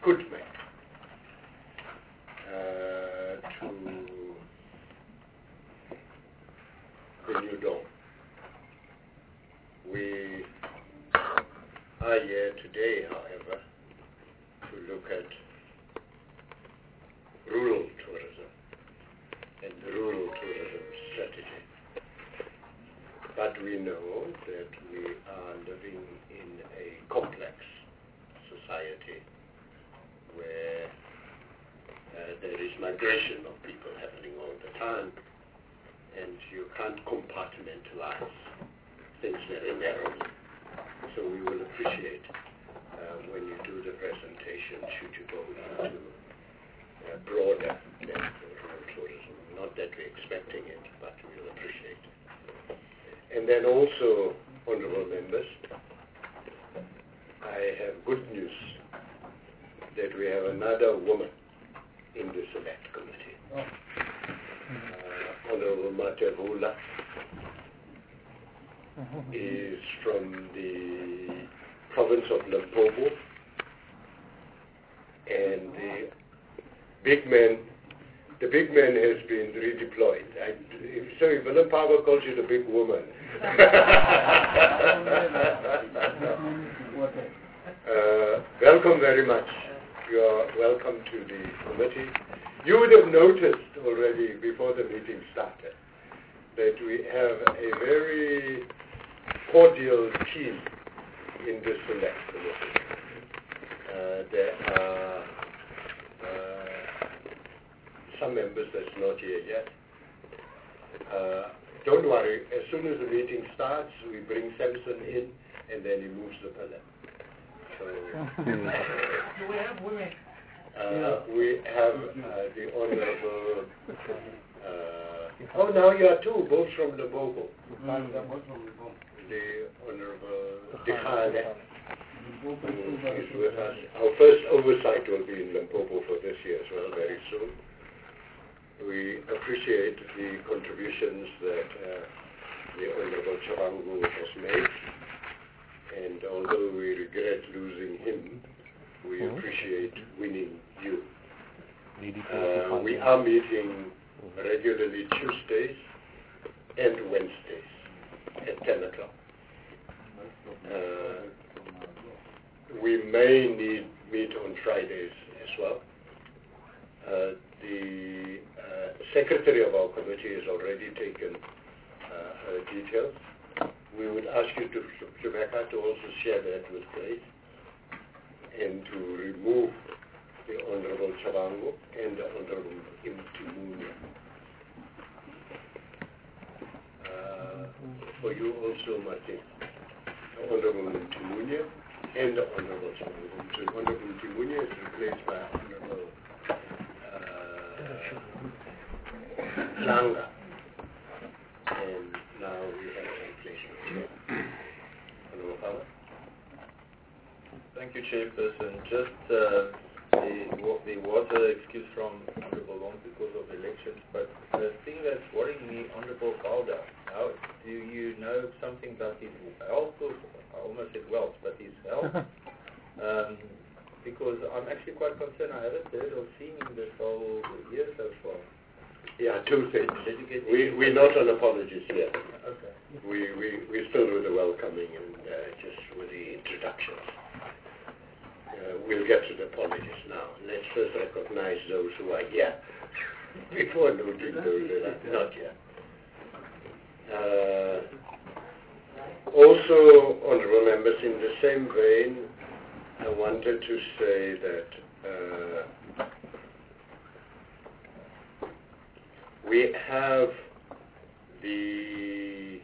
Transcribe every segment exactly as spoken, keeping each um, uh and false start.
could make uh, to the new dawn. We are here today, however, to look at rural tourism and the rural tourism strategy. But we know that we are living in a complex society where uh, there is migration of people happening all the time, and you can't compartmentalize things very narrowly. So we will appreciate uh, when you do the presentation, should you go into uh, broader than rural tourism. Not that we're expecting it, but we'll appreciate it. And then also, honorable members, I have good news that we have another woman in the select committee. Oh. Uh, Honorable Matevula is from the province of Limpopo, and the big man, the big man has been redeployed. I, if, so if Willem Power calls you the big woman, uh, welcome very much. You are welcome to the committee. You would have noticed already before the meeting started that we have a very cordial team in this select committee. Uh, there are uh, some members that's not here yet. Uh, don't worry, as soon as the meeting starts, we bring Samson in, and then he moves the pillar. So, do we have women? Uh, we have uh, the Honorable, uh, oh, now you are two, both from Limpopo. Mm. The Honorable Dikhane, who is with us. Our first oversight will be in Limpopo for this year as well, very soon. We appreciate the contributions that uh, the Honorable Chabangu has made, and although we regret losing him, we appreciate winning you. Uh, we are meeting regularly Tuesdays and Wednesdays at ten o'clock. Uh, we may need meet on Fridays as well. Uh, the uh, secretary of our committee has already taken uh, her details. We would ask you to, Rebecca, to also share that with Grace, and to remove the Honorable Chabangu and the Honorable Imtimunya. Uh, for you also, Martin, the Honorable Imtimunya and the Honorable Chabangu. So Honorable Imtimunya is replaced by Honorable uh, Langa. And now we have a replacement chair. Honorable Power. Thank you, Chairperson. Just uh, the, there was an excuse from Honorable Wong because of elections, but the thing that's worrying me, Honorable Balda, how do you know something about his health? I almost said wealth, but his health? um, because I'm actually quite concerned. I haven't heard or seen him this whole year so far. Yeah, two things. We, we're not on apologies yet. Okay. We, we, we're still with the welcoming and uh, just with the introductions. Uh, we'll get to the apologies now. Let's first recognize those who are here before noting those that are not here. Uh, also, honorable members, in the same vein, I wanted to say that uh, we have the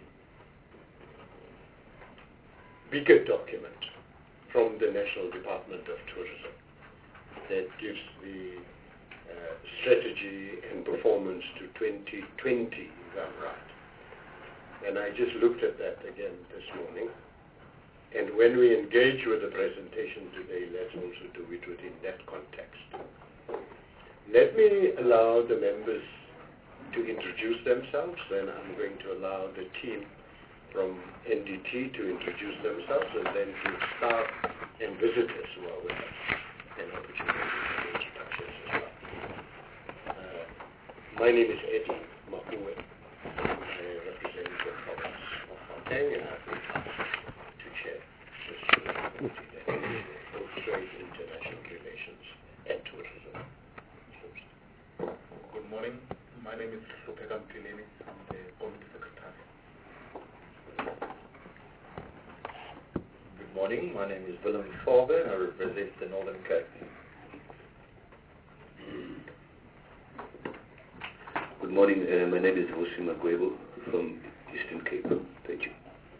bigger document from the National Department of Tourism that gives the uh, strategy and performance to twenty twenty, if I'm right. And I just looked at that again this morning. And when we engage with the presentation today, let's also do it within that context. Let me allow the members to introduce themselves, then I'm going to allow the team from N D T to introduce themselves, and then to staff and visitors who are with us an opportunity. My name is Eddie Mapue. I represent the province of Gauteng, and I've been asked to chair this committee that is both trade, international relations, and tourism. Good morning. My name is Rupeka Mtileni. I'm the committee secretary. Good morning. My name is Willem Faber, and I represent the Northern Cape. Good morning. Uh, my name is Vusi Magwebo from Eastern Cape. Thank you.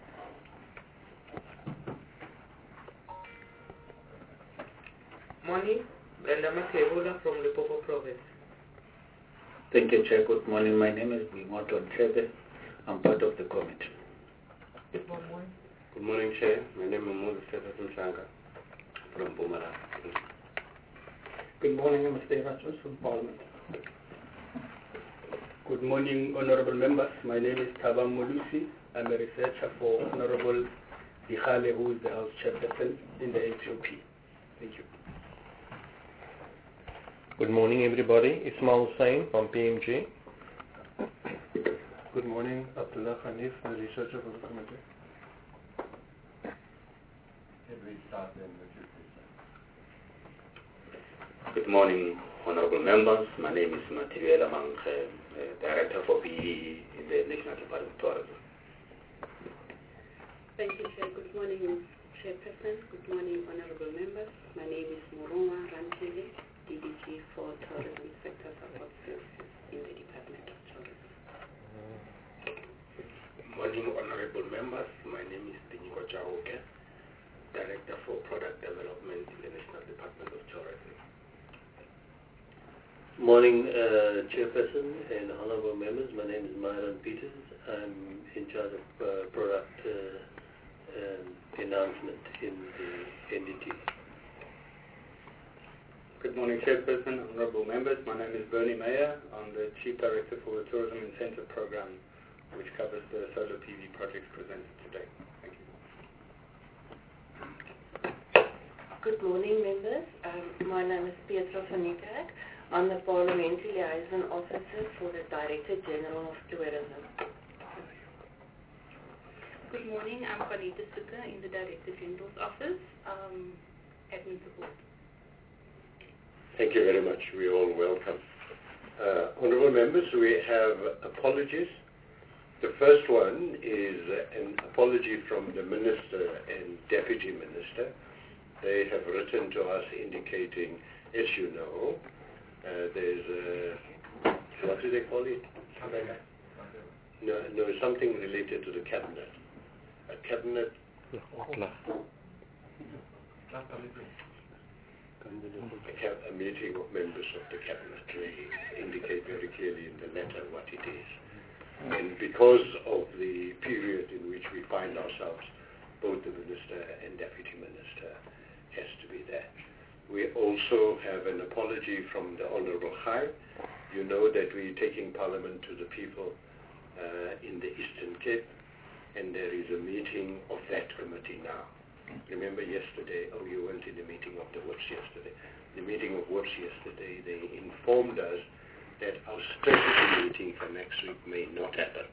Morning. Brenda Makebola from Limpopo Province. Thank you, Chair. Good morning. My name is Bimoto Nchebe. I'm part of the committee. Good morning. Good morning, Chair. My name is Moses Stephenson Sanga from Bumara. Good morning, I'm Mister Erasmus from Parliament. Good morning, honorable members. My name is Thaba Molusi. I'm a researcher for Honorable Dikhale, who is the House Chairperson in the H O P. Thank you. Good morning, everybody. Ismail Hussain from P M G. Good morning, Abdullah Khanif, the researcher for the committee. Good morning, honorable members. My name is Matiwela Manghe, uh, Director for B E in the National Department of Tourism. Thank you, Chair. Good morning, Chairperson. Good morning, honorable members. My name is Moroma Rantile, D D G for Tourism Sector Support Services in the Department of Tourism. Good morning, honorable members. My name is Tiniko Chaoke, Director for Product Development in the National Department of Tourism. Morning, uh, Chairperson and honorable members. My name is Myron Peters. I'm in charge of uh, product uh, um, announcement in the N D T. Good morning, Chairperson, honorable members. My name is Bernie Meyer. I'm the Chief Director for the Tourism Incentive Program, which covers the solar P V projects presented today. Thank you. Good morning, members. Um, my name is Pietro Sonikak. I'm the Parliamentary Liaison Officer for the Director General of Tourism. Good morning, I'm Khalida Suka in the Director General's Office, um, Admin Support. Thank you very much. We all welcome. Uh, honorable members, we have apologies. The first one is an apology from the Minister and Deputy Minister. They have written to us indicating, as you know, uh, there's a, what do they call it? No, no, something related to the cabinet. A cabinet. A, a meeting of members of the cabinet. They indicate very clearly in the letter what it is. And because of the period in which we find ourselves, both the Minister and Deputy Minister has to be there. We also have an apology from the Honourable High. You know that we're taking Parliament to the people uh, in the Eastern Cape, and there is a meeting of that committee now. Remember yesterday, oh, you weren't in the meeting of the W I P S yesterday. The meeting of W I P S yesterday, they informed us that our strategy meeting for next week may not happen.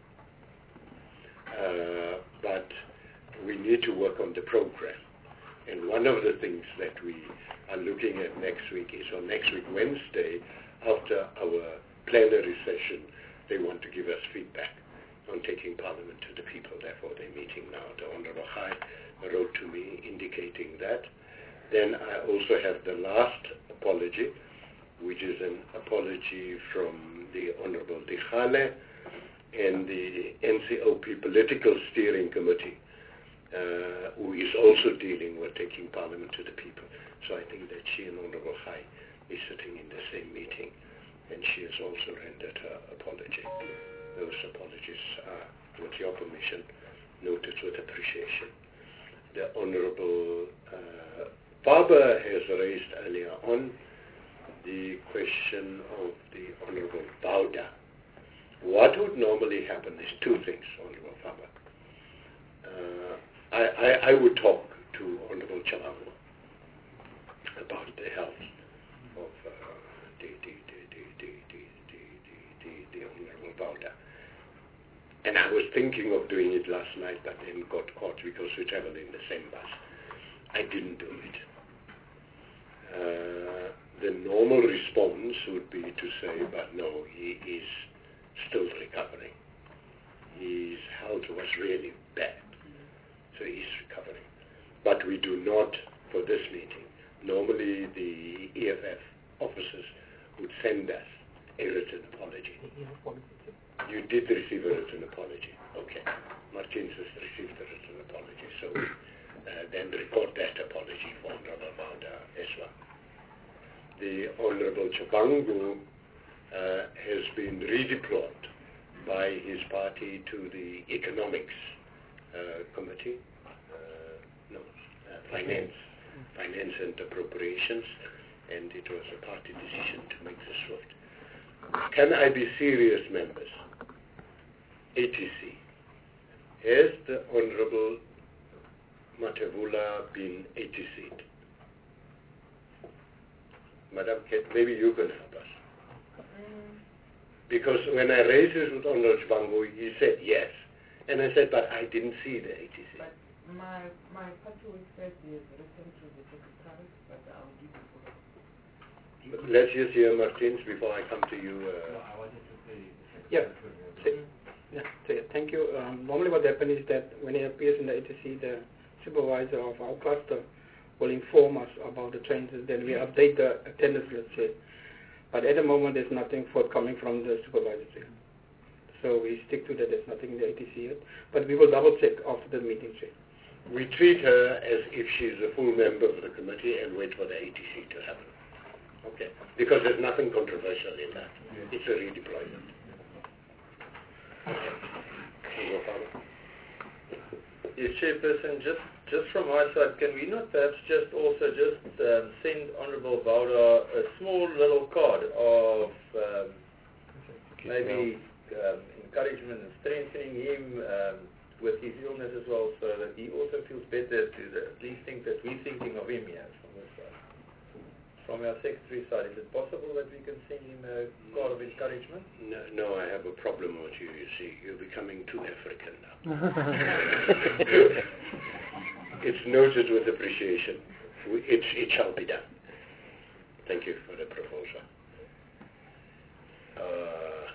Uh, but we need to work on the program. And one of the things that we are looking at next week is on next week, Wednesday, after our plenary session, they want to give us feedback on taking Parliament to the people. Therefore, they're meeting now. The Honourable High wrote to me indicating that. Then I also have the last apology, which is an apology from the Honourable Dikhale and the N C O P Political Steering Committee, uh, who is also dealing with taking Parliament to the people. So I think that she and Honourable High is sitting in the same meeting, and she has also rendered her apology. Those apologies are, with your permission, noted with appreciation. The Honourable uh, Faber has raised earlier on the question of the Honourable Bauda. What would normally happen is two things, Honourable Faber. Uh, I, I, I would talk to Honourable Chalango about the health of uh, the, the, the, the, the, the, the, the, And I was thinking of doing it last night, but then got caught because we traveled in the same bus. I didn't do it. Uh, the normal response would be to say, but no, he is still recovering. His health was really bad, so he's recovering. But we do not, for this meeting, normally the E F F officers would send us a written apology. You did receive a written apology. Okay. Martins has received a written apology, so uh, then record that apology for Honorable Bauda as well. The Honorable Chabangu uh, has been redeployed by his party to the Economics uh, Committee, uh, no, uh, Finance, Finance and Appropriations, and it was a party decision to make this swift. Can I be serious, members? A T C. Has the Honorable Matevula been A T C'd? Madam Kate, maybe you can help us. Because when I raised this with Honorable Chabangu, he said yes. And I said, but I didn't see the A T C. But my, my party website is written to the secretary, but I'll give you for Let's just hear Martins before I come to you. Uh, no, I wanted to say... Yeah. Say, yeah, say, thank you. Um, normally what happens is that when it appears in the A T C, the supervisor of our cluster will inform us about the changes, then we update the attendance, let's say. But at the moment, there's nothing forthcoming from the supervisor. So we stick to that. There's nothing in the A T C yet. But we will double check after the meeting. Say. We treat her as if she's a full member of the committee and wait for the A T C to happen. Okay? Because there's nothing controversial in that. It's a redeployment. Yes, Chairperson, just, just from my side, can we not perhaps just also just um, send Honourable Bauda a small little card of um, maybe um, encouragement and strengthening him um, with his illness as well, so that he also feels better to the, at least think that we're thinking of him here from this side. From our secretary side, is it possible that we can send him a card of encouragement? No, no, I have a problem with you, you see. You're becoming too African now. It's noted with appreciation. It, it shall be done. Thank you for the proposal. Uh,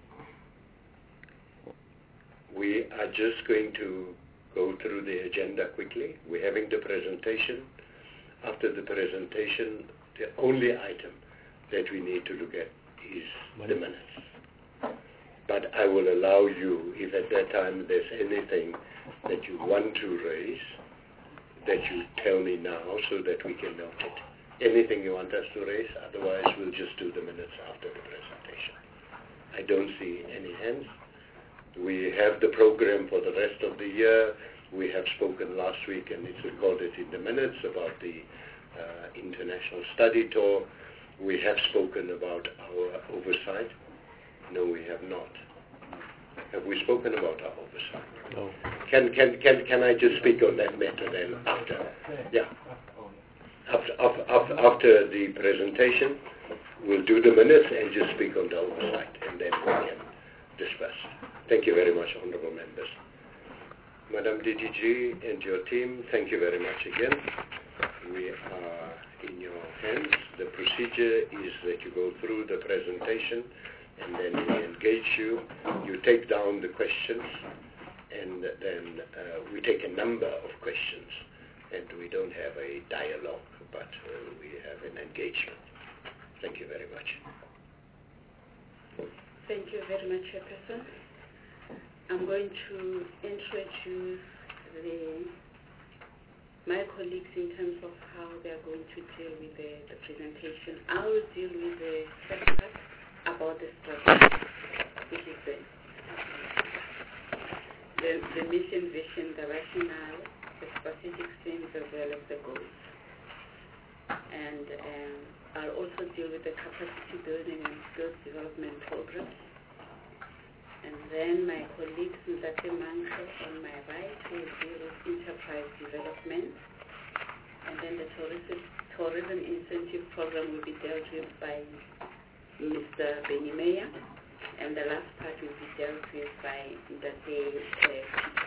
we are just going to go through the agenda quickly. We're having the presentation. After the presentation, the only item that we need to look at is the minutes. But I will allow you, if at that time there's anything that you want to raise, that you tell me now so that we can note it. Anything you want us to raise, otherwise we'll just do the minutes after the presentation. I don't see any hands. We have the program for the rest of the year. We have spoken last week, and it's recorded in the minutes, about the uh, international study tour. We have spoken about our oversight. No, we have not. Have we spoken about our oversight? No. Can can can can I just speak on that matter then after? Yeah. After after after, after the presentation, we'll do the minutes and just speak on the oversight, and then we can discuss. Thank you very much, honourable members. Madam D D G and your team, thank you very much again. We are in your hands. The procedure is that you go through the presentation and then we engage you. You take down the questions and then uh, we take a number of questions, and we don't have a dialogue, but uh, we have an engagement. Thank you very much. Thank you very much, Chairperson. I'm going to introduce the, my colleagues in terms of how they are going to deal with the, the presentation. I will deal with the first part about the strategy, which is the, the, the mission, vision, the rationale, the strategic themes, as well as the goals. And um, I'll also deal with the capacity building and skills development programs. And then my colleague Mzate Manko on my right will deal with enterprise development. And then the tourism, tourism incentive program will be dealt with by Mister Benny Meyer. and the last part will be dealt with by the day uh,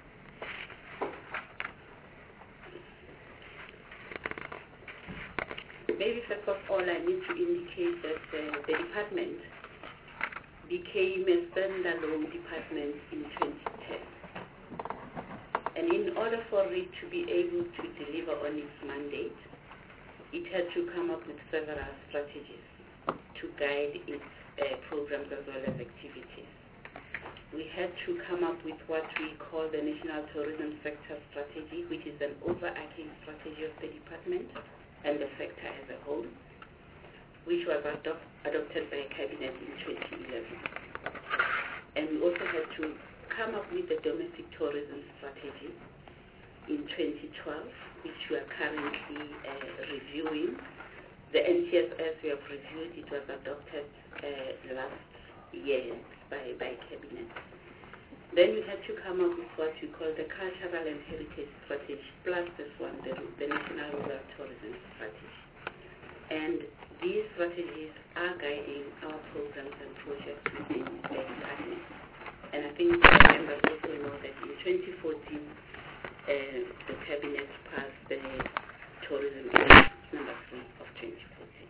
Maybe first of all I need to indicate that uh, the department became a standalone department in twenty ten. And in order for it to be able to deliver on its mandate, it had to come up with several strategies to guide its uh, programs as well as activities. We had to come up with what we call the National Tourism Sector Strategy, which is an overarching strategy of the department and the sector as a whole, which was adop adopted by Cabinet in twenty eleven. And we also had to come up with the domestic tourism strategy in twenty twelve, which we are currently uh, reviewing. The N T S S we have reviewed, it was adopted uh, last year by, by Cabinet. Then we had to come up with what we call the cultural and heritage strategy, plus this one, the, the National Rural Tourism Strategy. And these strategies are guiding our programs and projects within the department. And I think the members also know that in twenty fourteen, uh, the Cabinet passed the Tourism Act number three of twenty fourteen.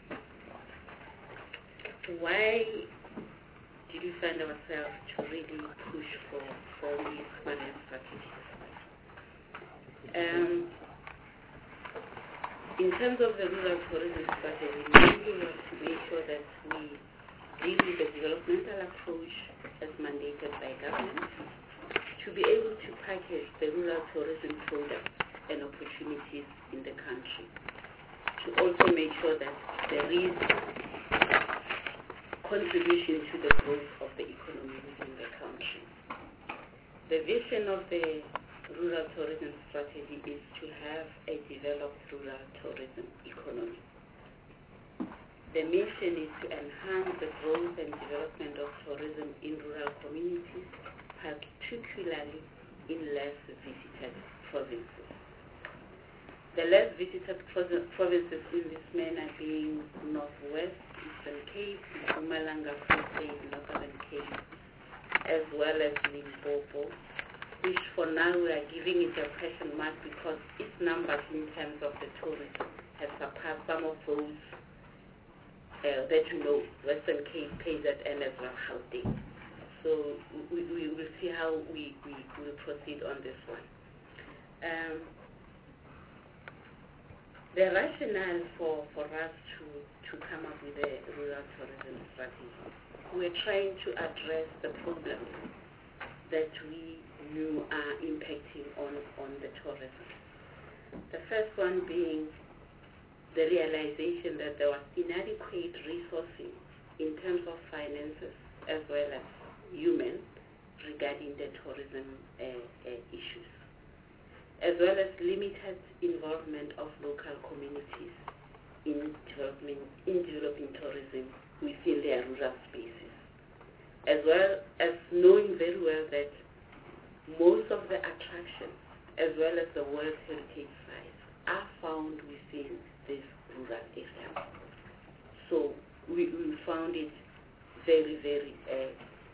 Why did we find ourselves to really push for, for these various strategies? Um, in terms of the rural tourism strategy, we really want to make sure that we deal with the developmental approach as mandated by government to be able to package the rural tourism products and opportunities in the country, to also make sure that there is contribution to the growth of the economy within the country. The vision of the rural tourism strategy is to have a developed rural tourism economy. The mission is to enhance the growth and development of tourism in rural communities, particularly in less visited provinces. The less visited provinces in this manner being Northwest, Eastern Cape, Mpumalanga, Free State, Northern Cape, as well as Limpopo, which for now we are giving it a question mark because its numbers in terms of the tourism have surpassed some of those uh, that you know, Western Cape, K Z N, as well as Gauteng. So we, we will see how we, we will proceed on this one. Um, The rationale for, for us to, to come up with a rural tourism strategy, we're trying to address the problems that we knew are impacting on, on the tourism. The first one being the realization that there was inadequate resourcing in terms of finances as well as human regarding the tourism uh, uh, issues, as well as limited involvement of local communities in developing, in developing tourism within their rural spaces, as well as knowing very well that most of the attractions, as well as the World Heritage Sites, are found within this rural area. So we, we found it very, very uh,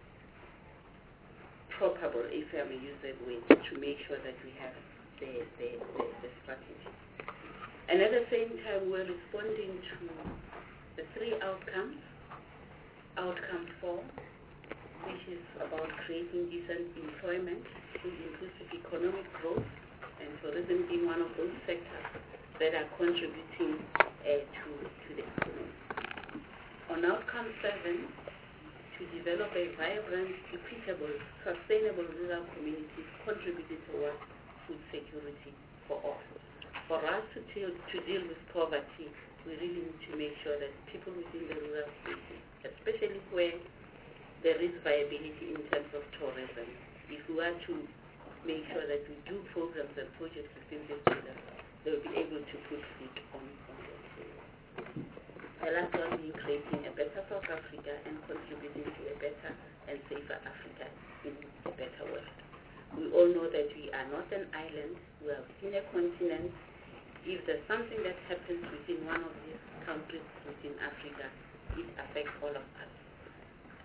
probable, if I may use that word, to make sure that we have The, the, the, the strategy. And at the same time, we're responding to the three outcomes. Outcome four, which is about creating decent employment through inclusive economic growth, and tourism being one of those sectors that are contributing uh, to, to the economy. On outcome seven, to develop a vibrant, equitable, sustainable rural community contributing towards food security for all. For us to deal, to deal with poverty, we really need to make sure that people within the rural spaces, especially where there is viability in terms of tourism, if we are to make sure that we do programs and projects within this area, they will be able to put food on, on their table. The last one being creating a better South Africa and contributing to a better and safer Africa in a better world. We all know that we are not an island, we are within a continent. If there's something that happens within one of these countries within Africa, it affects all of us.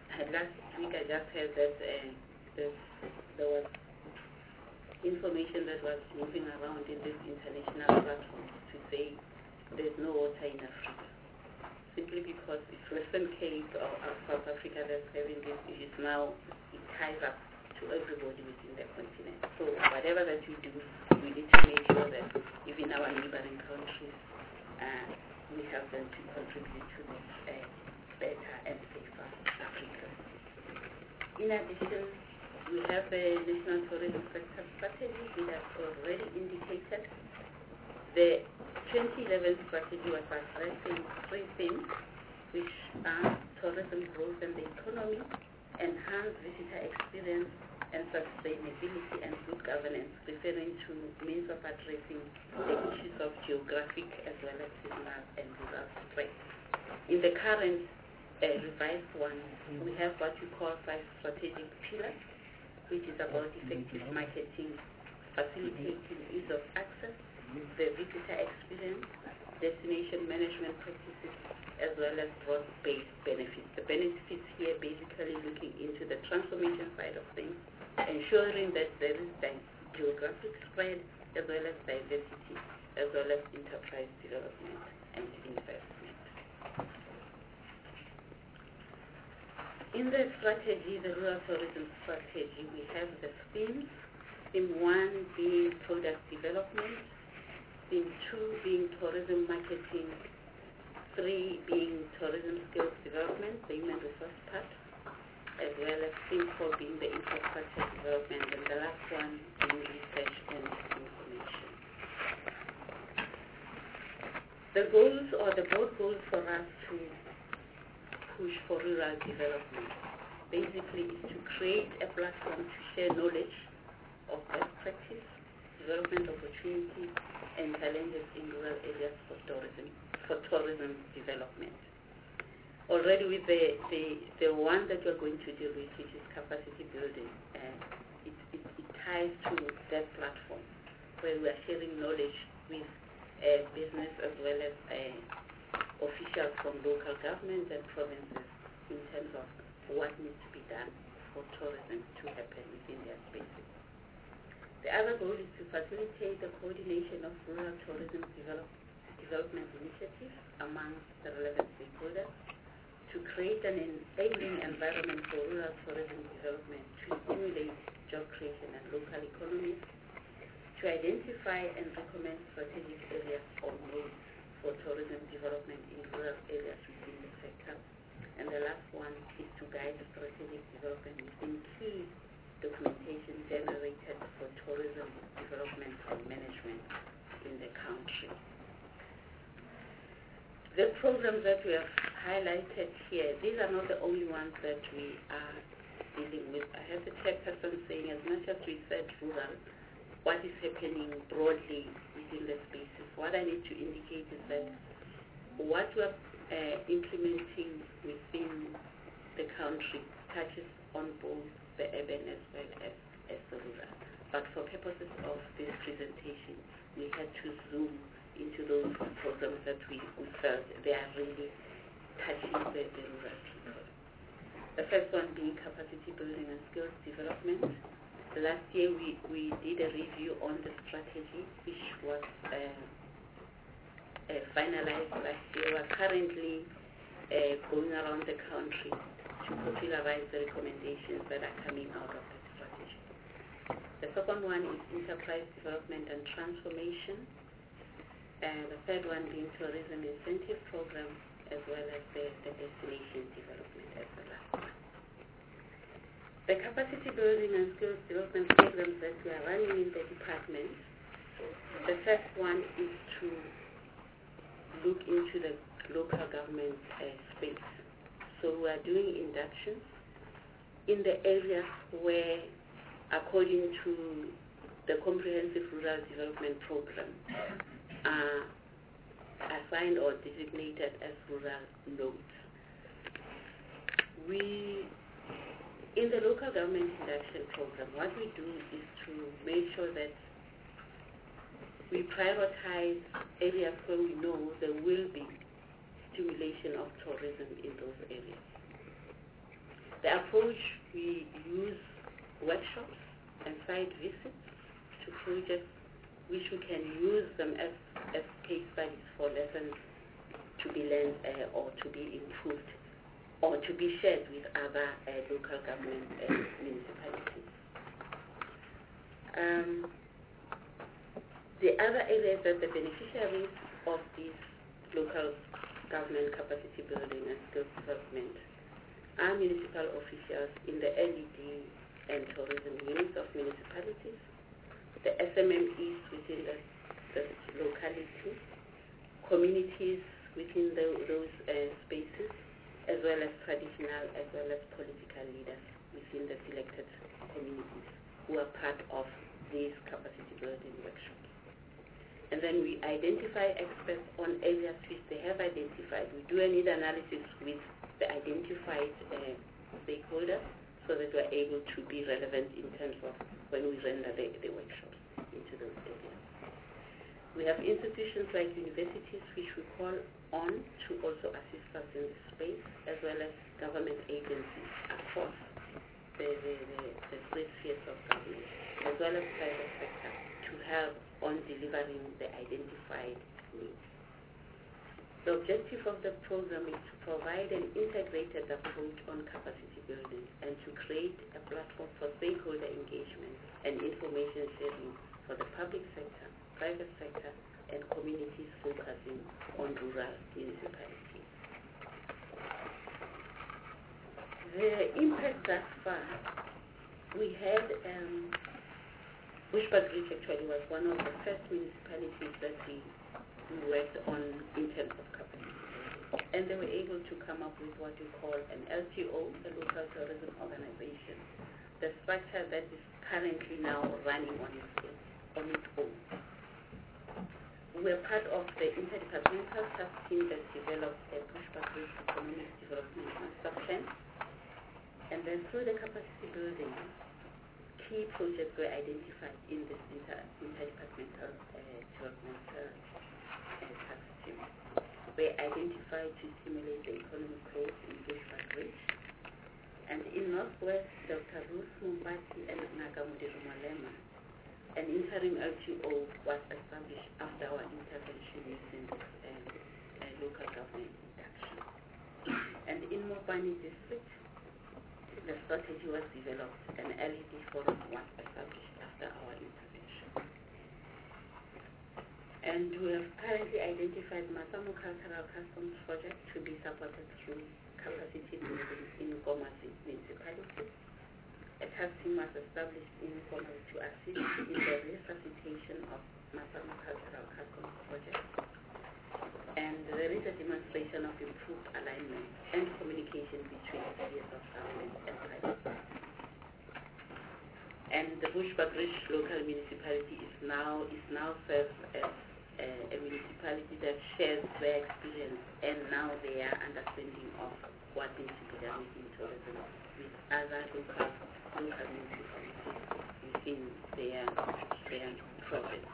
last week I just heard that uh, there, there was information that was moving around in these international platforms to say there's no water in Africa. Simply because it's Western Cape or, or South Africa that's having these issues now, it ties up to everybody within the continent. So whatever that we do, we need to make sure that even our neighboring countries, uh, we have them to contribute to this uh, better and safer Africa. In addition, we have a national tourism sector strategy. We have already indicated the twenty eleven strategy was addressing three things, which are tourism growth and the economy, enhanced visitor experience, and sustainability and good governance, referring to means of addressing the issues of geographic as well as seasonal and rural spread. In the current uh, revised one, we have what we call five strategic pillars, which is about effective marketing, facilitating ease of access, the visitor experience, destination management practices, as well as broad-based benefits. The benefits here basically looking into the transformation side of things, ensuring that there is the geographic spread as well as diversity, as well as enterprise development and investment. In the strategy, the rural tourism strategy, we have the themes. Theme one being product development, theme two being tourism marketing, three being tourism skills development, the human resource part, as well as theme four being the infrastructure development, and the last one being research and information. The goals or the broad goals for us to push for rural development basically is to create a platform to share knowledge of best practice, development opportunities, and challenges in rural areas for tourism, for tourism development. Already with the, the, the one that we're going to deal with, which is capacity building, and it, it, it ties to that platform where we are sharing knowledge with uh, business as well as uh, officials from local governments and provinces in terms of what needs to be done for tourism to happen within their spaces. The other goal is to facilitate the coordination of rural tourism develop, development initiatives amongst the relevant stakeholders, to create an enabling environment for rural tourism development to stimulate job creation and local economies, to identify and recommend strategic areas or nodes for tourism development in rural areas within the sector, and the last one is to guide the strategic development within key documentation generated for tourism development and management in the country. The programs that we have highlighted here, these are not the only ones that we are dealing with. I have the chairperson saying, as much as we said rural, what is happening broadly within the spaces. What I need to indicate is that what we are uh, implementing within the country touches on both the urban as well as, as the rural. But for purposes of this presentation, we had to zoom into those programs that we, we felt they are really touching the, the rural people. The first one being capacity building and skills development. Last year we, we did a review on the strategy, which was uh, uh, finalized last year. We are currently uh, going around the country to popularize the recommendations that are coming out of the strategy. The second one is enterprise development and transformation. And the third one being tourism incentive program, as well as the, the destination development as the last one. The capacity building and skills development programs that we are running in the department, the first one is to look into the local government uh, space. So we are doing inductions in the areas where, according to the Comprehensive Rural Development Program, are assigned or designated as rural nodes. We, in the local government induction program, what we do is to make sure that we prioritize areas where we know there will be stimulation of tourism in those areas. The approach, we use workshops and site visits to projects which we can use them as, as case studies for lessons to be learned uh, or to be improved or to be shared with other uh, local government uh, municipalities. Um, the other areas that the beneficiaries of these local government capacity building and skills development are municipal officials in the L E D and tourism units of municipalities, the S M M Es within the, the locality, communities within the, those uh, spaces, as well as traditional as well as political leaders within the selected communities who are part of these capacity building workshops. And then we identify experts on areas which they have identified. We do a need analysis with the identified uh, stakeholders so that we're able to be relevant in terms of when we render the, the workshops into those areas. We have institutions like universities which we call on to also assist us in this space, as well as government agencies across the, the, the, the three spheres of government, as well as private sector, to help on delivering the identified needs. The objective of the program is to provide an integrated approach on capacity building and to create a platform for stakeholder engagement and information sharing for the public sector, private sector, and communities focusing on rural municipalities. The impact thus far, we had um, Bushbuckridge actually was one of the first municipalities that we, we worked on in terms of capacity building. And they were able to come up with what we call an L T O, a local tourism organization, the structure that is currently now running on its, on its own. We're part of the interdepartmental task team that developed a Bushbuckridge Economic Development Master Plan. And then through the capacity building, key projects were identified in this inter interdepartmental uh, development uh, task team. Were identified to stimulate the economic growth in Bushbuckridge. And in Northwest, Doctor Ruth Mumbati and Nagamudiru Malema, an interim L T O was established after our intervention using this uh, uh, local government induction. And in Mopani district, the strategy was developed and L E D forum was established after our intervention. And we have currently identified Masamo Cultural Customs Project to be supported through capacity building in Nkomazi municipality. A task team was established in Nkomazi to assist in the resuscitation of Masamo Cultural Customs Project. And there is a demonstration of improved alignment and communication between areas of government and private sector. And the Bushbuckridge local municipality is now is now served as a, a municipality that shares their experience and now their understanding of what needs to be done in tourism with other local local municipalities within their their province.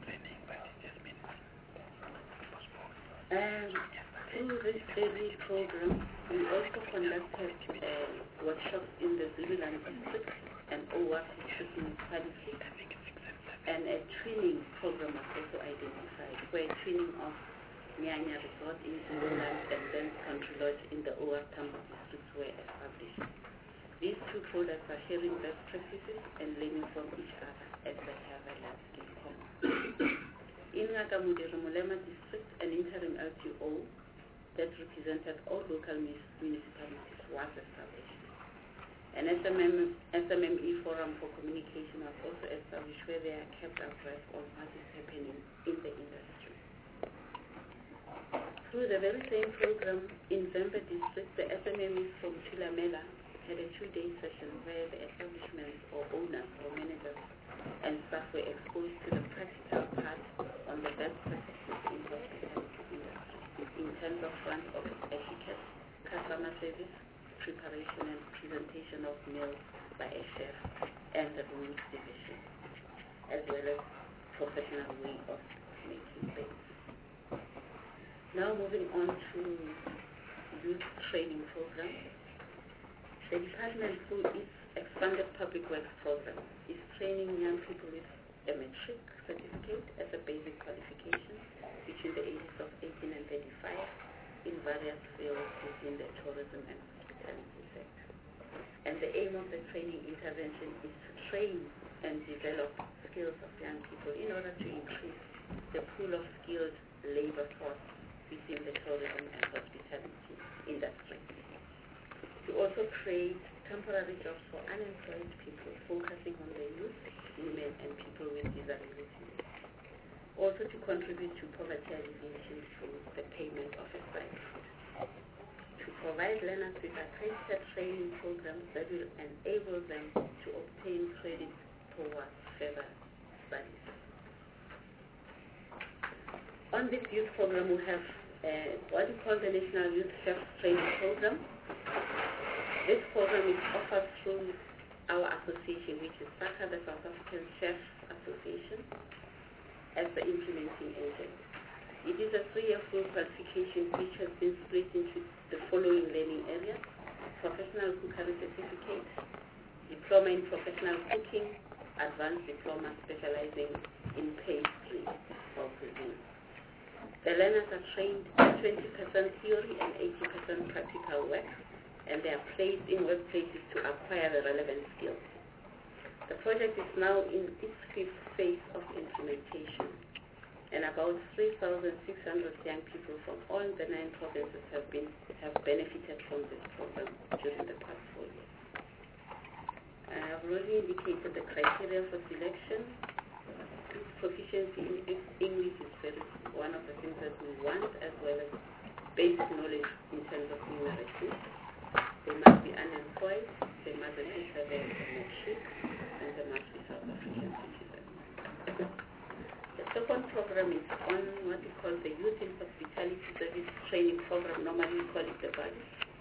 Um, through this daily program, we also conducted uh, workshops in the Zululand district and Owa district municipality, and a training program was also identified, where training of Nyanya Resort in Zululand and then Country Lodge in the Owa Tambo districts were established. These two products are sharing best practices and learning from each other as they have a landscape common. In Nagamudiru Malema district, an interim L T O that represented all local municipalities was established. An S M M, S M M E forum for communication was also established, where they are kept abreast on what is happening in the industry. Through the very same program, in Zembe district, the S M M Es from Chilamela had a two-day session where the establishments or owners or managers and staff were exposed to the practical part on the best practices in hospitality industry in terms of front office etiquette, customer service, preparation and presentation of meals by a chef, and the rules division, as well as professional way of making things. Now moving on to youth training program. the department, through its expanded public works program, is training young people with a matric certificate as a basic qualification between the ages of eighteen and thirty-five in various fields within the tourism and hospitality sector. And the aim of the training intervention is to train and develop skills of young people in order to increase the pool of skilled labor force within the tourism and hospitality industry. To also create temporary jobs for unemployed people, focusing on the youth, women, and people with disabilities. Also to contribute to poverty alleviation through the payment of a stipend. To provide learners with accredited training programs that will enable them to obtain credit towards further studies. On this youth program, we have uh, what we call the National Youth Chef Training Program. This program is offered through our association, which is SACA, the South African Chef Association, as the implementing agent. It is a three-year full qualification which has been split into the following learning areas: professional cookery certificate, diploma in professional cooking, advanced diploma specializing in pastry or cuisine. The learners are trained twenty percent theory and eighty percent practical work, and they are placed in workplaces to acquire the relevant skills. The project is now in its fifth phase of implementation, and about three thousand six hundred young people from all the nine provinces have been have benefited from this program during the past four years. I have already indicated the criteria for selection. Proficiency in English is very, one of the things that we want, as well as basic knowledge in terms of numeracy. They must be unemployed, they must have a matric, and they must be South African citizens. The second program is on what we call the Youth in Hospitality Service Training Program, normally we call it the B U D.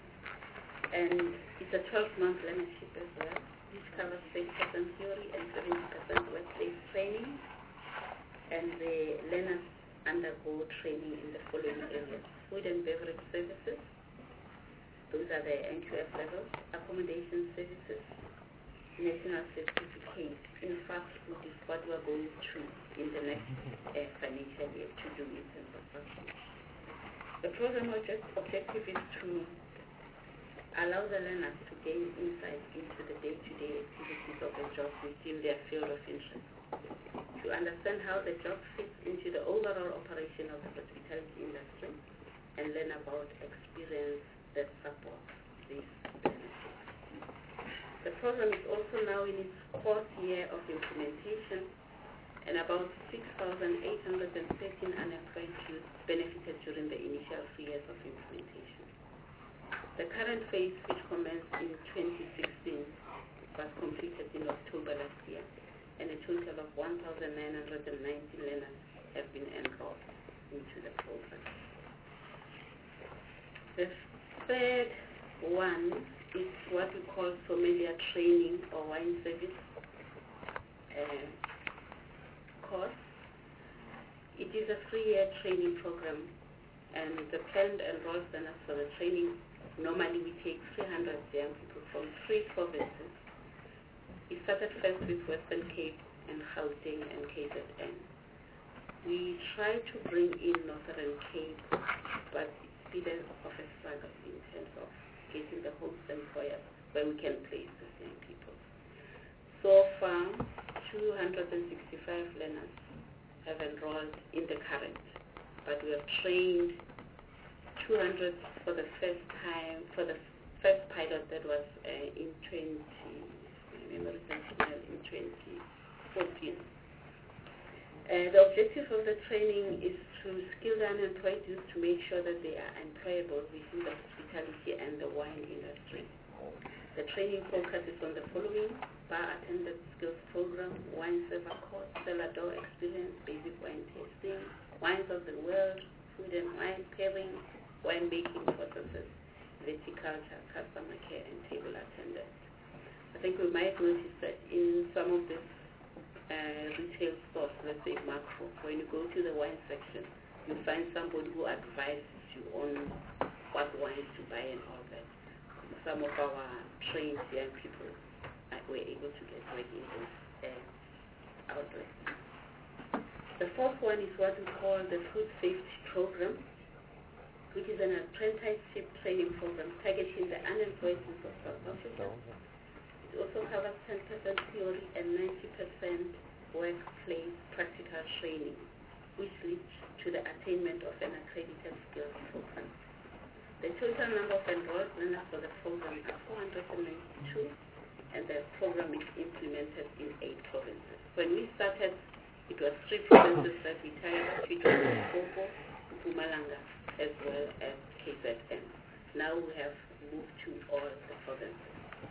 And it's a twelve-month learnership as well, which covers thirty percent theory and seventy percent workplace training. And the learners undergo training in the following areas: food and beverage services, those are the N Q F levels, accommodation services, national certificates. In fact, this is what we are going to in the next uh, financial year to do in terms of practice. The program object, objective is to allow the learners to gain insight into the day-to-day activities of the job within their field of interest, to understand how the job fits into the overall operation of the hospitality industry, and learn about experience that supports these benefits. The program is also now in its fourth year of implementation, and about six thousand eight hundred thirteen unemployed youth benefited during the initial three years of implementation. The current phase, which commenced in twenty sixteen, was completed in October last year, and a total of one thousand nine hundred ninety learners have been enrolled into the program. The third one is what we call sommelier training or wine service uh, course. It is a three-year training program, and the planned enrolled learners for the training, normally we take three hundred young people from three provinces. We started first with Western Cape and Gauteng and K Z N. We tried to bring in Northern Cape, but it's been of a struggle in terms of getting the host employers where we can place the same people. So far, two hundred sixty-five learners have enrolled in the current, but we have trained two hundred for the first time, for the first pilot that was uh, in twenty, my memory is in twenty fourteen. Uh, the objective of the training is to skill the unemployed youth to make sure that they are employable within the hospitality and the wine industry. The training focuses on the following: bar attendant skills program, wine server course, cellar door experience, basic wine tasting, wines of the world, food and wine pairing, wine making processes, viticulture, customer care, and table attendance. I think we might notice that in some of these uh, retail stores, let's say Makro, when you go to the wine section, you find somebody who advises you on what wines to buy and all that. some of our trained young people uh, were able to get work in those uh, outlets. The fourth one is what we call the Food Safety Program, which is an apprenticeship training program targeting the unemployed youth of South Africa. It also covers ten percent theory and ninety percent workplace practical training, which leads to the attainment of an accredited skills program. The total number of enrolled learners for the program are four hundred ninety-two, and the program is implemented in eight provinces. When we started, it was three provinces that we tied, which was Limpopo, Mpumalanga, as well as K Z N. Now we have moved to all the provinces.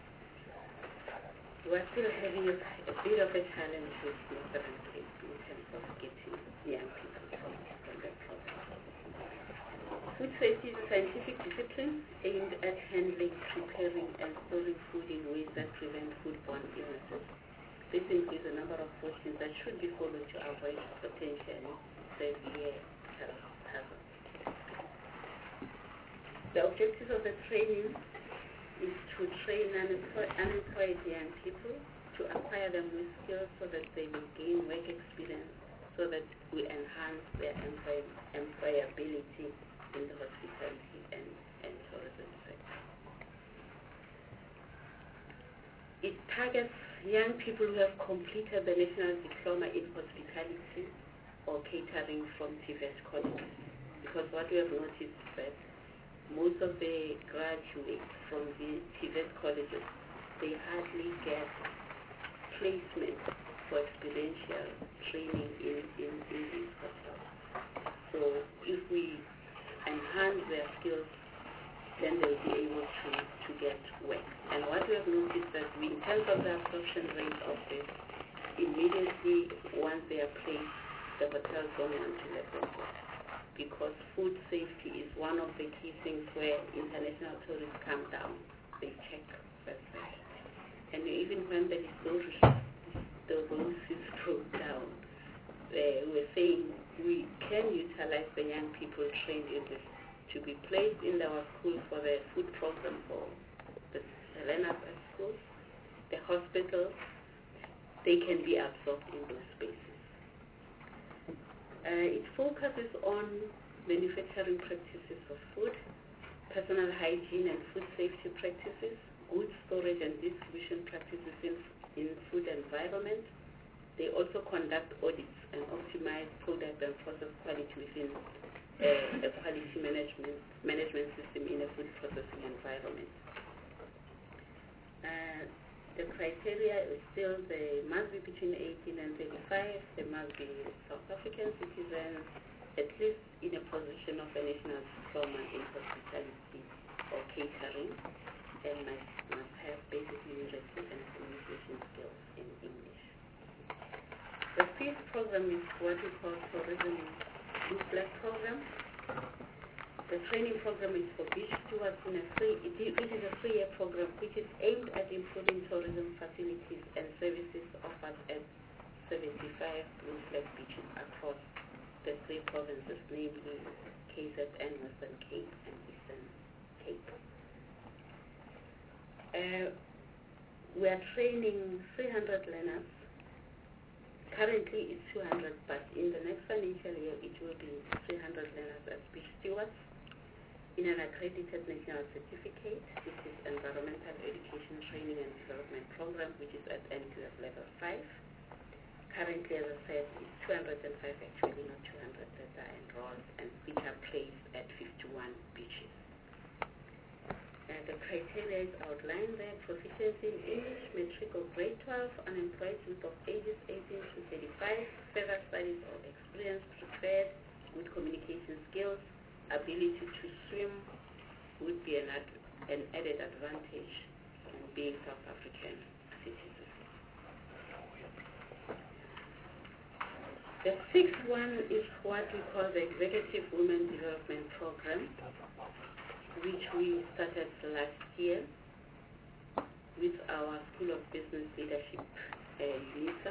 We are still having a, a bit of a challenge with Northern Cape in terms of getting young people from, from that province. Food safety is a scientific discipline aimed at handling, preparing, and storing food in ways that prevent foodborne illnesses. This includes a number of precautions that should be followed to avoid potentially severe health hazards. The objective of the training is to train unemployed, unemployed young people to acquire them with skills so that they will gain work experience, so that we enhance their employ, employability in the hospitality and, and tourism sector. It targets young people who have completed the National Diploma in Hospitality or Catering from T V E T colleges, because what we have noticed is that most of the graduates from the T V E T colleges, they hardly get placement for experiential training in, in, in these hotels. So if we enhance their skills, then they'll be able to, to get work. And what we have noticed that we, in terms of the absorption rate of this, immediately once they are placed, the hotels don't want to let them go, because food safety is one of the key things where international tourists come down. They check first. And even when the resources, the resources broke down, uh, we're saying we can utilize the young people trained in this to be placed in our school for the food program for the learners at schools, the hospitals. They can be absorbed in those spaces. Uh, it focuses on manufacturing practices of food, personal hygiene and food safety practices, good storage and distribution practices in, in food environment. They also conduct audits and optimize product and process quality within uh, a quality management management system in a food processing environment. Uh, the criteria is still they must be between eighteen and thirty-five. They must be South African citizens, at least in a position of a national diploma in hospitality or catering, and must, must have basic literacy and communication skills in English. The fifth program is what we call Tourism Blue Flag program. The training program is for beach stewards in a free, it is, it is a three-year program which is aimed at improving tourism facilities and services offered at seventy-five Blue Flag beaches across the three provinces, namely K Z N, Western Cape, and Eastern Cape. Uh, we are training three hundred learners. Currently it's two hundred, but in the next financial year it will be three hundred learners as beach stewards in an accredited national certificate, which is Environmental Education Training and Development Program, which is at N Q F level five. Currently, as I said, it's two hundred five actually, not two hundred that are enrolled, and which are placed at fifty-one beaches. Uh, the criteria is outlined there: proficiency in English, matric or grade twelve, unemployed youth of ages eighteen to thirty-five, further studies or experience prepared, good communication skills, ability to swim would be an, ad, an added advantage in being South African citizens. The sixth one is what we call the Executive Women Development Program, which we started last year with our School of Business Leadership, uh, UNISA.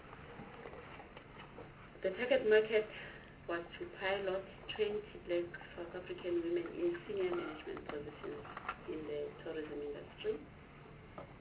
The target market was to pilot twenty black South African women in senior management positions in the tourism industry.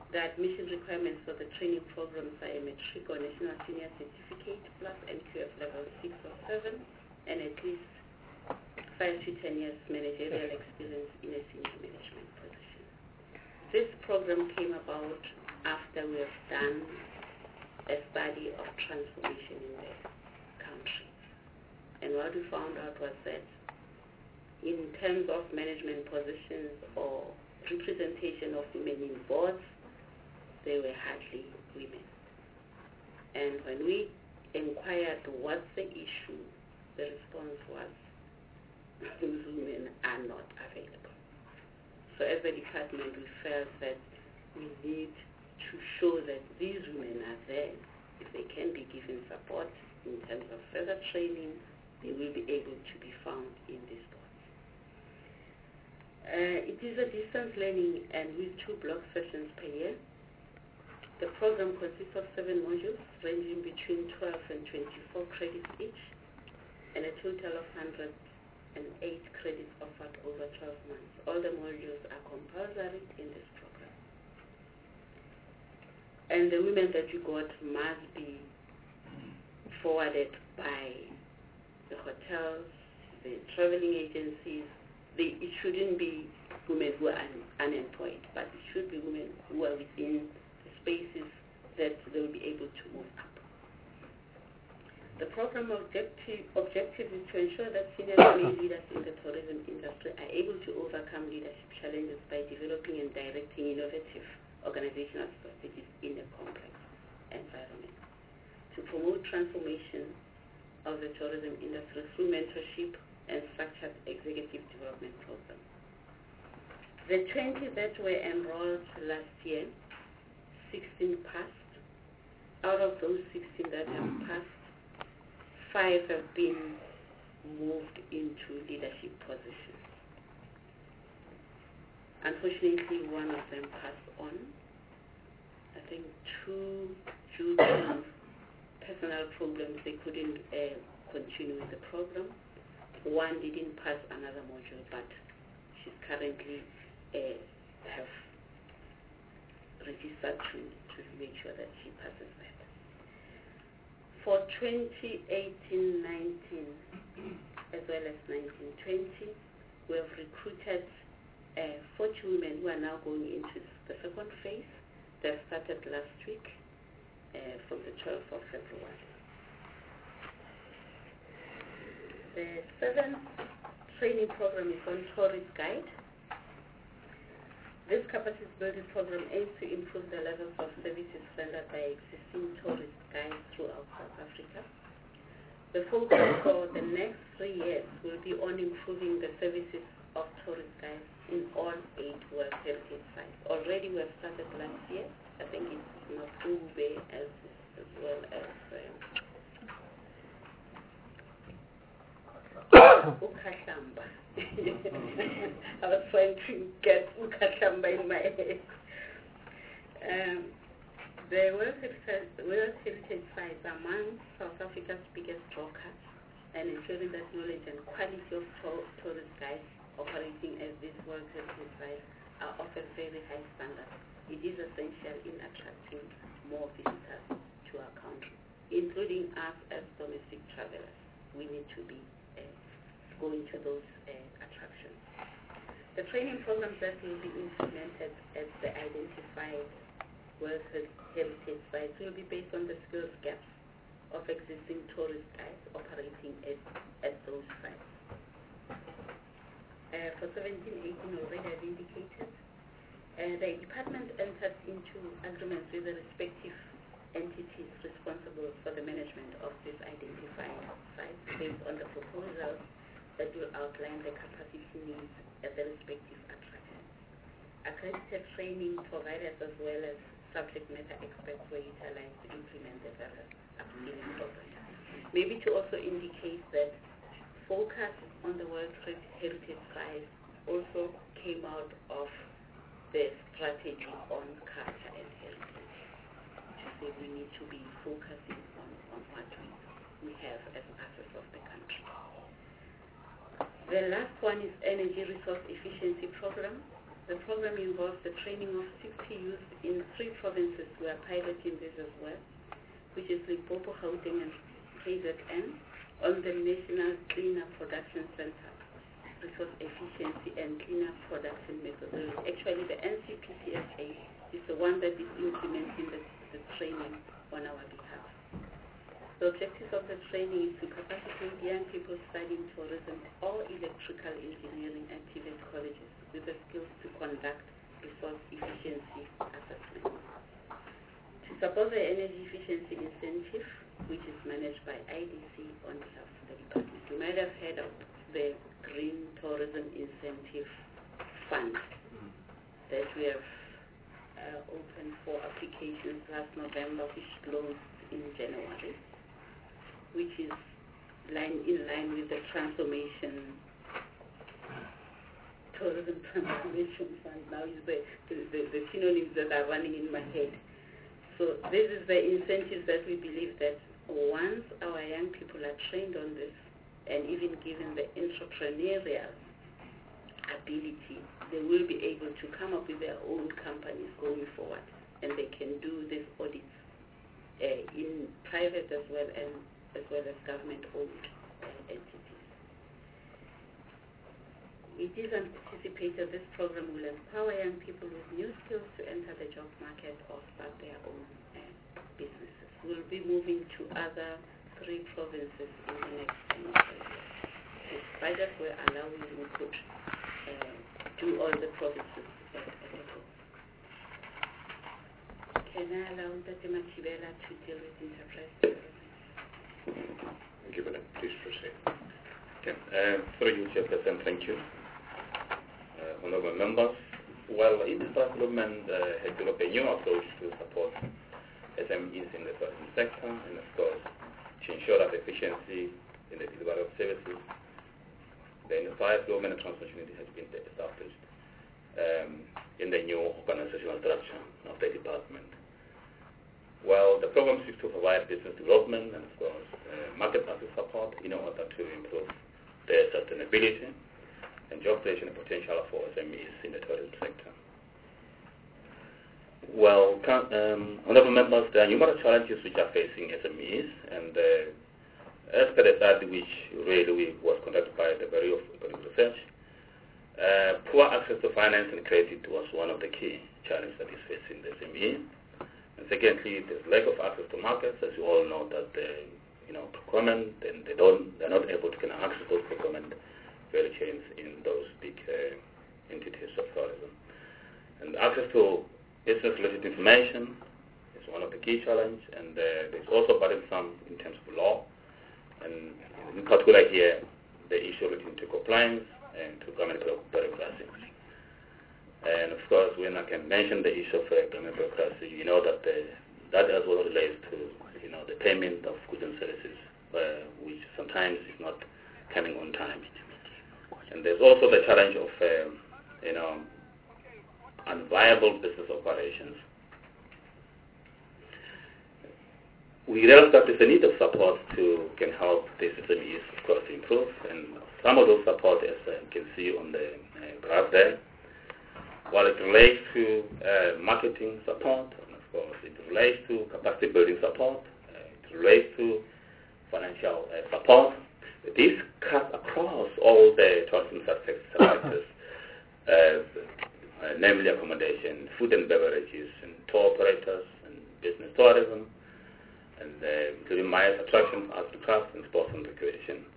The admission requirements for the training programs are a matric or national senior certificate plus N Q F level six or seven and at least five to ten years managerial experience in a senior management position. This program came about after we have done a study of transformation in the country. And what we found out was that in terms of management positions or representation of women in boards, there were hardly women. And when we inquired what's the issue, the response was those women are not available. So as a department, we felt that we need to show that these women are there. If they can be given support in terms of further training, they will be able to be found in these boards. Uh, it is a distance learning and with two block sessions per year. The program consists of seven modules ranging between twelve and twenty-four credits each, and a total of one hundred eight credits offered over twelve months. All the modules are compulsory in this program. And the women that you got must be forwarded by the hotels, the traveling agencies. They, it shouldn't be women who are un, unemployed, but it should be women who are within the spaces that they will be able to move up. The program objective, objective is to ensure that senior women leaders in the tourism industry are able to overcome leadership challenges by developing and directing innovative organizational strategies in a complex environment. To promote transformation of the tourism industry through mentorship and structured executive development program. The twenty that were enrolled last year, sixteen passed. Out of those sixteen that have passed, five have been moved into leadership positions. Unfortunately, one of them passed on. I think two due to personal problems, they couldn't uh, continue with the program. One didn't pass another module, but she's currently uh, have registered to, to make sure that she passes that. For twenty eighteen nineteen, as well as nineteen twenty, we have recruited uh, forty women who are now going into the second phase. They started last week uh, from the twelfth of February. The seventh training program is on Tourist Guide. This capacity building program aims to improve the levels of services rendered by existing tourist guides throughout South Africa. The focus for the next three years will be on improving the services of tourist guides in all eight World Heritage sites. Already we have started last year. I think it's Mapube as, as well as um, Ukahlamba. I was trying to get Ukahlamba in my head. Um, the World Heritage, World Heritage sites are among South Africa's biggest drawcards, and ensuring that knowledge and quality of to- tourist guides operating as these World Heritage sites are of a very high standard. It is essential in attracting more visitors to our country, including us as domestic travelers. We need to be uh, going to those uh, attractions. The training programs that will be implemented at the identified World Heritage sites will be based on the skills gaps of existing tourist guides operating at, at those sites. Uh, for seventeen eighteen, already I've indicated, uh, the department entered into agreements with the respective entities responsible for the management of these identified sites based on the proposals that will outline the capacity needs at the respective attractions. Accredited training providers as well as subject matter experts were utilized to implement the various upskilling programs. Maybe to also indicate that focus on the World Heritage sites also came out of the strategy on culture and heritage. To say we need to be focusing on, on what we, we have as assets of the country. The last one is Energy Resource Efficiency Program. The program program involves the training of sixty youth in three provinces. We are piloting this as well, which is Limpopo, Gauteng, and K Z N, on the National Cleaner Production Center, Resource Efficiency and Cleaner Production Methodology. Actually, the N C P C S A is the one that is implementing the, the training on our behalf. The objectives of the training is to capacitate young people studying tourism or electrical engineering at T V E T colleges with the skills to conduct resource efficiency assessments. To support the energy efficiency incentive, which is managed by I D C on behalf of the department. You might have heard of the Green Tourism Incentive Fund that we have uh, opened for applications last November, which closed in January, which is line, in line with the transformation, tourism transformation fund. Now is the, the, the, the synonyms that are running in my head. So this is the incentives that we believe that once our young people are trained on this and even given the entrepreneurial ability, they will be able to come up with their own companies going forward, and they can do these audits uh, in private as well and as well as government-owned uh, entities. It is anticipated this program will empower young people with new skills to enter the job market or start their own uh, businesses. We'll be moving to other three provinces in the next ten years. This budget will allow you to uh, do all the provinces at, at a go. Can I allow Tate Matibela to deal with enterprise development? Thank you, madam. Please proceed. Okay. Uh, through you, Chairperson, thank you. Uh, honorable members, well, enterprise development uh, has developed a new approach to support S M Es in the tourism sector, and of course, to ensure that efficiency in the delivery of services. The enterprise development and transformation unit has been established um, in the new organizational structure of the department. Well, the program seeks to provide business development and, of course, uh, market access support in order to improve their sustainability and job creation potential for S M Es in the tourism sector. Well, um, honorable members, there are numerous challenges which are facing S M Es, and uh, as per the study which really was conducted by the Bureau of Economic Research, uh, poor access to finance and credit was one of the key challenges that is facing the S M E. And secondly, there's lack of access to markets, as you all know that the you know procurement, and they don't they're not able to kind of access those procurement value chains in those big uh, entities of tourism. And access to business-related information is one of the key challenges, and uh, there's also burdensome in terms of law, and in particular here, the issue relating to compliance and to government bureaucracy. And of course, when I can mention the issue of uh, government bureaucracy, you know that the, that as well relates to you know the payment of goods and services, uh, which sometimes is not coming on time. And there's also the challenge of um, you know unviable business operations. We realize that there's a need of support to can help the S M Es, of course, improve, and some of those support, as uh, you can see on the uh, graph there, while it relates to uh, marketing support, and of course, it relates to capacity building support, uh, it relates to financial uh, support. This cuts across all the tourism sectors, uh, uh, namely accommodation, food and beverages, and tour operators, and business tourism, and uh, including MICE attractions, arts and crafts, and sports and recreation.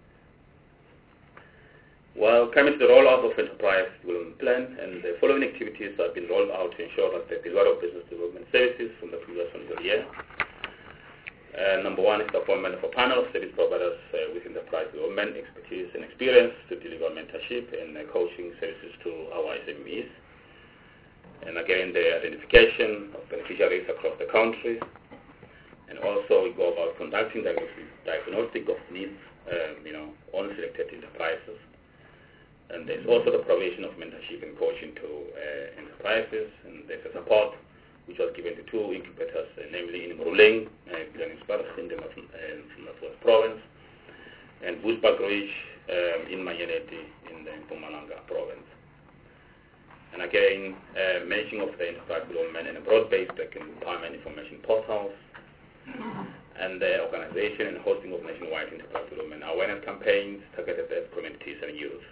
Well, coming to the rollout of enterprise development plan, and the following activities have been rolled out to ensure that the delivery of business development services from the previous financial year. Uh, number one is the appointment of a panel of service providers uh, with enterprise development expertise and experience to deliver mentorship and uh, coaching services to our S M Es. And again, the identification of beneficiaries across the country. And also, we go about conducting diagnostic of needs, um, you know, on selected enterprises. And there's also the provision of mentorship and coaching to uh, enterprises, and there's a support which was given to two incubators, uh, namely in Moruleng, uh, in the uh, Northwest Province, and Bushbuck Ridge um, in Mayeneti in the Mpumalanga Province. And And again, uh, managing of the enterprise development and broad-based like, empowerment information portals, and the organization and hosting of nationwide enterprise development awareness campaigns targeted at communities and youth.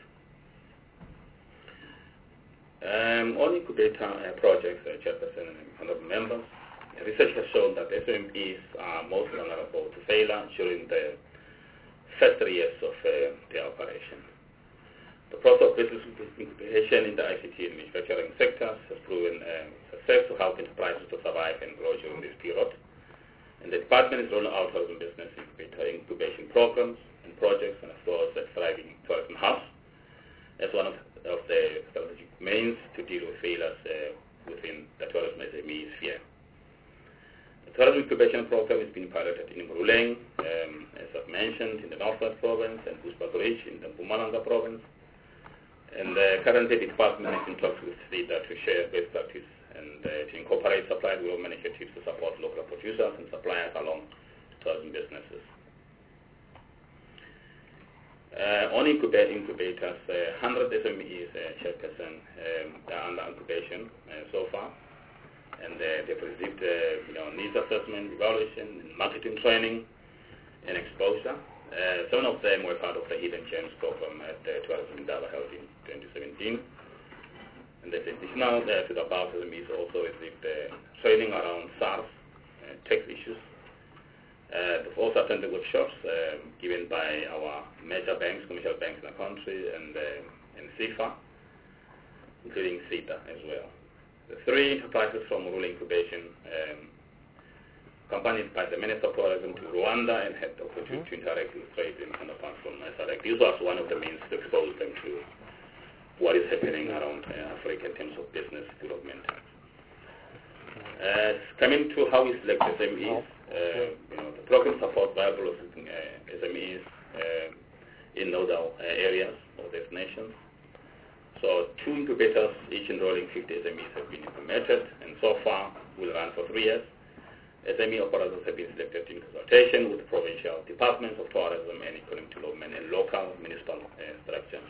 Um, on incubator uh, projects, uh, Chairperson and honorable members, research has shown that S M Es are most vulnerable to failure during the first three years of uh, their operation. The process of business incubation in the I C T and manufacturing sectors has proven um, success to help enterprises to survive and grow during this period. And the department is rolling out tourism business incubator incubation programs and projects, and of course, the thriving tourism hubs as one of, of the strategic means to deal with failures uh, within the tourism S M E sphere. The tourism incubation program is being piloted in Muruleng, um, as I've mentioned, in the Northwest Province, and Bushbuckridge in the Mpumalanga Province. And uh, currently, the department is in talks with SEDA to share best practice and uh, to incorporate supply development initiatives to support local producers and suppliers along tourism businesses. Uh, on incubat incubators, uh, one hundred S M Es, uh, Chairperson, um, are under incubation uh, so far, and uh, they've received uh, you know, needs assessment, evaluation, and marketing training, and exposure. Uh, seven of them were part of the Hidden Gems program at the Tourism Indaba held in twenty seventeen. And the additional uh, to the above S M Es also received uh, training around SARS, uh, tax issues. Uh, they've also attended workshops uh, given by our major banks, commercial banks in the country, and, uh, and SIFA, including SEDA as well. The three enterprises from rural incubation, um, accompanied by the Minister of Tourism to Rwanda, and had the opportunity mm-hmm. to interact with trade and counterparts from SADC. This was one of the means to expose them to what is happening around uh, Africa in terms of business development. Uh, coming to how we select S M Es, uh, you know, the program supports viable uh, S M Es uh, in nodal uh, areas or destinations. So two incubators, each enrolling fifty S M Es, have been implemented, and so far will run for three years. S M E operators have been selected in consultation with the provincial departments of tourism and economic development and local municipal uh, structures.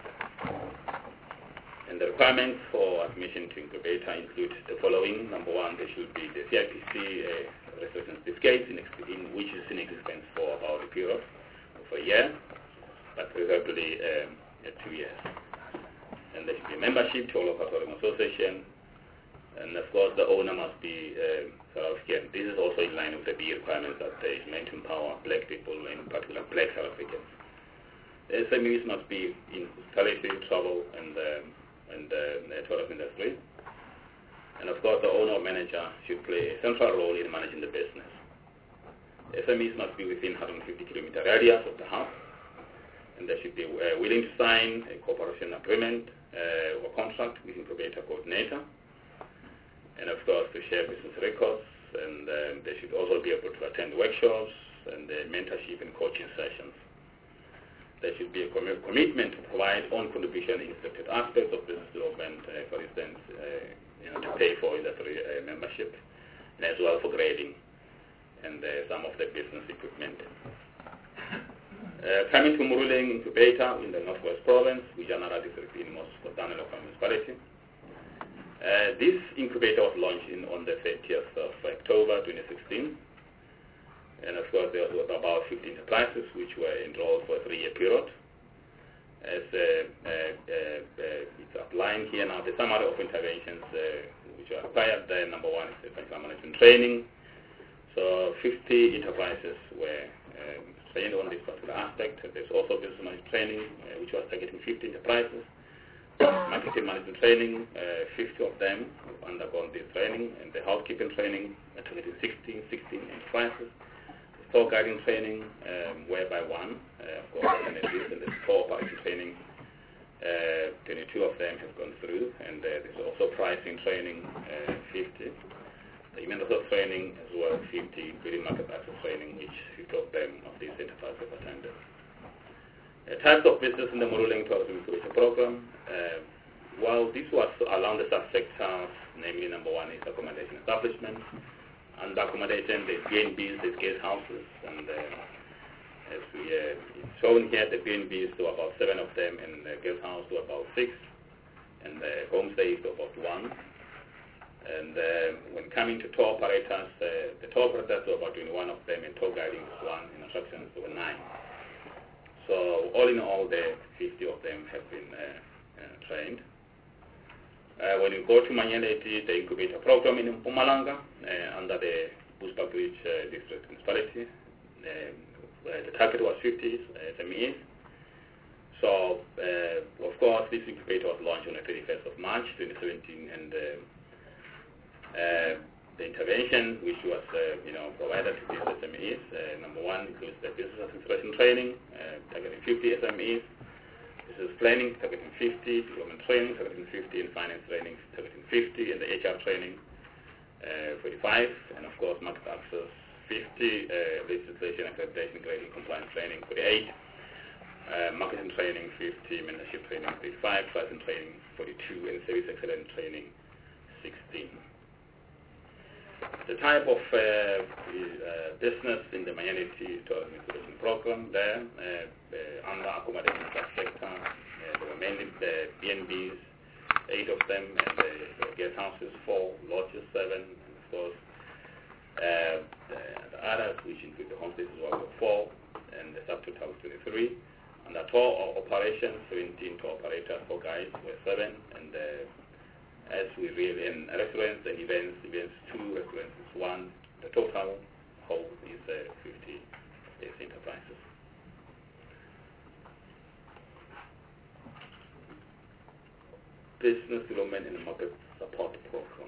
And the requirements for admission to incubator include the following. Number one, there should be the C I P C uh, restriction certificate, in, in which is in existence for about a period of a year, but preferably um, uh, two years. And there should be membership to a local tourism association. And of course, the owner must be uh, South African. This is also in line with the B requirements that is meant to empower black people, in particular black South Africans. The S M Es must be in hospitality, travel, and um, and uh, the tourism industry. And of course, the owner or manager should play a central role in managing the business. S M Es must be within one hundred fifty kilometer radius of the hub, and they should be uh, willing to sign a cooperation agreement uh, or contract with incubator coordinator, and of course to share business records, and um, they should also be able to attend workshops and uh, mentorship and coaching sessions. There should be a com commitment to provide own contribution in selected aspects of business development, uh, for instance, uh, you know, to pay for industry uh, membership, and as well for grading and uh, some of the business equipment. Uh, coming to Muruleng Incubator in the Northwest Province, Wijanara district in Moscotane local municipality. Uh, this incubator was launched in, on the thirtieth of October twenty sixteen. And of course, there was about fifty enterprises which were enrolled for a three-year period. As uh, uh, uh, uh, it's outlined here now, the summary of interventions uh, which are required. The number one is the financial management training. So fifty enterprises were um, trained on this particular aspect. There's also business management training, uh, which was targeting fifty enterprises. Marketing management training, uh, fifty of them have undergone this training, and the housekeeping training, uh, targeting sixteen, sixteen enterprises. Store guiding training, um, whereby one, uh, of course, and at least in the store operation training, uh, twenty-two of them have gone through, and uh, there's also pricing training, uh, fifty. The human resource training as well, fifty, including market access training, which fifty of them of these enterprises have attended. Uh, types of business in the Muruleng Tourism Incubation Program. Uh, well, this was along the subsectors, namely number one is accommodation establishment. And accommodation, there's B and Bs, there's guest houses, and uh, as we uh, it's shown here, the B and Bs to about seven of them, and the guest house to about six. and the homestay is about one. And uh, when coming to tour operators, uh, the tour operators were about twenty-one of them, and tour guiding was one, and attractions were nine. So all in all, the fifty of them have been uh, uh, trained. Uh, when you go to Manyeleti, the incubator program in Mpumalanga, uh, under the Bushbuckridge uh, District Municipality, uh, the target was fifty S M Es. So, uh, of course, this incubator was launched on the thirty-first of March twenty seventeen, and uh, Uh, the intervention which was uh, you know, provided to these S M Es, uh, number one includes the business administration training, uh, targeting fifty S M Es, business planning, targeting fifty, development training, targeting fifty, and finance training, targeting fifty, and the H R training, uh, forty-five, and of course market access, fifty, uh, legislation, accreditation, grading, compliance training, forty-eight, uh, marketing training, fifty, mentorship training, thirty-five, pricing training, forty-two, and service excellence training, sixteen. The type of uh, uh, business in the Manyeleti Tourism Incubation Program there, uh, uh, under accommodation sector, uh, there were mainly the B and Bs, eight of them, and the, the guest houses, four, lodges, seven, and of course uh, the, the others, which include the homestays as well, were four, and the subtotal was twenty-three. Under tour operations, seventeen tour operators, four guides were seven, and uh, as we really in restaurants and events, events two, restaurants is one. The total whole is uh, fifty enterprises. Business development and market support program.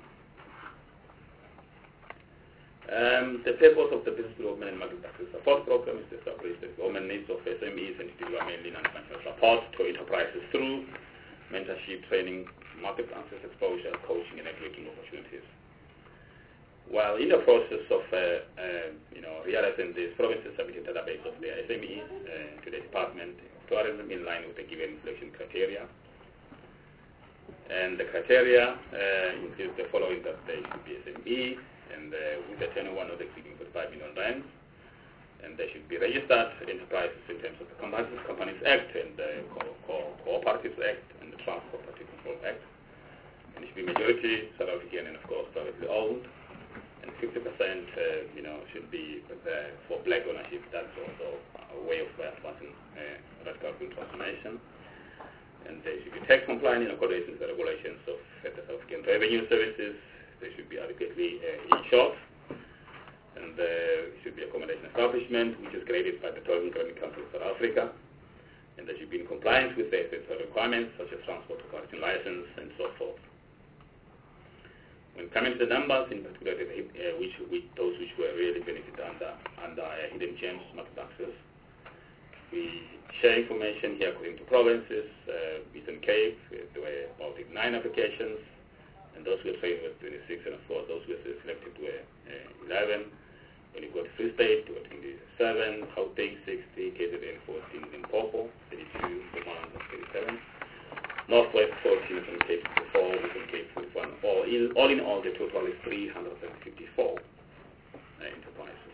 Um, the purpose of the business development and market access support program is to establish the development needs of S M Es and to deliver mainly non-financial support to enterprises through mentorship, training, market access exposure, coaching, and networking opportunities. While in the process of uh, uh, you know, realizing this, provinces submitted a database of their S M Es uh, to the Department of Tourism in line with the given selection criteria. And the criteria uh, include the following: that they should be S M Es and uh, with a turnover not exceeding forty-five million rands, and they should be registered enterprises in terms of the Companies, Companies Act and the Co Co Cooperatives Act and the Trust Property Control Act. And it should be majority South African and of course privately owned. And fifty percent, uh, you know, should be uh, for black ownership. That's also a way of advancing uh, radical green transformation. And they should be tax compliant in accordance with the regulations of the South African Revenue Services. They should be adequately uh, insured. And uh, it should be accommodation establishment, which is graded by the Tourism Economic Council of South Africa. And they should be in compliance with the requirements such as transport operating license and so forth. When coming to the numbers, in particular uh, which, which, those which were really benefited under, under uh, Hidden Gems market access, we share information here according to provinces. Uh, Eastern Cape, uh, there were about nine applications, and those who were trained were twenty-six, and of course those who were selected were uh, eleven. When you go to Free State, you got twenty-seven, Gauteng sixty, K Z N fourteen, Limpopo thirty-two, Command thirty-seven, Northwest fourteen, and Cape fifty-four, Western Cape forty-one. All in, all in all, the total is three hundred fifty-four uh, enterprises.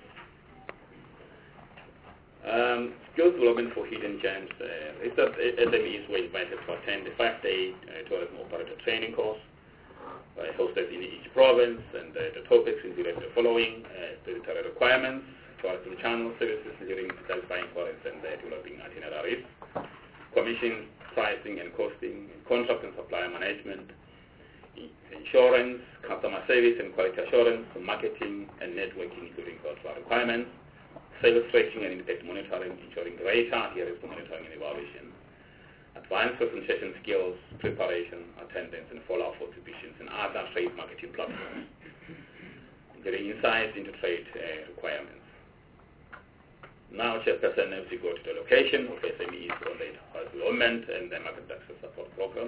Um, skills development for Hidden Gems. Uh, S M Es were invited to attend the five-day uh, tourism operator training course uh, hosted in each province, and uh, the topics included the following: uh, statutory requirements, tourism channel services, including identifying foreign and uh, developing itineraries, commission, pricing and costing, contract and supplier management, insurance, customer service and quality assurance, marketing and networking, including cultural requirements, sales tracking and impact monitoring, ensuring greater adherence to monitoring and evaluation, advanced presentation skills, preparation, attendance, and follow-up for exhibitions and other trade marketing platforms, including insights into trade uh, requirements. Now, Chairperson, as we go to the location of S M Es on the enterprise development and the market access support program.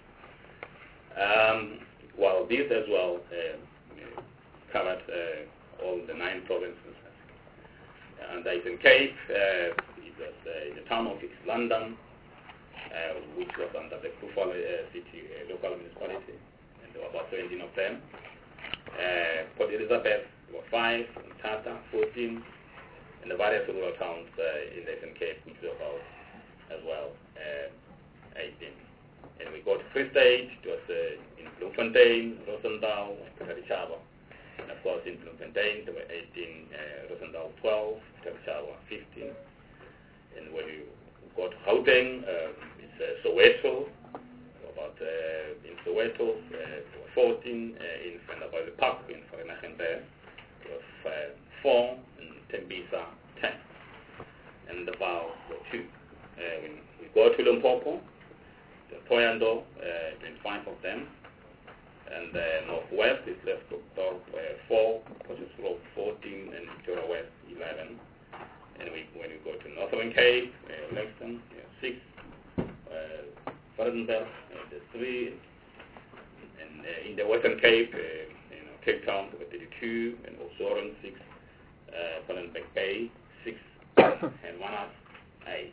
Um, well, this as well uh, covered uh, all the nine provinces. And the Eastern Cape, uh, it was uh, in the town of East London, uh, which was under the Kufala uh, City uh, local municipality, and there were about seventeen of them. Uh, Port Elizabeth, there were five, and Tata, fourteen, and the various rural towns uh, in the Eastern Cape, which were about as well uh, eighteen. And we go to Free State, it was uh, in Bloemfontein, Rosendal, and Pietermaritzburg. And of course in Bloemfontein there were eighteen, uh, Rosendal twelve, Pietermaritzburg fifteen. And when you go to Gauteng, um, it's uh, Soweto, about uh, in Soweto, uh, fourteen, uh, in Vanderbilt Park, in Vereeniging there, it was uh, four, and Tembisa ten, and the Vaal were two. Uh, when we go to Limpopo, the Thohoyandou, uh, twenty-five of them, and uh, Northwest is left Doctor uh, four, Potchefstroom fourteen, and Victoria West eleven. And we, when we go to Northern Cape, uh, Langston, uh, six, uh, Vardenberg, uh, there's three, and uh, in the Western Cape, uh, you know, Cape Town, thirty-two, and Ozoren, six, uh, Pallenbeck Bay, six, and Manus, eight.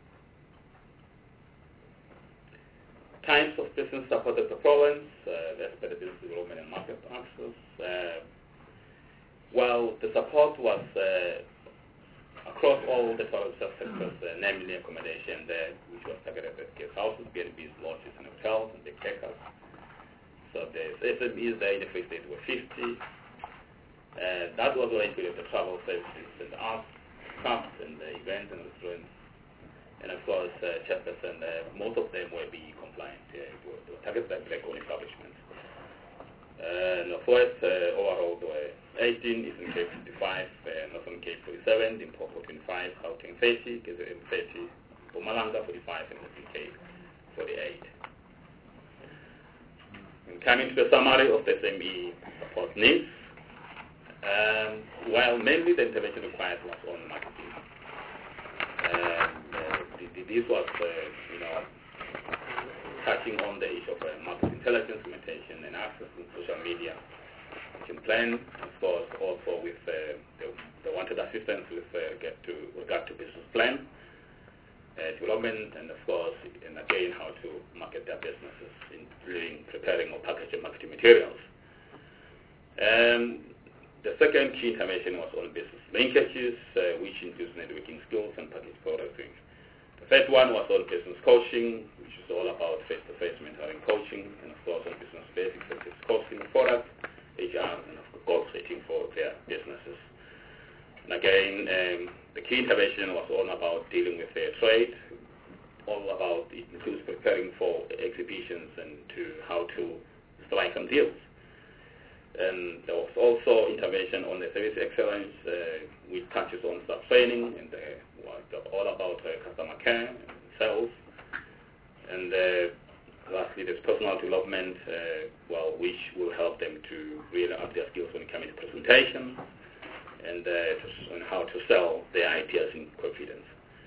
Types of business supported the province, uh, the expanded business development and market access. Uh, well, the support was uh, across all the tourism sectors, uh, namely accommodation there, which was targeted at guest houses, B and Bs, lodges, and hotels, and big packers. So the S M Es there in the Free State were fifty. Uh, that was related with the travel services and the arts, crafts, and the events and restaurants. And of course, uh, Chairperson, uh, most of them were B E compliant. Uh, they were, they were targeted by black-owned establishments. Uh, Northwest, uh, overall, there were eighteen, Eastern Cape fifty-five, uh, Northern Cape forty-seven, Limpopo twenty-five, Gauteng thirty, K Z N thirty, Mpumalanga forty-five, and Western Cape forty-eight. And coming to the summary of the S M E support needs, um, while mainly the intervention required was on marketing. Um, uh, this was, uh, you know, touching on the issue of uh, market intelligence, implementation, and access to social media action plan, of course, also with uh, the, the wanted assistance with uh, get to regard to business plan uh, development, and of course, and again, how to market their businesses, including preparing or packaging marketing materials. Um, The second key intervention was on business linkages, uh, which includes networking skills and package processing. The third one was on business coaching, which is all about face-to-face mentoring coaching, and of course on business basics such as costing products, H R, and of course goal setting for their businesses. And again, um, the key intervention was all about dealing with their trade, all about, it includes preparing for exhibitions and to how to strike some deals. And there was also intervention on the service excellence, uh, which touches on staff training and uh, all about uh, customer care and sales. And uh, lastly, there's personal development, uh, well, which will help them to really up their skills when it comes to presentation and uh, to, on how to sell their ideas in confidence.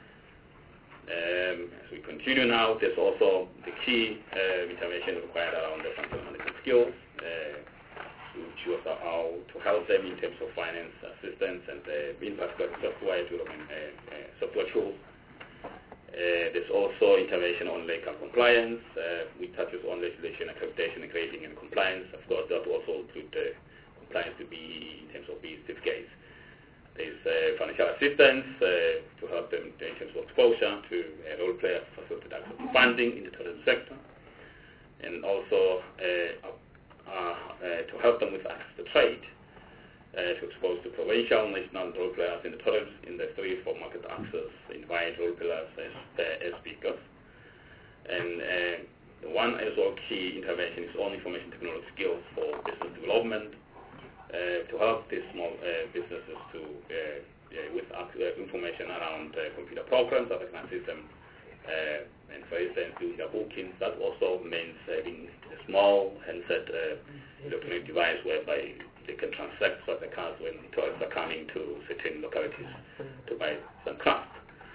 Um, as we continue now, there's also the key uh, intervention required around the functional management skills, uh, which was how to help them in terms of finance assistance and uh, in particular software development, uh, uh, software tools. Uh, there's also intervention on legal compliance, uh, which touches on legislation, accreditation, grading, and compliance. Of course, that also include uh, compliance to be in terms of B certificates. There's uh, financial assistance uh, to help them in terms of exposure to uh, role players, facilitate access to funding in the tourism sector, and also uh, Uh, uh, to help them with access to trade, uh, to expose to provincial, national role players in the tourism industry for market access, invite role players as, uh, as speakers. And uh, the one as well key intervention is on information technology skills for business development, uh, to help these small uh, businesses to uh, uh, with uh, information around uh, computer programs that they can assist them. Uh, and for instance, doing their bookings. That also means having a small handset uh, electronic device whereby they can transact with the cars when tourists are coming to certain localities to buy some craft.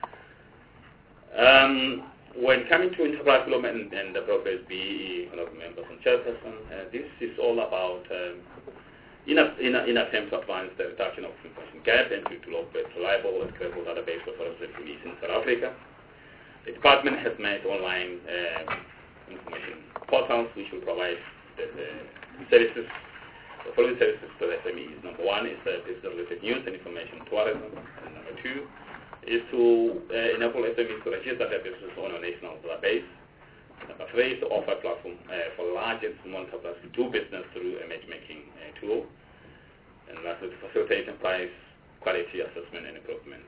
Um, when coming to enterprise development and the progress B E, honorable members and chairperson, uh, this is all about um, in a in a in a attempt to advance the reduction of information gap and to develop a reliable and credible database for foreign refugees in South Africa. The department has made online uh, information portals which will provide the, the services, the following services to the S M Es. Number one is uh, business-related news and information tourism. And number two is to uh, enable S M Es to register their business on a national database. Number three is to offer a platform uh, for large and small enterprises to do business through a matchmaking uh, tool. And lastly, to facilitate enterprise quality assessment and improvement.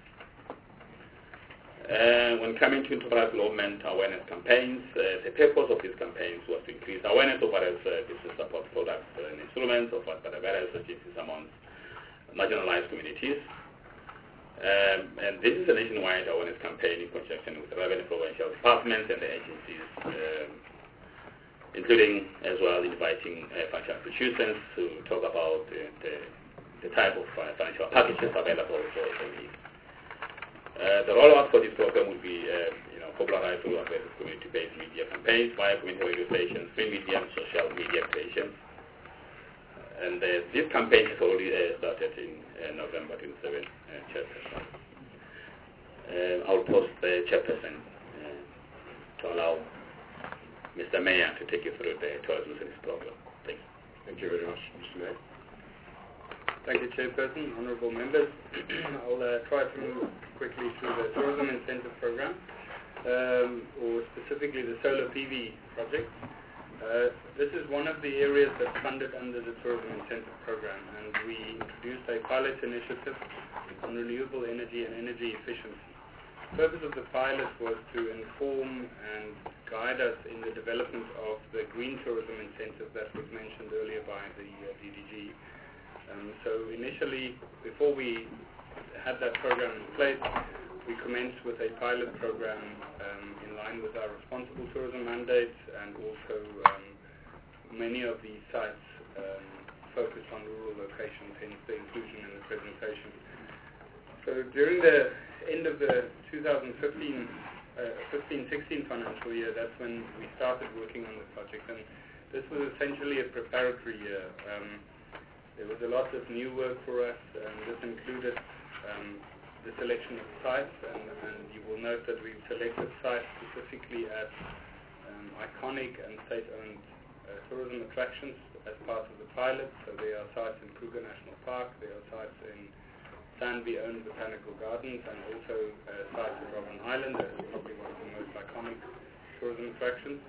Uh, when coming to enterprise development awareness campaigns, uh, the purpose of these campaigns was to increase awareness of various uh, business support products and instruments offered by the various agencies among marginalized communities. Um, and this is a nationwide awareness campaign in conjunction with the relevant provincial departments and the agencies, um, including as well inviting uh, financial institutions to talk about uh, the, the type of uh, financial packages available for S M Es. Uh, the rollout for this program will be uh, you know, popularized through aggressive community-based media campaigns via community radio stations, free media, and social media creations. And uh, this campaign has already uh, started in uh, November twenty-seventh, uh, chairperson. Uh, I'll post the chairperson uh, to allow Mister Mayor to take you through the tourism service program. Thank you. Thank you very much, Mister Mayor. Thank you, Chairperson, honourable members. I'll uh, try to move quickly through the Tourism Incentive Program, um, or specifically the solar P V project. Uh, this is one of the areas that's funded under the Tourism Incentive Program, and we introduced a pilot initiative on renewable energy and energy efficiency. The purpose of the pilot was to inform and guide us in the development of the green tourism incentive that was mentioned earlier by the uh, D D G. Um, so initially, before we had that program in place, we commenced with a pilot program um, in line with our responsible tourism mandates, and also um, many of these sites um, focus on rural locations, hence the inclusion in the presentation. So during the end of the two thousand fifteen sixteen financial year, that's when we started working on the project, and this was essentially a preparatory year. Um, There was a lot of new work for us, and this included um, the selection of sites, and, and you will note that we've selected sites specifically at um, iconic and state-owned uh, tourism attractions as part of the pilot. So there are sites in Kruger National Park, there are sites in Sandby-owned botanical gardens, and also uh, sites in Robben Island, that's probably one of the most iconic tourism attractions.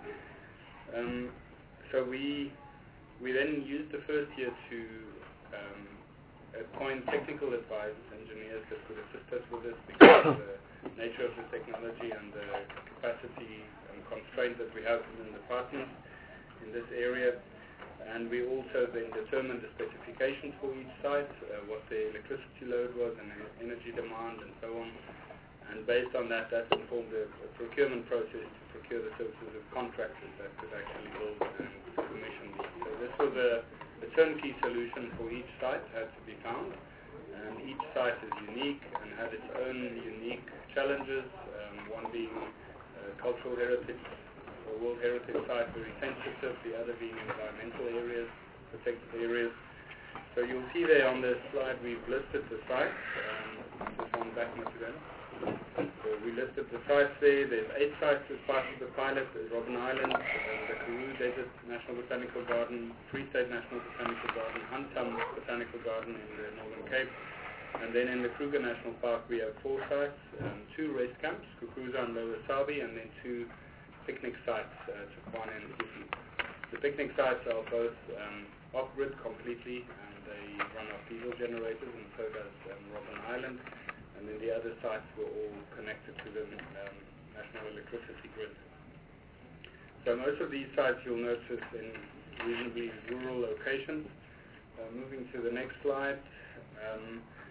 Um, so we we then used the first year to Um, appoint technical advisors, engineers that could assist us with this because of the nature of the technology and the capacity and constraint that we have within the department in this area. And we also then determined the specifications for each site, uh, what the electricity load was and the energy demand and so on. And based on that, that informed the procurement process to procure the services of contractors that could actually build and commission these. So this was a The turnkey solution for each site had to be found, and each site is unique and had its own unique challenges, um, one being uh, cultural heritage or World Heritage site, very sensitive, the other being environmental areas, protected areas. So you'll see there on the slide we've listed the sites, um, just one back once again. So we listed the sites there. There's eight sites as part of the pilot. There's Robben Island, um, the Karoo Desert National Botanical Garden, Free State National Botanical Garden, Huntham Botanical Garden in the Northern Cape. And then in the Kruger National Park we have four sites, um, two rest camps, Kukuza and Lower Sabi, and then two picnic sites, uh, Tukwane and Kufi. The picnic sites are both um, off-grid completely, and they run off diesel generators, and so does um, Robben Island. And then the other sites were all connected to the um, national electricity grid. So most of these sites you'll notice in reasonably rural locations. Uh, moving to the next slide. Um,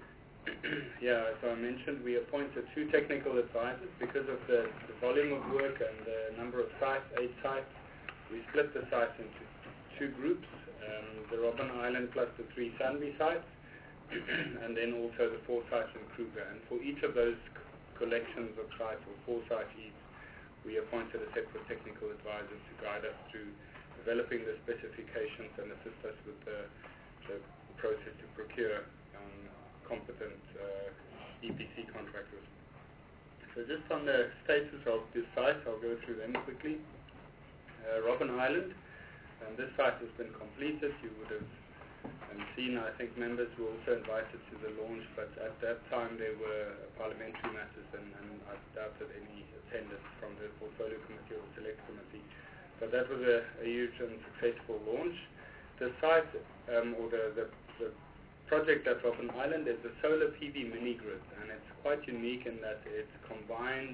yeah, as I mentioned, we appointed two technical advisors because of the, the volume of work and the number of sites, eight sites. We split the sites into two groups, um, the Robben Island plus the three Sandby sites, and then also the four sites in Kruger. And for each of those c- collections of sites, or four sites each, we appointed a separate technical advisor to guide us through developing the specifications and assist us with the, the process to procure um, competent uh, E P C contractors. So just on the status of this site, I'll go through them quickly. Uh, Robben Island, and this site has been completed. You would have and seen. I think members were also invited to the launch, but at that time there were parliamentary matters, and, and I doubt that any attendance from the portfolio committee or the select committee. But that was a, a huge and successful launch. The site, um, or the, the, the project at Robben Island is a solar P V mini grid, and it's quite unique in that it combines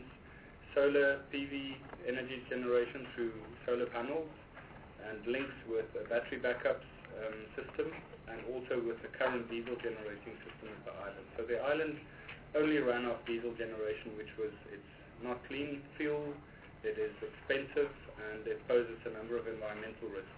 solar P V energy generation through solar panels and links with a battery backup um, system, and also with the current diesel generating system of the island. So the island only ran off diesel generation, which was, it's not clean fuel, it is expensive, and it poses a number of environmental risks.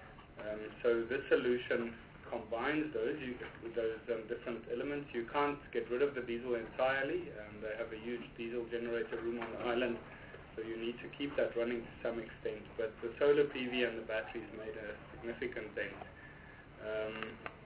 Um, so this solution combines those, you, those um, different elements. You can't get rid of the diesel entirely, and they have a huge diesel generator room on the island, so you need to keep that running to some extent. But the solar P V and the batteries made a significant dent. Um,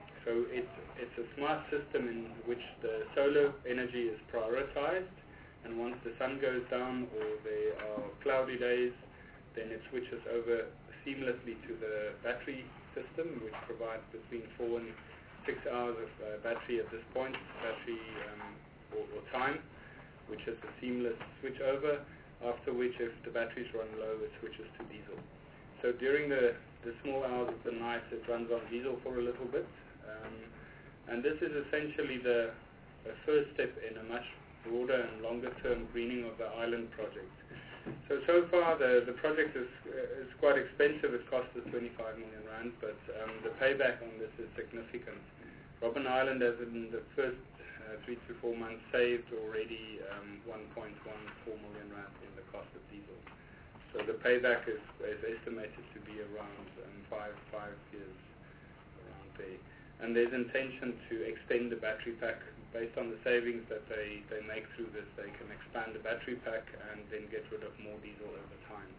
so it's, it's a smart system in which the solar energy is prioritized, and once the sun goes down or there are cloudy days, then it switches over seamlessly to the battery system, which provides between four and six hours of uh, battery at this point, battery um, or, or time, which is a seamless switch over, after which if the batteries run low, it switches to diesel. So during the, the small hours of the night, it runs on diesel for a little bit. Um, and this is essentially the, the first step in a much broader and longer term greening of the island project. So, so far the, the project is, uh, is quite expensive. It cost us twenty-five million rand, but um, the payback on this is significant. Robben Island has in the first uh, three to four months saved already um, one point one four million rand in the cost of diesel. So the payback is, is estimated to be around um, five, five years around there. And there's intention to extend the battery pack based on the savings that they, they make through this. They can expand the battery pack and then get rid of more diesel over time.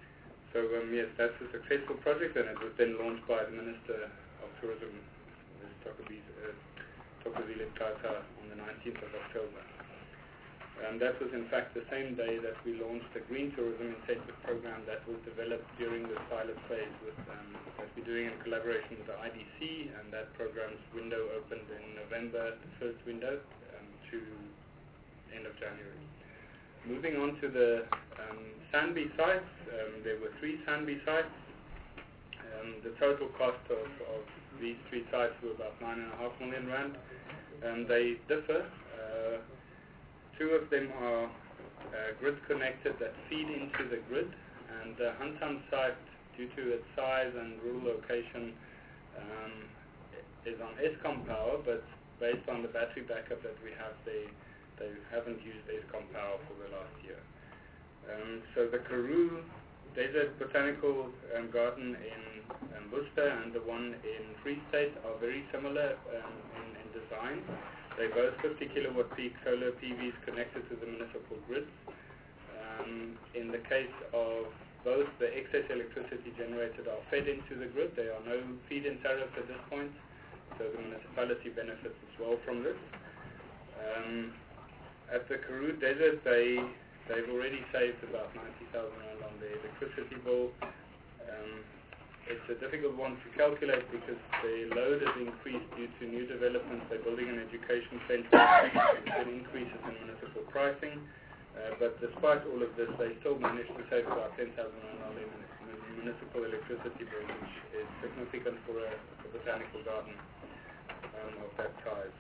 So um, yes, that's a successful project, and it was then launched by the Minister of Tourism, Thokozile Mxatha, on the nineteenth of October. And that was in fact the same day that we launched the Green Tourism Incentive Program that was developed during the pilot phase with, um, that we're doing in collaboration with the I D C, and that program's window opened in November, the first window, um, to end of January. Moving on to the um, Sandby sites, um, there were three Sandby sites. Um, the total cost of, of these three sites were about nine and a half million rand, and they differ. Uh, Two of them are uh, grid connected that feed into the grid, and the Huntham site, due to its size and rural location, um, is on Eskom power, but based on the battery backup that we have, they, they haven't used Eskom power for the last year. Um, so the Karoo Desert Botanical um, Garden in um, Worcester and the one in Free State are very similar um, in, in design. They're both fifty kilowatt peak solar P Vs connected to the municipal grids. Um, in the case of both, the excess electricity generated are fed into the grid. There are no feed-in tariffs at this point, so the municipality benefits as well from this. Um, at the Karoo Desert, they, they've already saved about ninety thousand rand on their electricity bill. Um, It's a difficult one to calculate because the load has increased due to new developments. They're building an education center, there's been increases in municipal pricing, uh, but despite all of this, they still managed to save about ten thousand rand on their municipal electricity bill, which is significant for a, a botanical garden um, of that size.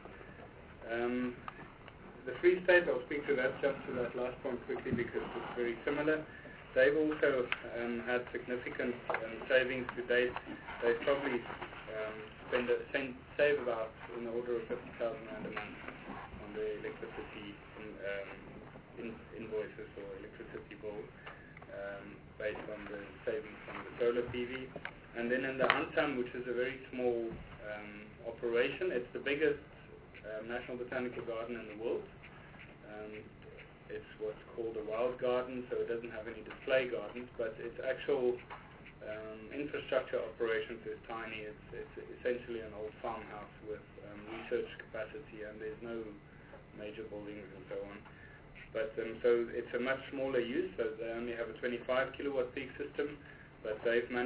Um, the Free State, I'll speak to that, jump to that last point quickly because it's very similar. They've also um, had significant um, savings to date. They probably um, spend a, save about in the order of fifty thousand rand a month on the electricity in, um, in, invoices or electricity bill um, based on the savings from the solar P V. And then in the Huntham, which is a very small um, operation, it's the biggest um, national botanical garden in the world. Um, It's what's called a wild garden, so it doesn't have any display gardens, but its actual um, infrastructure operations is tiny. It's, it's essentially an old farmhouse with um, research capacity, and there's no major buildings and so on. But um, so it's a much smaller use, so they only have a twenty-five kilowatt peak system, but they've managed to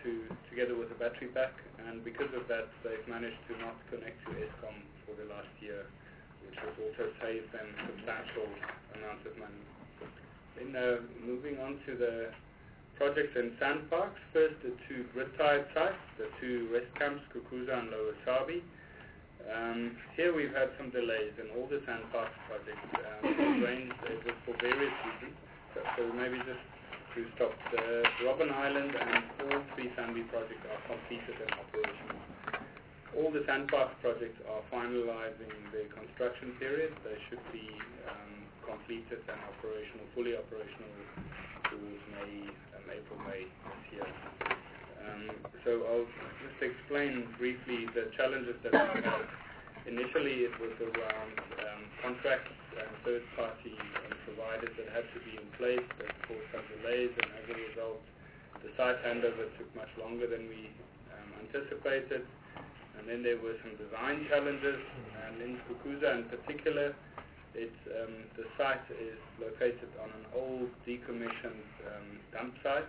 to, together with a battery pack, and because of that, they've managed to not connect to Eskom for the last year, which has also saved them substantial amounts of money. Then uh, moving on to the projects in sandparks, first the two grid-tied sites, the two rest camps, Kukuza and Lower Sabi. Um, here we've had some delays in all the sandparks projects, um, range uh, for various reasons. So, so maybe just to stop, the Robben Island and all three Sandy projects are completed and operational. All the sandparks projects are finalizing their construction period. They should be um, completed and operational, fully operational towards May, um, April, May this year. Um, so I'll just explain briefly the challenges that we had. Initially it was around um, contracts and third-party um, providers that had to be in place that caused some delays, and as a result the site handover took much longer than we um, anticipated. And then there were some design challenges, and in Kukuza in particular, it's, um, the site is located on an old decommissioned um, dump site,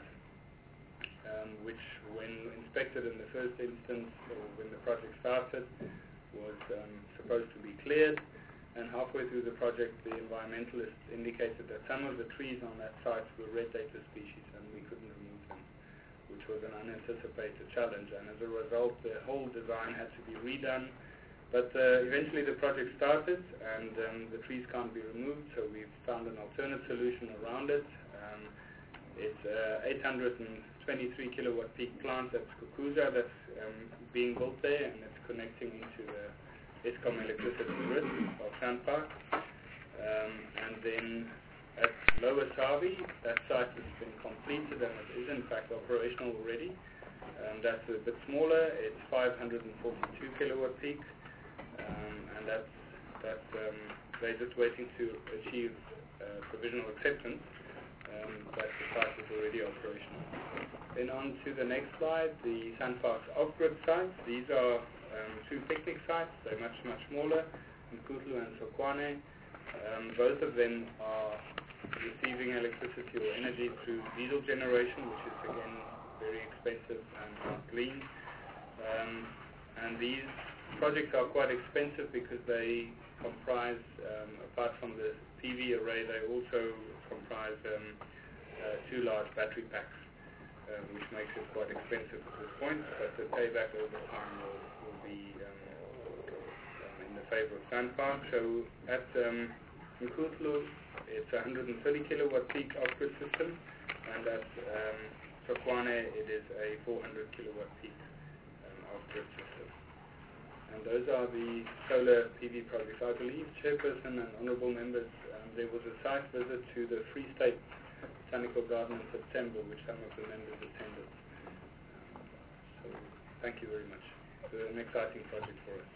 um, which when inspected in the first instance, or when the project started, was um, supposed to be cleared. And halfway through the project, the environmentalists indicated that some of the trees on that site were red data species, and we couldn't remove them, which was an unanticipated challenge. And as a result, the whole design had to be redone. But uh, eventually the project started, and um, the trees can't be removed, so we've found an alternate solution around it. Um, it's an eight hundred twenty-three kilowatt peak plant at Kukuza that's um, being built there, and it's connecting into the Eskom electricity grid of Sandpark. Um, and then at Lower Sabi, that site has been completed and it is in fact operational already. Um, that's a bit smaller, it's five hundred forty-two kilowatt peak. Um, and that's, that's um, they're just waiting to achieve uh, provisional acceptance, um, but the site is already operational. Then on to the next slide, the Sandparks off-grid sites. These are um, two picnic sites. They're much, much smaller, Nkutlu and Sokwane. Um, both of them are receiving electricity or energy through diesel generation, which is again very expensive and not green. Um, and these projects are quite expensive because they comprise, um, apart from the P V array, they also comprise um, uh, two large battery packs, um, which makes it quite expensive at this point, but the payback over time will, will be um, um, in the favor of Sandpark. So at um, Nkutlu, it's a one hundred thirty kilowatt peak off-grid system, and at um, Sokwane, it is a four hundred kilowatt peak um, off-grid system. And those are the solar P V projects. I believe, Chairperson and Honourable Members, um, there was a site visit to the Free State Botanical Garden in September, which some of the members attended. Um, so thank you very much. It's an exciting project for us.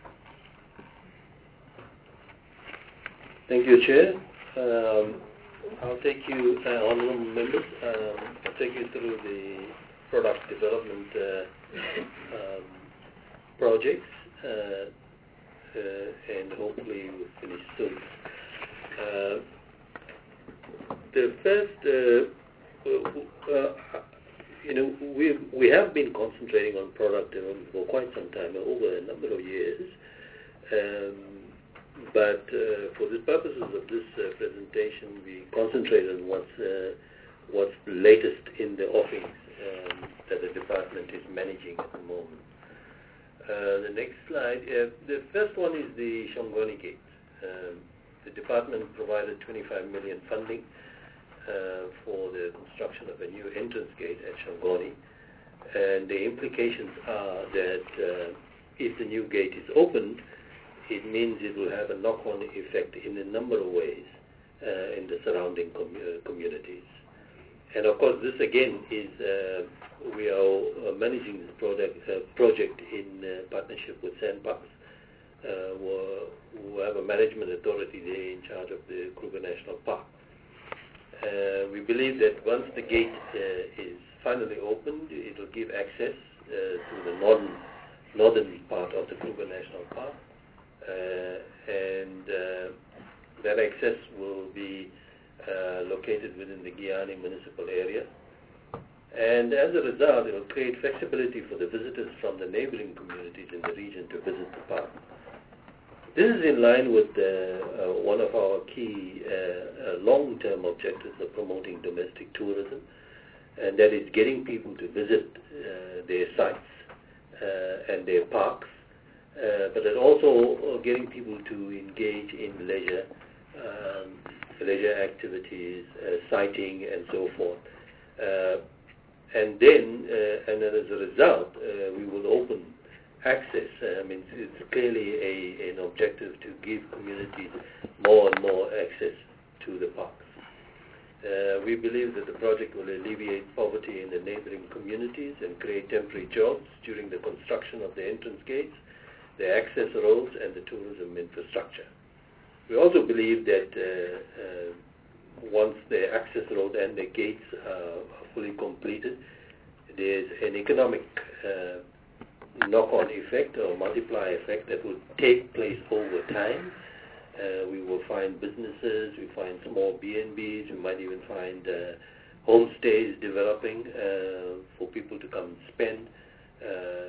Thank you, Chair. Um, I'll take you, uh, Honourable Members, um, I'll take you through the product development uh, um, projects. Uh, uh, and hopefully we'll finish soon. Uh, the first, uh, uh, you know, we we have been concentrating on product development for quite some time, over a number of years. Um, but uh, for the purposes of this uh, presentation, we concentrate on what's uh, what's latest in the offerings um, that the department is managing at the moment. Uh, the next slide, uh, the first one is the Shongoni Gate. Um, the department provided twenty-five million funding uh, for the construction of a new entrance gate at Shongoni, and the implications are that uh, if the new gate is opened, it means it will have a knock-on effect in a number of ways uh, in the surrounding com uh, communities. And of course, this again is, uh, we are uh, managing this product, uh, project in uh, partnership with Sandparks, uh, who, who have a management authority there in charge of the Kruger National Park. Uh, we believe that once the gate uh, is finally opened, it will give access uh, to the northern, northern part of the Kruger National Park, uh, and uh, that access will be Uh, located within the Giyani municipal area, And as a result, it will create flexibility for the visitors from the neighboring communities in the region to visit the park. This is in line with uh, uh, one of our key uh, uh, long-term objectives of promoting domestic tourism, and that is getting people to visit uh, their sites uh, and their parks, uh, but it also getting people to engage in leisure, um, leisure activities, uh, sighting, and so forth. Uh, and then, uh, and then as a result, uh, we will open access. I mean, it's clearly a, an objective to give communities more and more access to the parks. Uh, we believe that the project will alleviate poverty in the neighboring communities and create temporary jobs during the construction of the entrance gates, the access roads, and the tourism infrastructure. We also believe that uh, uh, once the access road and the gates are fully completed, there's an economic uh, knock-on effect or multiplier effect that will take place over time. Uh, we will find businesses, we find small B and Bs, we might even find uh, homestays developing uh, for people to come and spend uh,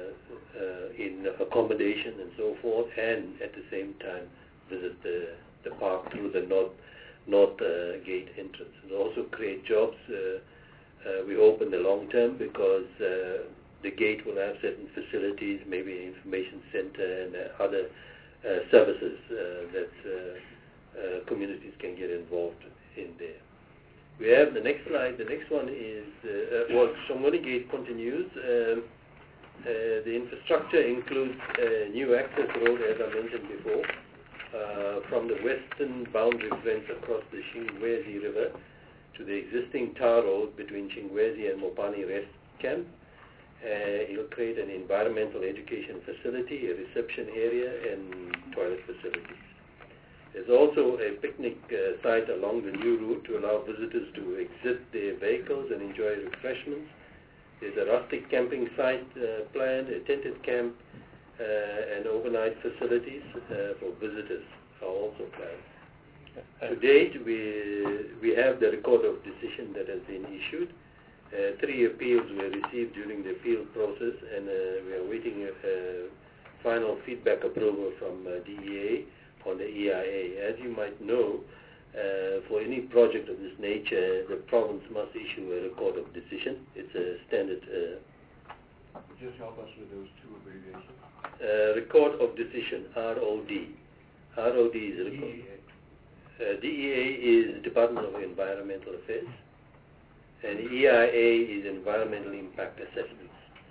uh, in accommodation and so forth, and at the same time visit the, the park through the north, north uh, gate entrance. And also create jobs, uh, uh, we hope in the long term, because uh, the gate will have certain facilities, maybe an information center and uh, other uh, services uh, that uh, uh, communities can get involved in there. We have the next slide. The next one is, uh, well, Shongoni Gate continues. Um, uh, the infrastructure includes a new access road, as I mentioned before, uh, from the western boundary fence across the Shingwezi River to the existing tar road between Shingwezi and Mopani Rest Camp. Uh, it'll create an environmental education facility, a reception area, and toilet facilities. There's also a picnic uh, site along the new route to allow visitors to exit their vehicles and enjoy refreshments. There's a rustic camping site uh, planned, a tented camp, uh, and overnight facilities uh, for visitors are also planned. To date, we, we have the record of decision that has been issued. Uh, three appeals were received during the appeal process, and uh, we are waiting uh, final feedback approval from uh, D E A on the E I A. As you might know, uh, for any project of this nature, the province must issue a record of decision. It's a standard. Uh, Just help us with those two abbreviations. Uh, record of decision, R O D. R O D is record. D E A. Uh, D E A is Department of Environmental Affairs. And E I A is environmental impact assessments.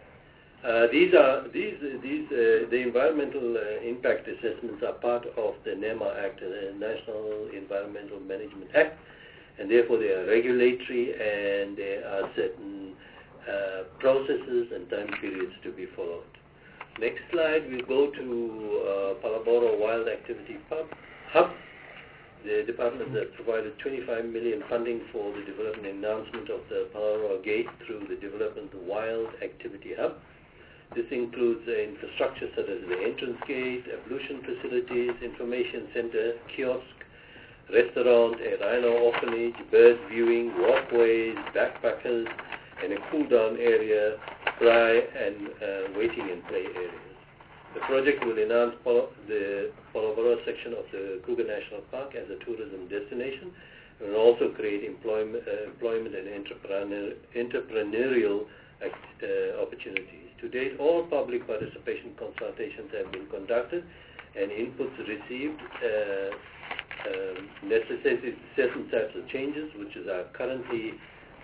Uh, these are these these uh, the environmental uh, impact assessments are part of the NEMA Act, the National Environmental Management Act, and therefore they are regulatory, and there are certain uh, processes and time periods to be followed. Next slide, we go to uh, Palabora Wild Activity Hub. The department has provided twenty-five million funding for the development and enhancement of the Palabora Gate through the development of the Wild Activity Hub. This includes uh, infrastructure such as the entrance gate, ablution facilities, information center, kiosk, restaurant, a rhino orphanage, bird viewing, walkways, backpackers, and a cool-down area, fry and uh, waiting and play areas. The project will enhance the Palabora section of the Kruger National Park as a tourism destination, and will also create employment, uh, employment and entrepreneur, entrepreneurial act, uh, opportunities. To date, all public participation consultations have been conducted and inputs received. Uh, um, necessitated certain types of changes, which is are currently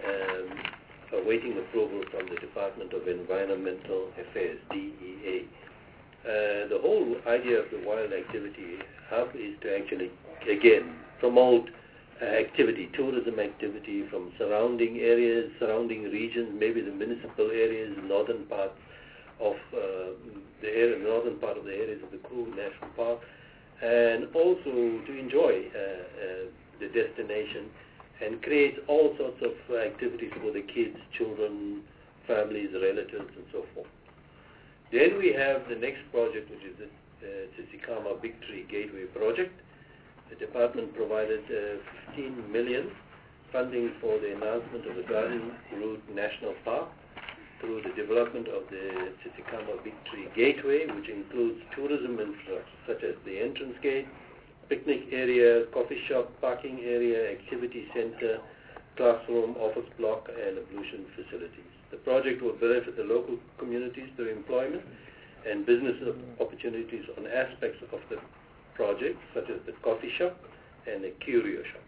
um, awaiting approval from the Department of Environmental Affairs, D E A. Uh, the whole idea of the Wild Activity Hub is to actually, again, promote uh, activity, tourism activity from surrounding areas, surrounding regions, maybe the municipal areas, northern parts of uh, the area, northern part of the areas of the Kruger National Park, and also to enjoy uh, uh, the destination and create all sorts of activities for the kids, children, families, relatives, and so forth. Then we have the next project, which is the uh, Tsitsikamma Big Tree Gateway project. The department provided uh, fifteen million funding for the enhancement of the Garden Route National Park through the development of the Tsitsikamma Big Tree Gateway, which includes tourism infrastructure such as the entrance gate, picnic area, coffee shop, parking area, activity center, classroom, office block, and ablution facilities. The project will benefit the local communities through employment and business opportunities on aspects of the project, such as the coffee shop and the curio shop.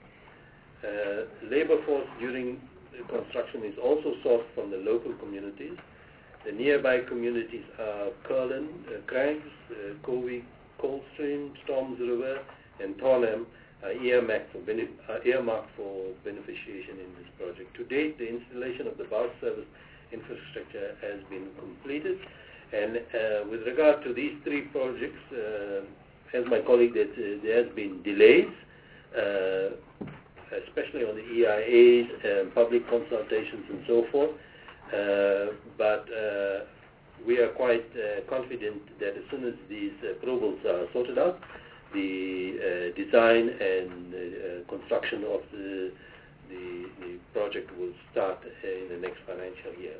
Uh, labor force during the construction is also sourced from the local communities. The nearby communities are Curlin, uh, Crags, uh, Covey, Coldstream, Storms River, and Thornham are earmarked for, benef are earmarked for beneficiation in this project. To date, the installation of the bus service infrastructure has been completed. And uh, with regard to these three projects, uh, as my colleague said, uh, there has been delays, uh, especially on the E I As, um, public consultations and so forth. Uh, but uh, we are quite uh, confident that as soon as these approvals are sorted out, the uh, design and uh, construction of the, the, the project will start in the next financial year.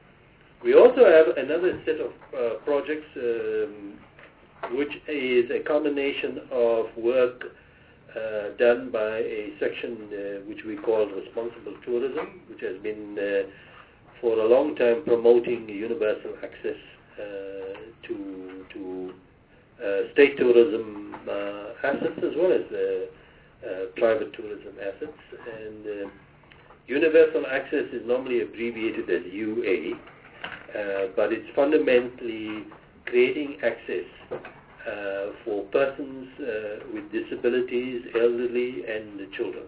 We also have another set of uh, projects um, which is a combination of work uh, done by a section uh, which we call responsible tourism, which has been uh, for a long time promoting universal access uh, to, to uh, state tourism uh, assets as well as uh, uh, private tourism assets. And uh, universal access is normally abbreviated as U A. Uh, but it's fundamentally creating access uh, for persons uh, with disabilities, elderly, and children,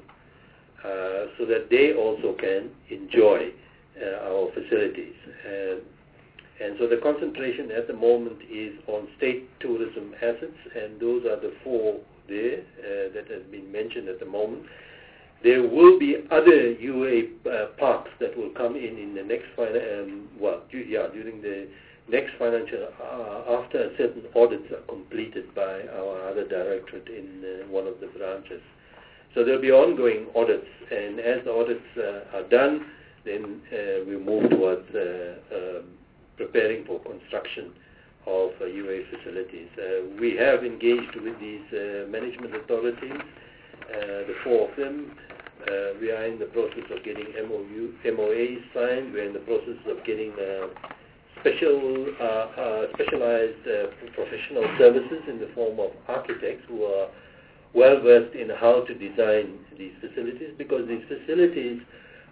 uh, so that they also can enjoy uh, our facilities. Uh, and so the concentration at the moment is on state tourism assets, and those are the four there uh, that has been mentioned at the moment. There will be other U A uh, parks that will come in in the next, um, well, du yeah, during the next financial, uh, after certain audits are completed by our other directorate in uh, one of the branches. So there'll be ongoing audits, and as the audits uh, are done, then uh, we move towards uh, um, preparing for construction of uh, U A facilities. Uh, we have engaged with these uh, management authorities, uh, the four of them. Uh, we are in the process of getting M O U, M O As signed. We're in the process of getting uh, special, uh, uh, specialized uh, professional services in the form of architects who are well versed in how to design these facilities, because these facilities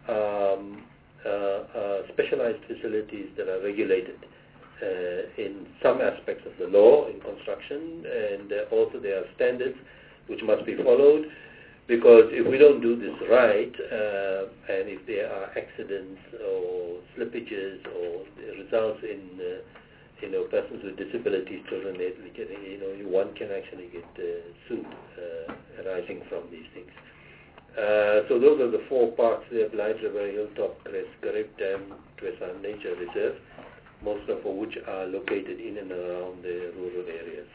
um, uh, are specialized facilities that are regulated uh, in some aspects of the law in construction, and uh, also there are standards which must be followed. Because if we don't do this right, uh, and if there are accidents or slippages or results in, uh, you know, persons with disabilities, children, you know, one can actually get uh, sued uh, arising from these things. Uh, so those are the four parks there: Blythe River, Hilltop Crest, Garib Dam, Twesan Nature Reserve, most of which are located in and around the rural areas.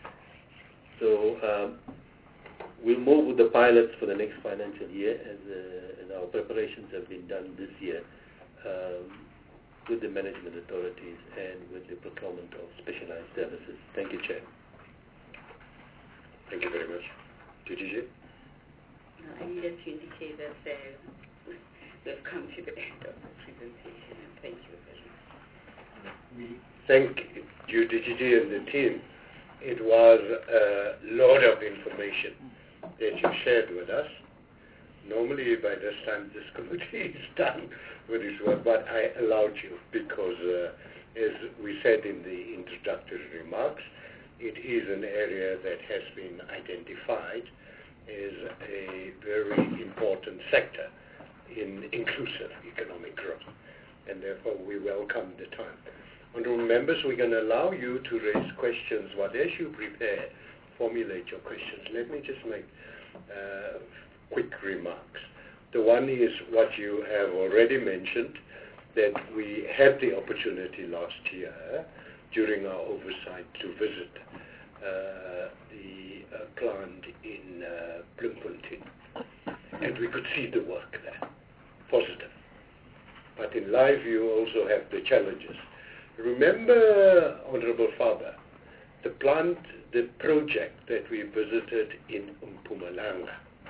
So. Um, We'll move with the pilots for the next financial year, as uh, and our preparations have been done this year um, with the management authorities and with the procurement of specialized services. Thank you, Chair. Thank you very much. D G J? No, I needed to indicate that uh, we've come to the end of the presentation, and thank you very much. Thank you, D G J and the team. It was a lot of information that you shared with us. Normally by this time this committee is done with its work, but I allowed you because uh, as we said in the introductory remarks, it is an area that has been identified as a very important sector in inclusive economic growth, and therefore we welcome the time. Honourable members, we're going to allow you to raise questions, but as you prepare, formulate your questions, let me just make uh, quick remarks. The one is what you have already mentioned, that we had the opportunity last year during our oversight to visit uh, the uh, plant in uh, Bloemfontein. and we could see the work there, positive. But in life you also have the challenges. Remember, Honorable Father, the plant, the project that we visited in Mpumalanga.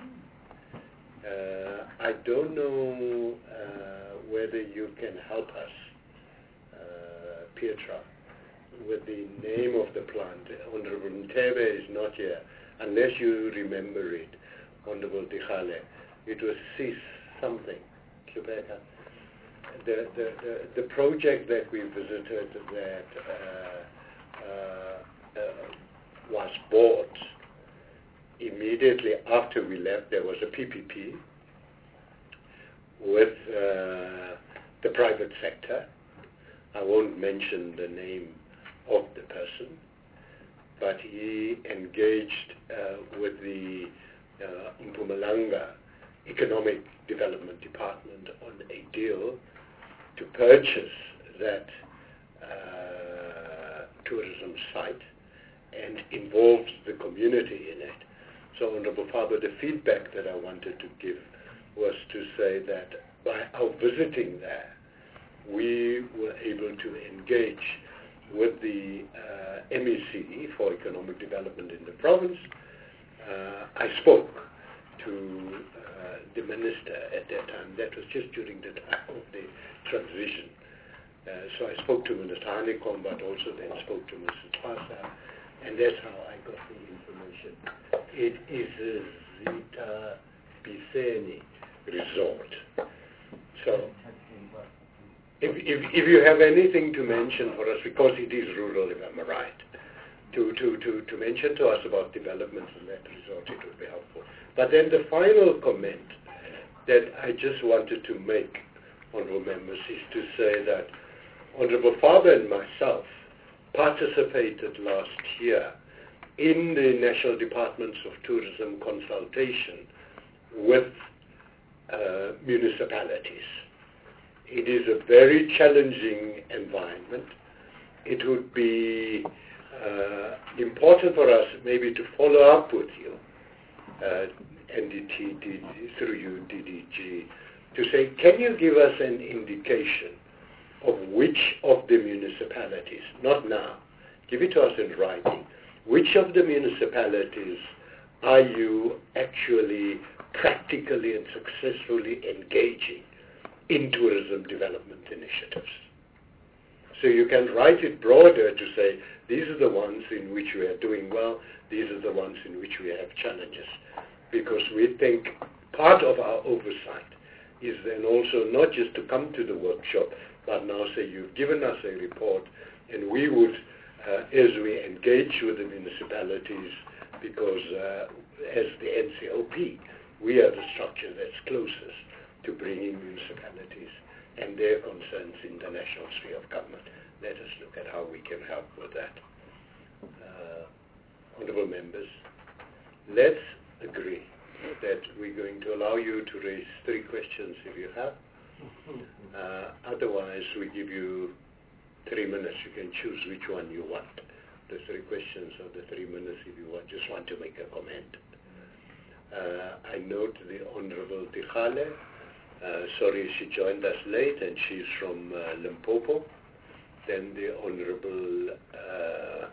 Uh, I don't know uh, whether you can help us, uh, Pietra, with the name of the plant. Honorable Ntebe is not here, unless you remember it, Honorable Dikhale. It was C something, Quebec. The, the, the, the project that we visited that uh, uh, uh, was bought immediately after we left. There was a P P P with uh, the private sector. I won't mention the name of the person, but he engaged uh, with the uh, Mpumalanga Economic Development Department on a deal to purchase that uh, tourism site and involved the community in it. So, Honorable Father, the feedback that I wanted to give was to say that by our visiting there, we were able to engage with the uh, M E C for economic development in the province. Uh, I spoke to uh, the minister at that time. That was just during the time of the transition. Uh, so I spoke to Minister Hanekom, but also then spoke to Missus Pasa, and that's how I got the information. It is a Zita Piseni resort. So, if, if, if you have anything to mention for us, because it is rural, if I'm right, to, to, to, to mention to us about developments in that resort, it would be helpful. But then the final comment that I just wanted to make, Honourable Members, is to say that Honourable Father and myself participated last year in the National Departments of Tourism consultation with uh, municipalities. It is a very challenging environment. It would be uh, important for us maybe to follow up with you, uh, N D T, D D, through you, D D G, to say, can you give us an indication of which of the municipalities, not now, give it to us in writing, which of the municipalities are you actually practically and successfully engaging in tourism development initiatives? So you can write it broader to say, these are the ones in which we are doing well, these are the ones in which we have challenges. Because we think part of our oversight is then also not just to come to the workshop, but now say, you've given us a report, and we would, uh, as we engage with the municipalities, because uh, as the N C O P, we are the structure that's closest to bringing municipalities and their concerns in the national sphere of government. Let us look at how we can help with that. Uh, honourable members, let's agree that we're going to allow you to raise three questions if you have. Uh, otherwise, we give you three minutes. You can choose which one you want. The three questions or the three minutes if you want, just want to make a comment. Uh, I note the Honourable Dikhale. Uh, sorry she joined us late, and she's from uh, Limpopo. Then the Honourable uh,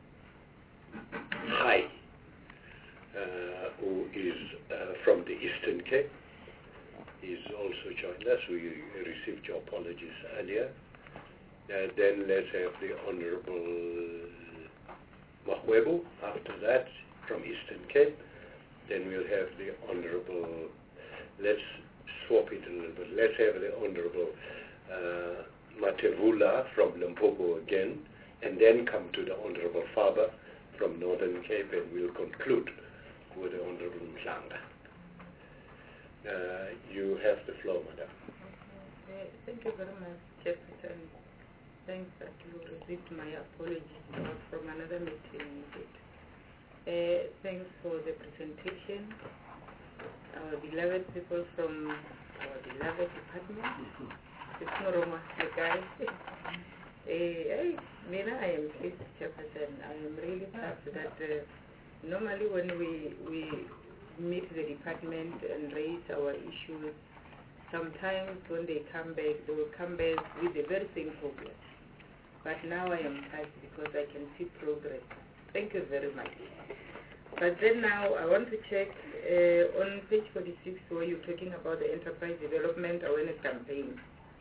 Hai, uh, who is uh, from the Eastern Cape. He's also joined us. We received your apologies earlier. Uh, then let's have the Honourable Mahwebu after that from Eastern Cape. Then we'll have the Honourable, let's swap it a little bit. Let's have the Honourable uh, Matevula from Limpopo again, and then come to the Honourable Faber from Northern Cape, and we'll conclude with the Honourable Mhlanga. Uh, you have the floor, Madam. Okay. Uh, thank you very much, Chairperson. Thanks that you received my apologies from another meeting. Uh, thanks for the presentation. Our beloved people from our beloved department. It's Moroma, the guy. uh, Mina, I am pleased, Chairperson. I am really glad that uh, normally when we, we meet the department and raise our issues. Sometimes when they come back, they will come back with the very same problem. But now I am touched because I can see progress. Thank you very much. But then now I want to check uh, on page forty-six where you're talking about the enterprise development awareness campaign.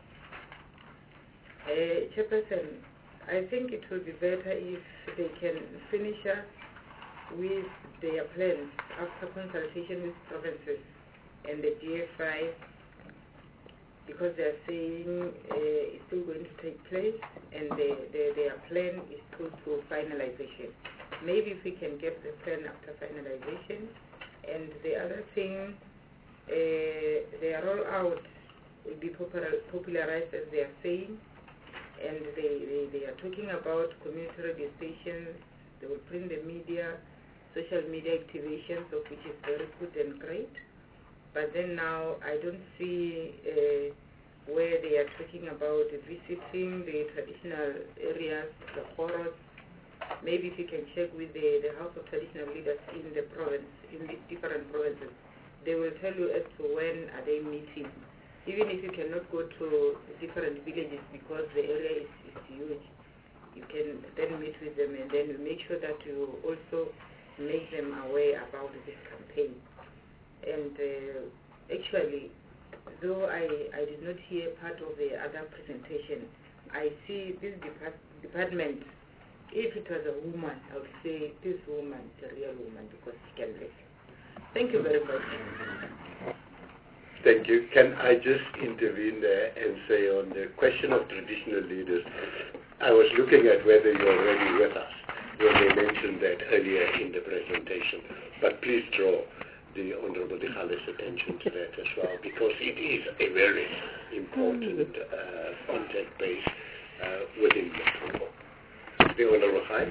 Uh, Chairperson, I think it would be better if they can finish us with their plans after consultation with provinces and the G F I, because they are saying uh, it's still going to take place and they, they, their plan is to, to finalization. Maybe if we can get the plan after finalization. And the other thing, uh, their rollout will be popular, popularized as they are saying, and they, they, they are talking about community radio stations. They will print the media, social media activations, of which is very good and great. But then now I don't see uh, where they are talking about visiting the traditional areas, the chorus. Maybe if you can check with the, the House of Traditional Leaders in the province, in the different provinces, they will tell you as to when are they meeting. Even if you cannot go to different villages because the area is, is huge, you can then meet with them and then make sure that you also make them aware about this campaign. And uh, actually, though I, I did not hear part of the other presentation, I see this depart department, if it was a woman, I would say this woman is a real woman because she can live. Thank you very much. Thank you. Can I just intervene there and say on the question of traditional leaders, I was looking at whether you're already with us when they mentioned that earlier in the presentation. But please draw the Honorable Dikhale's attention to that as well, because it is a very important uh, content base uh, within the Congo. The Honorable Khaim.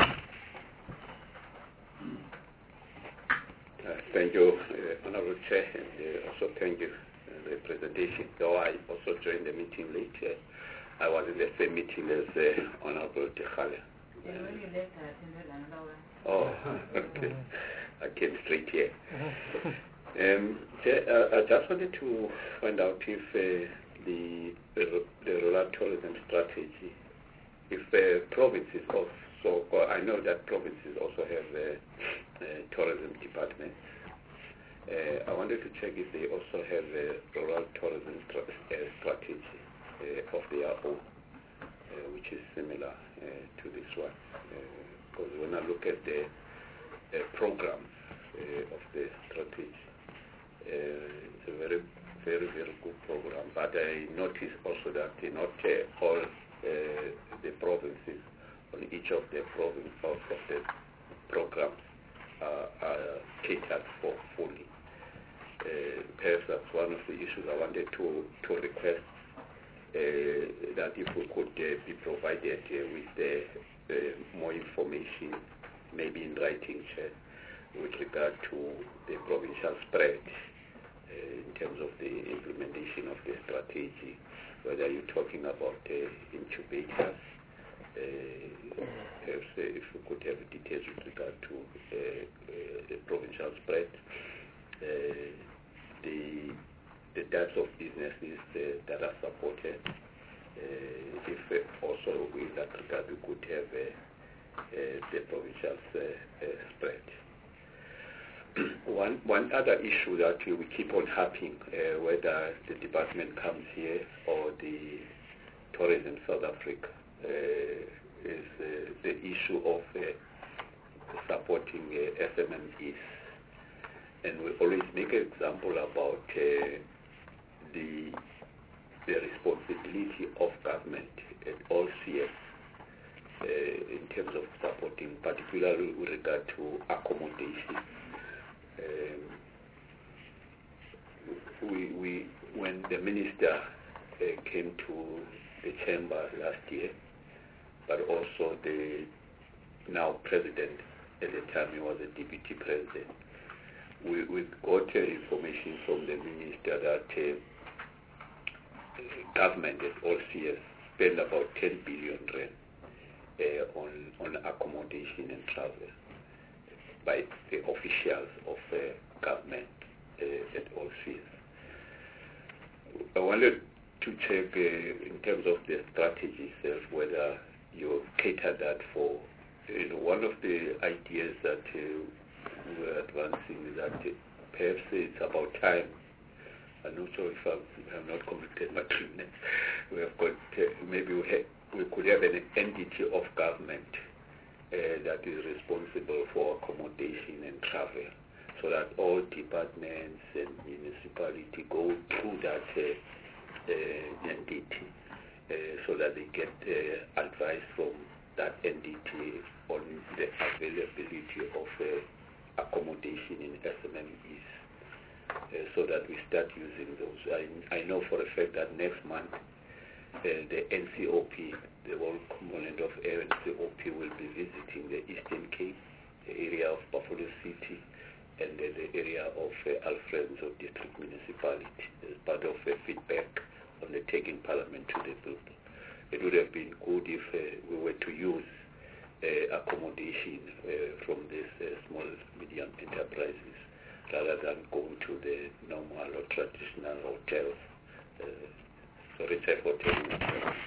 Uh, thank you, uh, Honorable Chair, and uh, also thank you for the presentation. Though I also joined the meeting late, uh, I was in the same meeting as uh, Honorable Dikhale. And when you left, I attended another one. Oh, okay. I came straight here. um, Chair, uh, I just wanted to find out if uh, the, the the rural tourism strategy, if the uh, provinces also, I know that provinces also have a, a tourism department. Uh, I wanted to check if they also have a rural tourism stra uh, strategy uh, of their own, uh, which is similar uh, to this one. Because uh, when I look at the uh, program uh, of the strategy, uh, it's a very, very, very good program. But I noticed also that uh, not uh, all uh, the provinces on each of the province of, of the programs uh, are catered for fully. Uh, perhaps that's one of the issues I wanted to, to request, uh, that if we could uh, be provided uh, with uh, uh, more information, maybe in writing, Chair, with regard to the provincial spread uh, in terms of the implementation of the strategy, whether you're talking about uh, incubators, uh, perhaps uh, if we could have details with regard to uh, uh, the provincial spread, uh, the the types of businesses uh, that are supported. Uh, if uh, also in that regard we could have uh, uh, the provincial uh, uh, spread. one one other issue that uh, we keep on harping, uh, whether the department comes here or the Tourism South Africa, uh, is uh, the issue of uh, supporting uh, S M Es. And we always make an example about uh, the, the responsibility of government at all C S uh, in terms of supporting, particularly with regard to accommodation. Um, we, we, when the minister uh, came to the chamber last year, but also the now president, at the time he was a deputy president, we, we got uh, information from the minister that uh, government at all C S spend about ten billion rand uh, on, on accommodation and travel. by the officials of uh, government uh, at all spheres. I wanted to check uh, in terms of the strategy itself whether you cater that for, you know, one of the ideas that uh, we're advancing is that uh, perhaps it's about time. I'm not sure if I'm, I'm not completed my treatment. We have got, uh, maybe we, ha- we could have an entity of government uh, that is responsible for accommodation and travel, so that all departments and municipality go through that uh, uh, entity, uh, so that they get uh, advice from that entity on the availability of uh, accommodation in S M M Es. Uh, so that we start using those. I, I know for a fact that next month uh, the N C O P, the whole component of N C O P, will be visiting the Eastern Cape, the area of Buffalo City, and uh, the area of uh, Alfredo District Municipality as part of uh, feedback on the taking Parliament to the building. It would have been good if uh, we were to use uh, accommodation uh, from these uh, small, medium enterprises, rather than going to the normal or traditional hotels. Uh, sorry, Chief Hotel.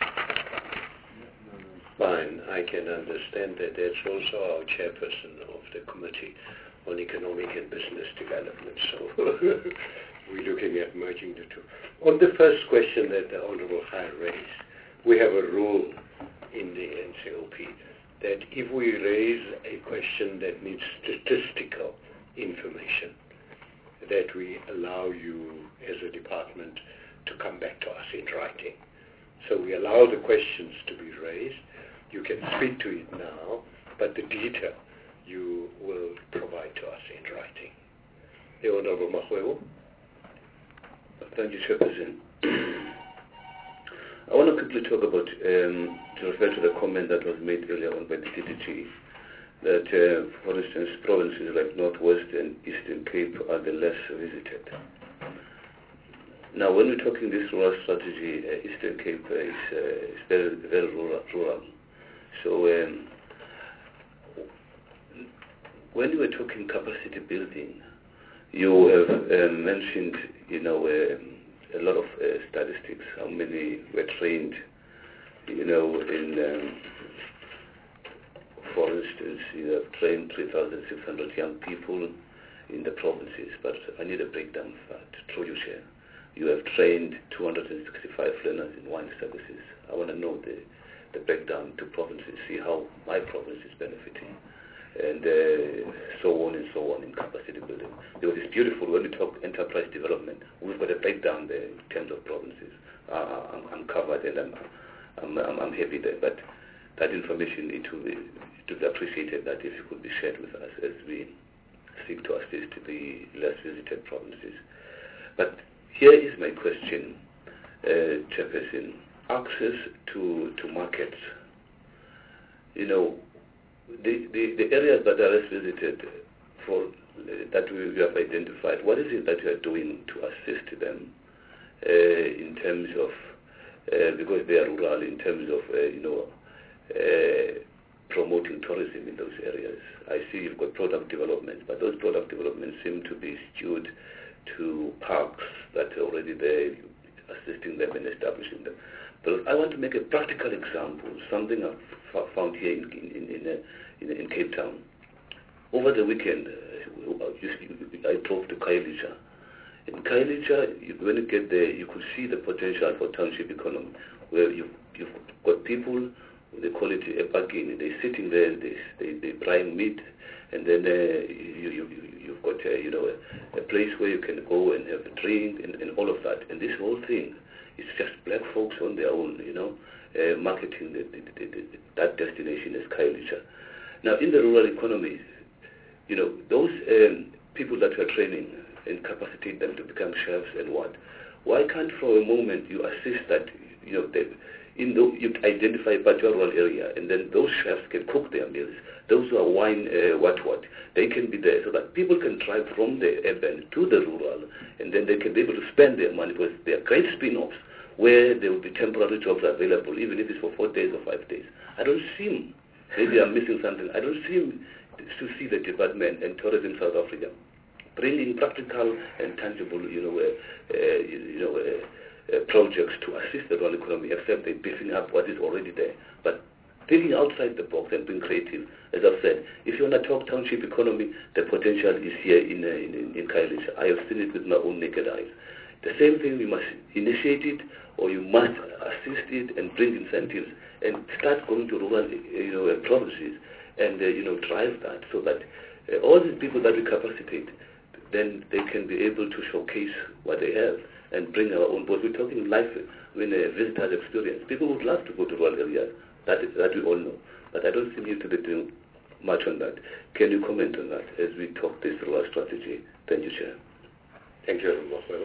Fine, I can understand that. That's also our chairperson of the Committee on Economic and Business Development. So we're looking at merging the two. On the first question that the Honourable Khai raised, we have a rule in the N C O P that if we raise a question that needs statistical information, that we allow you as a department to come back to us in writing. So we allow the questions to be raised. You can speak to it now, but the detail you will provide to us in writing. The Honourable Mahwebo. Thank you, Chairperson. I want to quickly talk about, um, to refer to the comment that was made earlier on by the D D G, that, uh, for instance, provinces like Northwest and Eastern Cape are the less visited. Now, when we're talking this rural strategy, uh, Eastern Cape uh, is, uh, is very, very rural. rural. So, um, when you were talking capacity building, you have uh, mentioned, you know, uh, a lot of uh, statistics, how many were trained, you know, in... Um, For instance, you have trained three thousand six hundred young people in the provinces, but I need a breakdown of that. Through you share. You have trained two hundred sixty-five learners in wine services. I want to know the, the breakdown to provinces, see how my province is benefiting, and uh, so on and so on in capacity building. Because it's beautiful when we talk enterprise development. We've got a breakdown there in terms of provinces. Uh, I'm, I'm covered and I'm, I'm, I'm, I'm happy there, but that information, it will be, it will be appreciated that if it could be shared with us as we seek to assist the less visited provinces. But here is my question, uh, Chairperson. Access to, to markets. You know, the, the, the areas that are less visited for, uh, that we, we have identified, what is it that you are doing to assist them uh, in terms of, uh, because they are rural, in terms of, uh, you know, Uh, promoting tourism in those areas? I see you've got product development, but those product developments seem to be skewed to parks that are already there, assisting them and establishing them. But I want to make a practical example, something I've f- found here in, in, in, uh, in, in Cape Town. Over the weekend, uh, I drove to Khayelitsha. In Khayelitsha, you, when you get there, you could see the potential for township economy, where you've, you've got people, they call it a bargain. They're sitting there, they they they buying meat, and then uh, you, you you you've got uh, you know a, a place where you can go and have a drink and, and all of that. And this whole thing is just black folks on their own, you know, uh, marketing the, the, the, the, that destination as Khayelitsha. Now, in the rural economy, you know, those um, people that you are training and capacitate them to become chefs and what? Why can't for a moment you assist that, you know, they, in the, you identify a particular rural area, and then those chefs can cook their meals. Those who are wine, uh, what, what, they can be there, so that people can drive from the urban to the rural, and then they can be able to spend their money, because there are great spin-offs where there will be temporary jobs available, even if it's for four days or five days. I don't see, maybe I'm missing something, I don't see to see the development and tourism in South Africa, bringing practical and tangible, you know, uh, uh, you know, uh, uh, projects to assist the rural economy, except they're beefing up what is already there. But thinking outside the box and being creative, as I've said, if you want to talk township economy, the potential is here in uh, in, in Khayelitsha. I have seen it with my own naked eyes. The same thing, we must initiate it, or you must assist it and bring incentives and start going to rural, you know, provinces and uh, you know, drive that so that uh, all these people that we capacitate, then they can be able to showcase what they have and bring our own. But we're talking life, I mean, a visitor's experience. People would love to go to rural areas. That is, that we all know. But I don't seem you to be doing much on that. Can you comment on that as we talk this rural strategy? Thank you, Chair. Thank you, Honorable.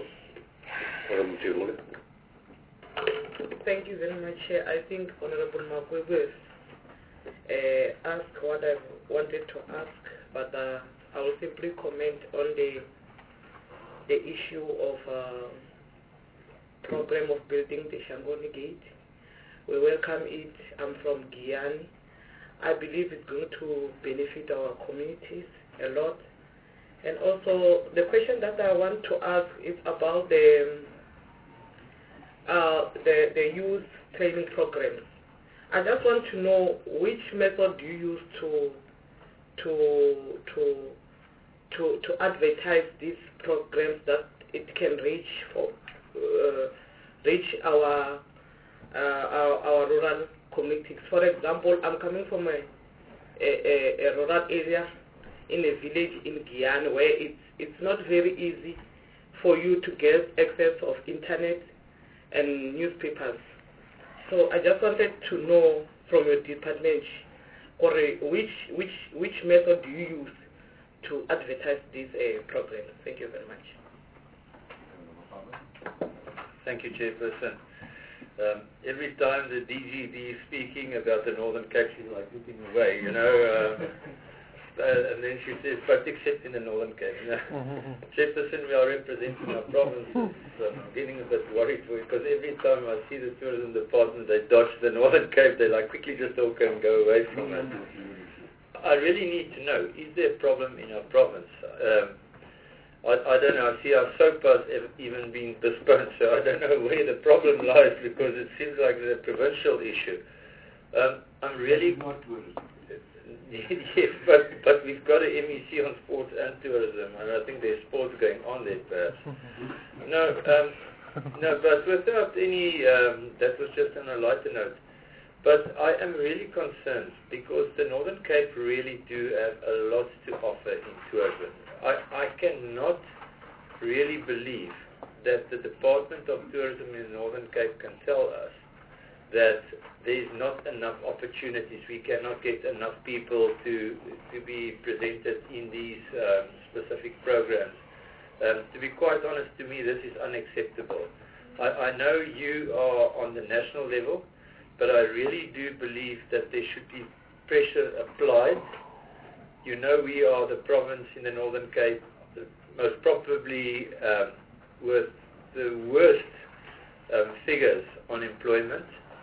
Thank you very much, Chair. I think Honorable Makwebe uh, asked what I wanted to ask, but uh, I will simply comment on the the issue of uh, program of building the Shangoni Gate. We welcome it. I'm from Giyani. I believe it's going to benefit our communities a lot. And also, the question that I want to ask is about the uh, the, the youth training programs. I just want to know which method do you use to to to to to advertise these programs that it can reach for uh, reach our uh, our, our rural communities. For example, I'm coming from a a, a, a rural area in a village in Guyana where it's it's not very easy for you to get access of internet and newspapers. So I just wanted to know from your department, or which which which method do you use to advertise these uh, programs? Thank you very much. Thank you, Chairperson. Um, every time the D G B is speaking about the Northern Cape, she's like looking away, you know. Uh, Uh, and then she says, but except in the Northern Cape. You know? Chairperson, we are representing our provinces. I'm getting a bit worried for it, because every time I see the tourism department, they dodge the Northern Cape. They like quickly just all can go away from it. I really need to know, is there a problem in our province? Um, I, I don't know. I see our SOPA's even being postponed, so I don't know where the problem lies, because it seems like it's a provincial issue. Um, I'm really... Not tourism. Yes, but, but we've got an M E C on sports and tourism, and I think there's sports going on there, perhaps. No, um, no, but without any, um, that was just on a lighter note. But I am really concerned, because the Northern Cape really do have a lot to offer in tourism. I, I cannot really believe that the Department of Tourism in the Northern Cape can tell us that there's not enough opportunities. We cannot get enough people to to be presented in these um, specific programs. Um, to be quite honest, to me, this is unacceptable. I, I know you are on the national level, but I really do believe that there should be pressure applied. You know, we are the province in the Northern Cape, most probably um, with the worst um, figures on employment.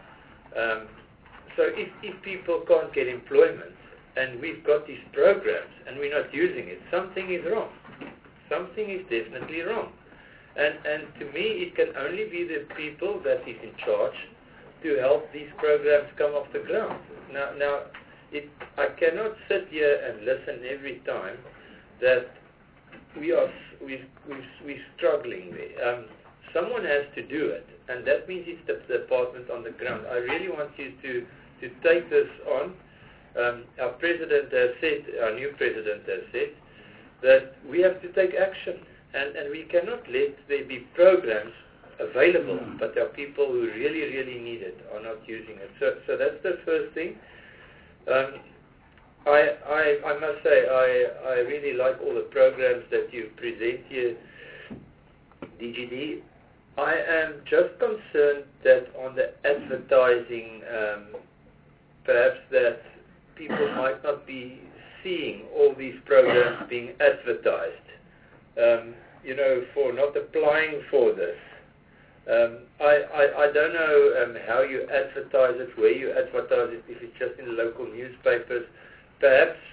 Um, so if, if people can't get employment and we've got these programs and we're not using it, something is wrong. Something is definitely wrong. And, and to me, it can only be the people that is in charge to help these programs come off the ground. Now, now it, I cannot sit here and listen every time that we are we, we, we're struggling there. Um, someone has to do it. And that means it's the department on the ground. I really want you to, to take this on. Um, our president has said, our new president has said, that we have to take action. And, and we cannot let there be programs available, but there are people who really, really need it are not using it. So, so that's the first thing. Um, I, I, I must say, I, I really like all the programs that you present here, D G D. I am just concerned that on the advertising, um, perhaps that people might not be seeing all these programs being advertised, um, you know, for not applying for this. Um, I, I, I don't know um, how you advertise it, where you advertise it, if it's just in local newspapers. Perhaps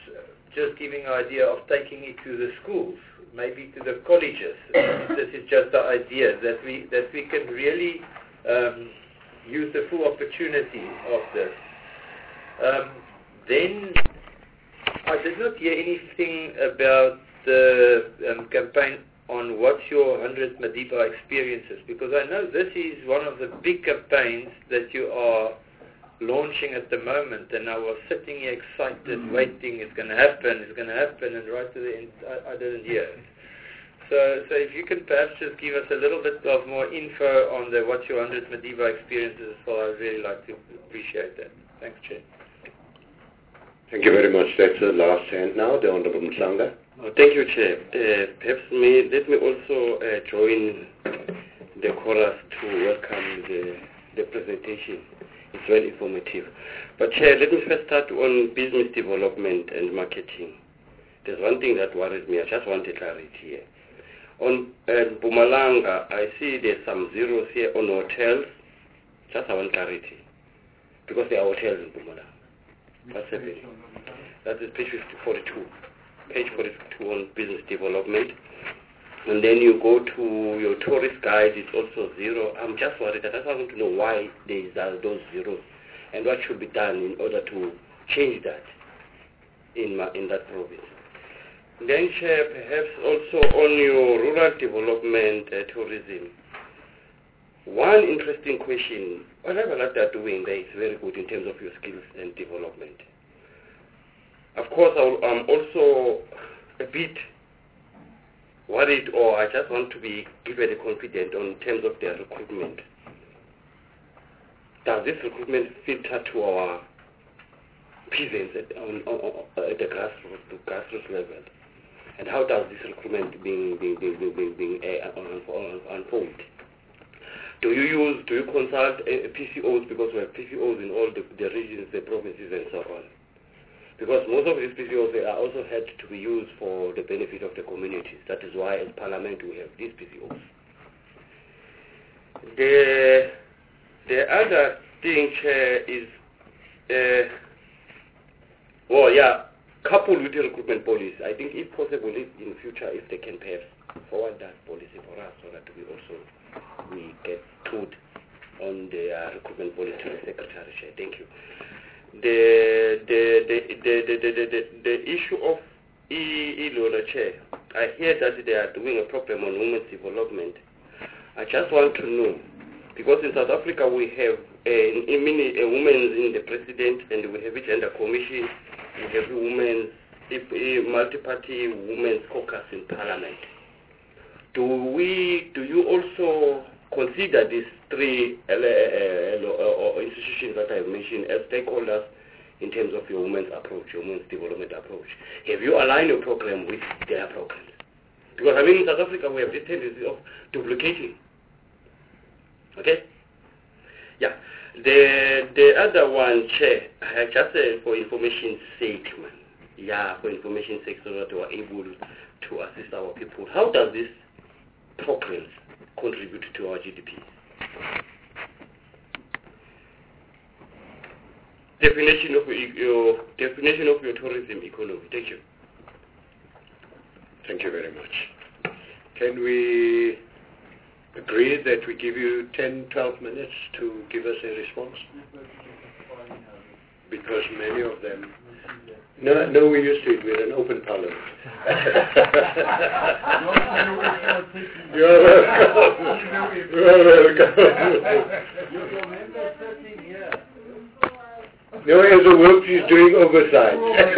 just giving an idea of taking it to the schools, maybe to the colleges. This is just the idea that we that we can really um, use the full opportunity of this. Um, then I did not hear anything about the um, campaign on what's your one hundred Madiba experiences, because I know this is one of the big campaigns that you are launching at the moment, and I was sitting here excited, mm-hmm. waiting, it's going to happen, it's going to happen, and right to the end, I, I didn't hear it. So, so if you can perhaps just give us a little bit of more info on the what's your one hundred Madiba experiences, well, I'd really like to appreciate that. Thanks, Chair. Thank you very much. That's the last hand now, the Honorable Mhlanga. Oh, thank you, Chair. Uh, perhaps may, let me also uh, join the chorus to welcome the, the presentation. It's very informative. But Chair, let me first start on business development and marketing. There's one thing that worries me. I just want a clarity here. On uh, Mpumalanga, I see there's some zeros here on hotels. Just I want clarity. Because there are hotels in Mpumalanga. What's happening? That is page forty-two. Page forty-two on business development. And then you go to your tourist guide, it's also zero. I'm just worried. I just want to know why there are those zeros and what should be done in order to change that in, my, in that province. Then, Chair, perhaps also on your rural development uh, tourism. One interesting question, whatever that they're doing there is very good in terms of your skills and development. Of course, I'm also a bit worried, or I just want to be given a confidence on terms of their recruitment. Does this recruitment filter to our peasants at, on, on, at the grassroots, the grassroots level? And how does this recruitment being being being being, being, being uh, unfold? Do you use, do you consult uh, P C Os, because we have P C Os in all the, the regions, the provinces and so on? Because most of these P C Os, they are also had to be used for the benefit of the communities. That is why as Parliament we have these P C Os. The, the other thing, Chair, is, uh, well, yeah, coupled with the recruitment policy, I think if possible if in future, if they can perhaps forward that policy for us so that we also we get told on the uh, recruitment policy to the Secretary. Chair. Thank you. The the the the the, the, the, the issue of e-Lola, Chair, I hear that they are doing a program on women's development. I just want to know, because in South Africa we have a, a, many, a women in the president, and we have a gender commission, we have a women's a multi-party women's caucus in Parliament. Do we? Do you also consider these three uh, uh, uh, institutions that I have mentioned as stakeholders in terms of your women's approach, your women's development approach? Have you aligned your program with their programs? Because I mean, in South Africa we have this tendency of duplicating. Okay? Yeah. The the other one, Chair, I just uh, for information's sake, man. Yeah, for information's sake, so that we are able to assist our people. How does this programs contribute to our G D P? Definition of your definition of your tourism economy. Thank you. Thank you very much. Can we agree that we give you ten, twelve minutes to give us a response? Because many of them... No, no, we used to it. We're an open parliament. You're welcome. You're welcome. No, as a work he's doing oversight.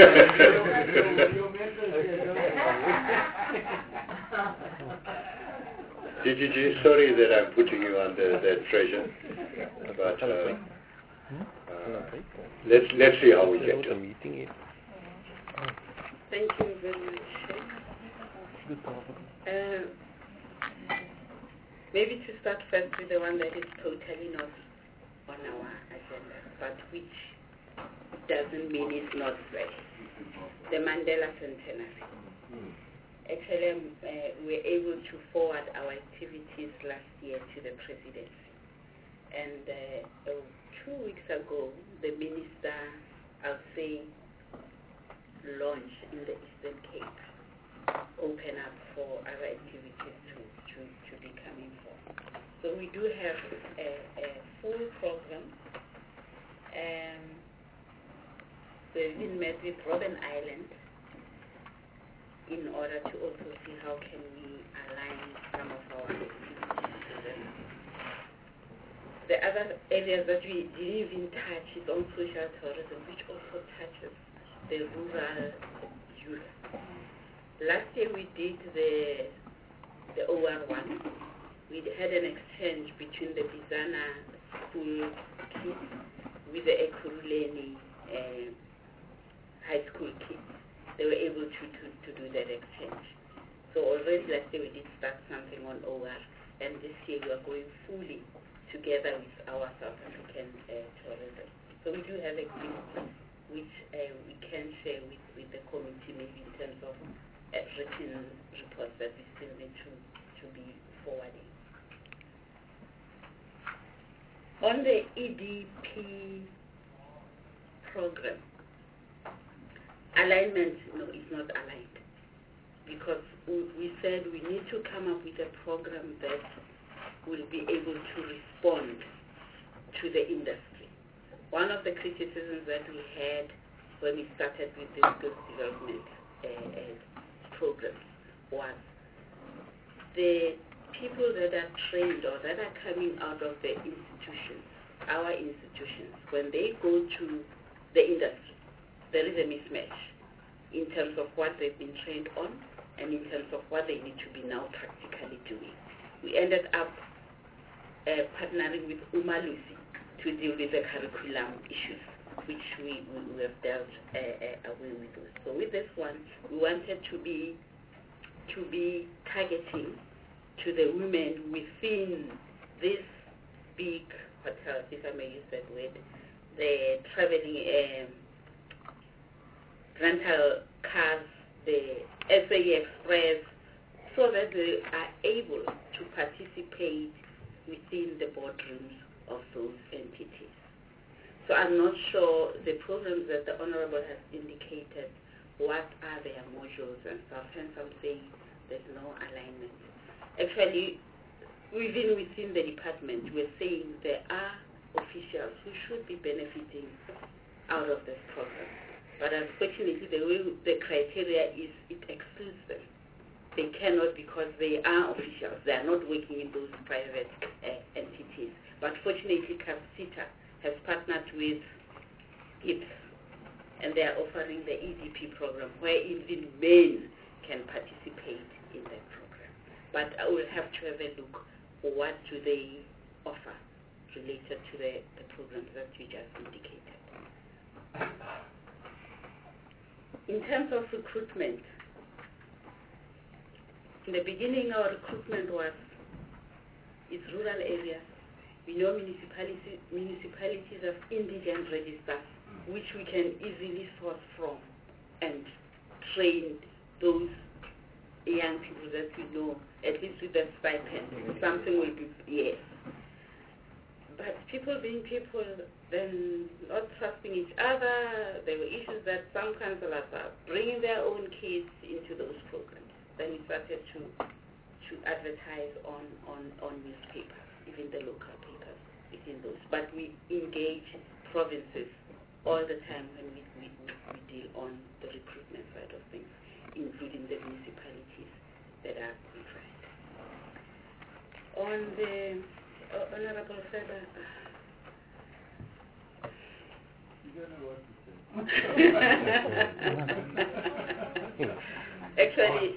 D G G, sorry that I'm putting you under that pressure, but uh, uh, let's let's see how we get to it. Thank you very much. Uh, maybe to start first with the one that is totally not on our agenda, but which doesn't mean it's not there. The Mandela Centenary. Actually, um, uh, we were able to forward our activities last year to the presidency. And uh, oh, two weeks ago, the minister, I'll say, lost launch in the Eastern Cape open up for other activities to, to, to be coming for. So we do have a, a full program. Um, we've been met with Robben Island in order to also see how can we align some of our activities to them. The other areas that we didn't even touch is on social tourism, which also touches the rural youth. Last year we did the the O R one. We had an exchange between the Bizana school kids with the Ekurhuleni uh, high school kids. They were able to, to, to do that exchange. So already last year we did start something on O R, and this year we are going fully together with our South African uh, tourism. So we do have activities which uh, we can share with, with the community, maybe in terms of uh, written reports that we still need to, to be forwarding. On the E D P program, alignment no, is not aligned, because we, we said we need to come up with a program that will be able to respond to the industry. One of the criticisms that we had when we started with the skills development uh, uh, program was the people that are trained or that are coming out of the institutions, our institutions, when they go to the industry, there is a mismatch in terms of what they've been trained on and in terms of what they need to be now practically doing. We ended up Uh, partnering with Umalusi to deal with the curriculum issues, which we, we, we have dealt uh, uh, away with those. So with this one, we wanted to be to be targeting to the women within these big hotels, if I may use that word, the traveling um, rental cars, the S A Express, so that they are able to participate within the boardrooms of those entities. So I'm not sure the programs that the Honorable has indicated, what are their modules and stuff, hence I'm saying there's no alignment. Actually, even within the department, we're saying there are officials who should be benefiting out of this program. But unfortunately, the way the criteria is, it excludes them. They cannot, because they are officials. They are not working in those private uh, entities. But fortunately, CAPCITA has partnered with I P S, and they are offering the E D P program, where even men can participate in that program. But I will have to have a look for what do they offer related to the, the programs that you just indicated. In terms of recruitment, in the beginning, our recruitment was it's rural areas. We know municipalities municipalities have indigent registers, which we can easily source from and train those young people that we know, at least with a stipend. Something will be, yes. But people being people, then not trusting each other. There were issues that some councillors are bringing their own kids into those programs. Then we started to to advertise on, on, on newspapers, even the local papers within those. But we engage provinces all the time when we, we, we deal on the recruitment side of things, including the municipalities that are concerned. On the uh, Honorable Feder, you don't know what to say. Actually,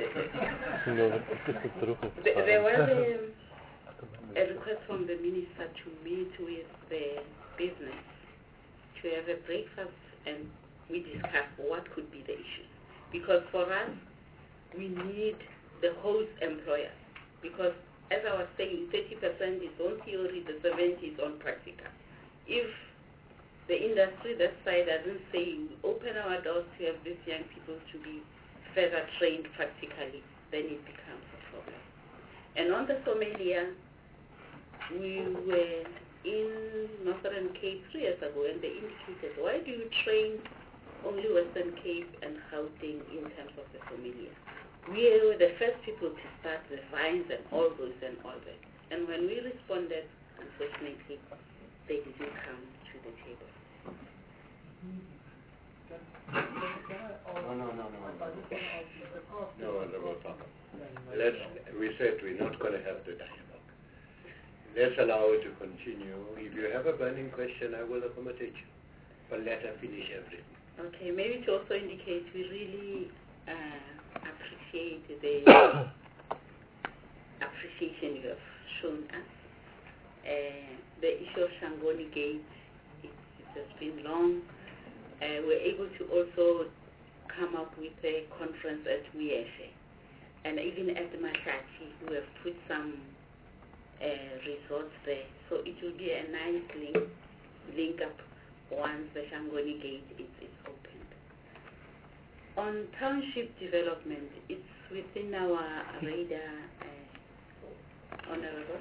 there was a, a request from the minister to meet with the business to have a breakfast, and we discussed what could be the issues. Because for us, we need the host employer, because as I was saying, thirty percent is on theory, the seventy is on practical. If the industry that side doesn't say we open our doors to have these young people to be further trained practically, then it becomes a problem. And on the Somalia, we were in Northern Cape three years ago, and they indicated, why do you train only Western Cape and Gauteng in terms of the familiar. We were the first people to start the vines and all those and all that. And when we responded, unfortunately, they didn't come to the table. No, no, no, no. No, Honorable Papa. Let's, we said we're not going to have the dialogue. Let's allow it to continue. If you have a burning question, I will accommodate you. But let her finish everything. Okay, maybe to also indicate we really uh, appreciate the appreciation you have shown us. Uh, the issue of Shangoni Gate, it, it has been long. Uh, we're able to also come up with a conference at Muyeshe and even at Mahlathi, who have put some uh, resorts there. So it will be a nice link, link up once the Shangoni Gate is, is opened. On township development, it's within our radar, uh, Honorable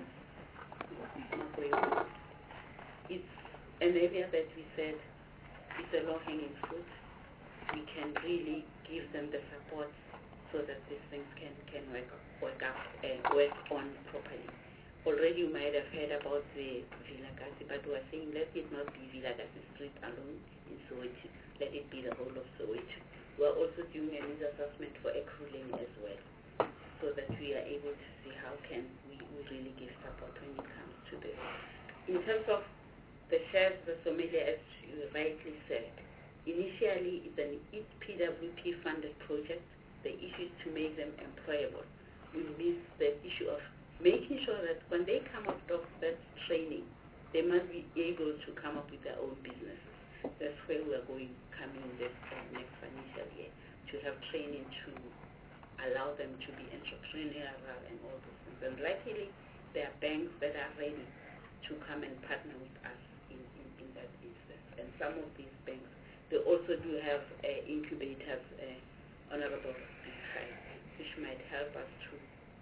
Makoyo. It's an area that we said is a low-hanging fruit. We can really give them the support so that these things can, can work, work up and work on properly. Already you might have heard about the Vilakazi, but we are saying let it not be Vilakazi Street alone in Soweto. Let it be the whole of Soweto. We are also doing a needs assessment for Ekurhuleni as well, so that we are able to see how can we, we really give support when it comes to this. In terms of the shares, the Somalia, as you rightly said, initially it's an it's P W P funded project. The issue is to make them employable. We miss the issue of making sure that when they come out of that training, they must be able to come up with their own businesses. That's where we are going, coming this uh, next financial year, to have training to allow them to be entrepreneurial and all those things. And luckily, there are banks that are ready to come and partner with us in, in, in that instance. And some of these banks, they also do have uh, incubators, uh, Honorable uh, which might help us to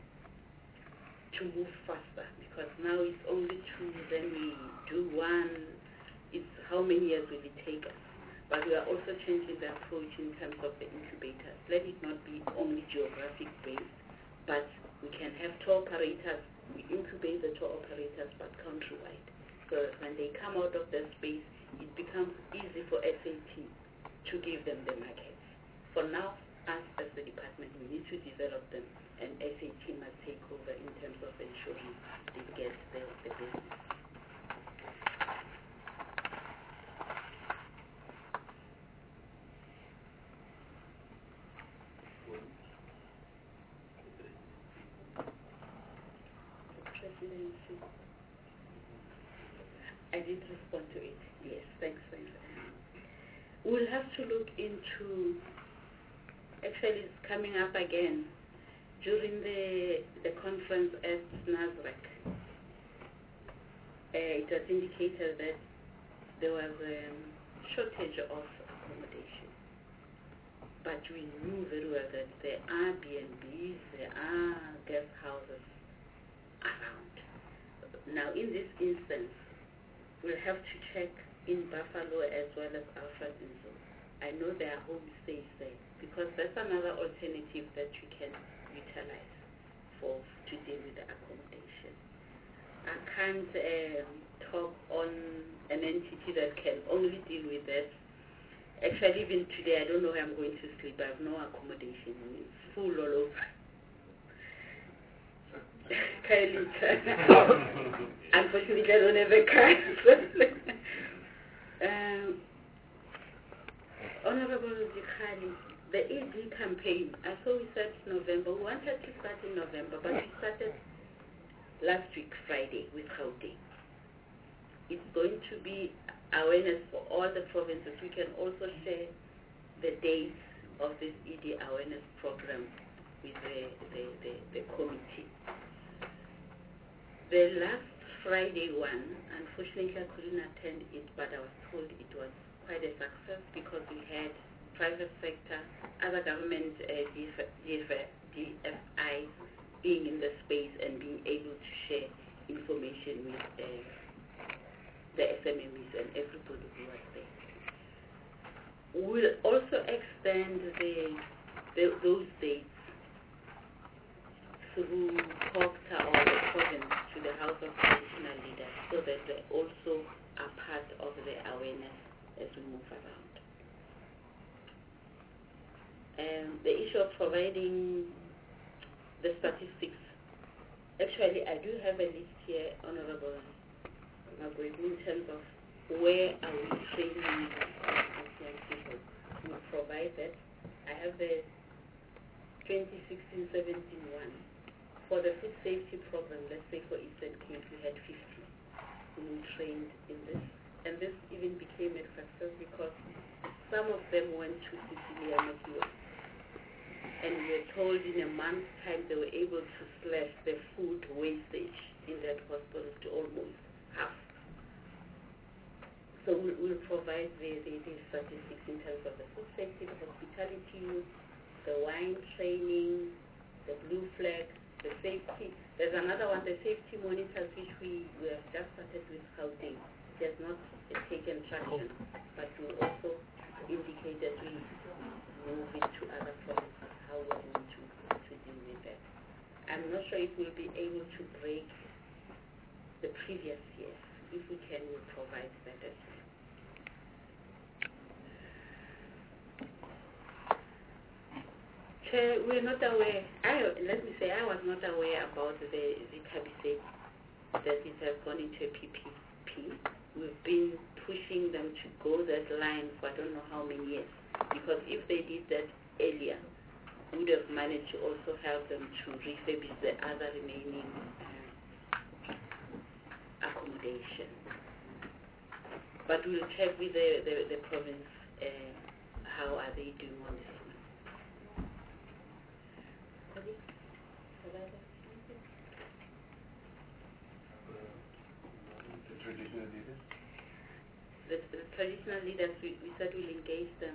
to move faster, because now it's only two, then we do one, it's how many years will it take us? But we are also changing the approach in terms of the incubators. Let it not be only geographic based, but we can have tour operators, we incubate the tour operators, but countrywide. So that when they come out of that space, it becomes easy for S A T to give them the markets. For now, us as the department, we need to develop them, and S A T must take over in terms of ensuring they get the, the business. Presidency. I did respond to it. Yes, thanks, thanks. We'll have to look into, actually it's coming up again, during the the conference at Nasrec. Uh, it was indicated that there was a shortage of accommodation. But we knew very well that there are B and Bs, there are guest houses around. Now in this instance, we'll have to check in Buffalo as well as Alfred and Zoo. I know there are homestays there, because that's another alternative that we can utilize for to deal with the accommodation. I can't um, talk on an entity that can only deal with that. Actually, even today, I don't know where I'm going to sleep. I have no accommodation. It's full all over. Unfortunately, I don't have a car. um, Honorable Zikhali, the E D campaign, I saw we said November. We wanted to start in November, but we started last week, Friday, with Gauteng. It's going to be awareness for all the provinces. We can also share the dates of this E D awareness program with the, the, the, the committee. The last Friday one, unfortunately I couldn't attend it, but I was told it was quite a success because we had private sector, other government uh, D F Is being in the space and being able to share information with uh, the S M Es and everybody who was there. we'll also extend the, the those dates through COGTA or the province to the House of Traditional Leaders so that they also are part of the awareness as we move around. Um, the issue of providing the statistics, actually I do have a list here, Honorable Magwebu, in terms of where are we training young people. We'll provide that. I have the twenty sixteen seventeen one. For the food safety program, let's say for Eastern Cape, we had fifty who trained in this. And this even became a success because some of them went to Sicily and U S. And we were told in a month's time they were able to slash the food wastage in that hospital to almost half. So we'll, we'll provide the, the, the statistics in terms of the food safety, the hospitality, the wine training, the blue flag, the safety. There's another one, the safety monitors, which we, we have just started with Gauteng. It has not taken traction, but we also indicate that we move it to other provinces, how we're going to, to deal with that. I'm not sure if we'll be able to break the previous years. If we can, we'll provide that as well. Chair, we're not aware, I, let me say, I was not aware about the, the cabinet that it has gone into a P P P. We've been pushing them to go that line for I don't know how many years, because if they did that earlier, we would have managed to also help them to refurbish the other remaining uh, accommodation. But we'll check with the, the, the province uh, how are they doing on this one. The traditional leaders? The, the traditional leaders, we, we said we'll engage them.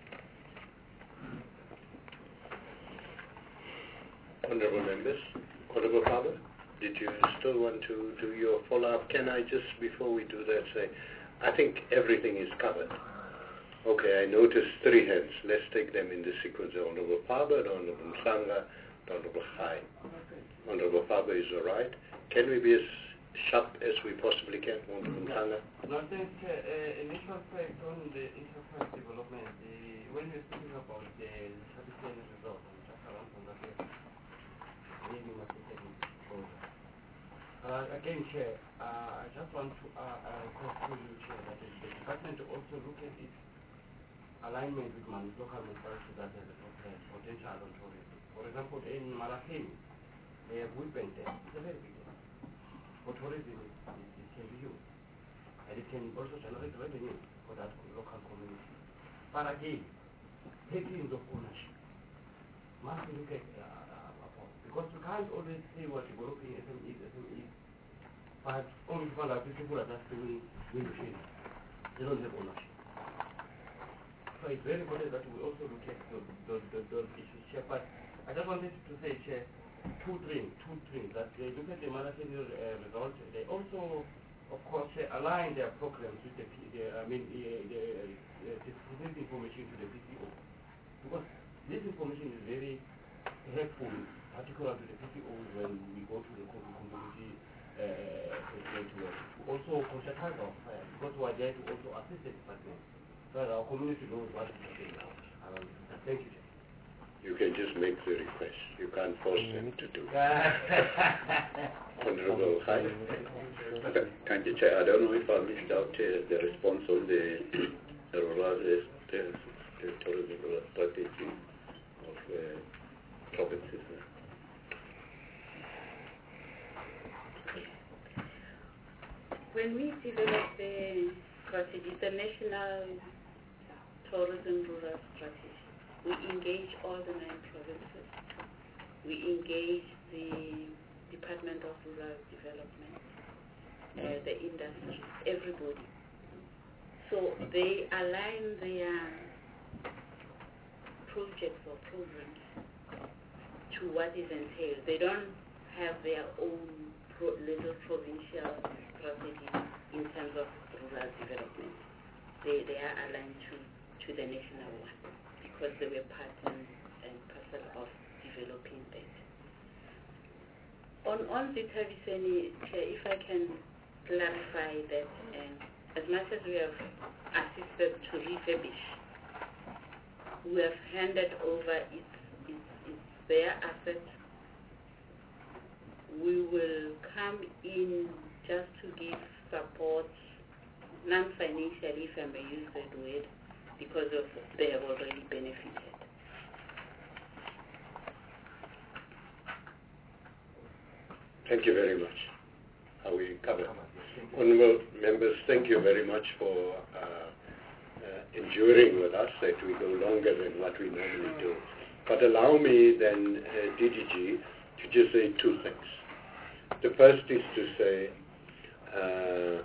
Honorable members, Honorable Father, did you still want to do your follow-up? Can I just, before we do that, say, I think everything is covered. Okay, I noticed three hands. Let's take them in the sequence. Honorable Faber, Honorable Msanga, Honorable Khai. Honorable Faber is all right. Can we be as sharp as we possibly can, Honorable Msanga? No, I think uh, initial fact on the enterprise development, the, when we're speaking about the sufficient result, I'm just around from that area. Maybe not taking exposure. Uh, again, Chair, uh, I just want to uh, uh, request to you, Chair, that the department also look at its alignment with man, local municipalities that has a potential on tourism. For example, in Malakeni, they have weapons there. It's a very big one. For tourism, it, it, it can be used. And it can also generate revenue for that local community. But again, takings of ownership must be looked at uh, upon. Because we can't always say we're developing S M Es, S M Es, but only find out people are just doing window shading. They don't have ownership. So it's very important that we also look at those, those, those, those issues, Chair. But I just wanted to say, Chair, two things, two things, that they look at the Malakeni uh, result. They also, of course, uh, align their programs with the, the I mean, the, the, the, the specific information to the P C O. Because this information is very helpful, particularly to the P C Os when we go to the community uh, network. To also conscientize our fire, because we are there to also assist the department. So our community knows what is happening now. Um, thank you, Chair. You can just make the request. You can't force them to do it. Honorable Khai. Thank you, Chair. I don't know if I missed out uh, the response on the, the rural the, the, the tourism strategy of uh, provinces. When we developed the strategy, the national tourism rural strategy, we engage all the nine provinces. We engage the Department of Rural Development, uh, the industry, everybody. So they align their projects or programs to what is entailed. They don't have their own pro little provincial strategy in terms of rural development. They, they are aligned to to the national one, because they were part and, and parcel of developing that. On on the Taviseni, if I can clarify that, um, as much as we have assisted to refurbish, we have handed over its, its, its their assets. We will come in just to give support, non-financially, if I may use that word, because of they have already benefited. Thank you very much. Are we covered? Honourable members, thank you very much for uh, uh, enduring with us that we go longer than what we normally do. But allow me then, uh, D G G, to just say two things. The first is to say, uh,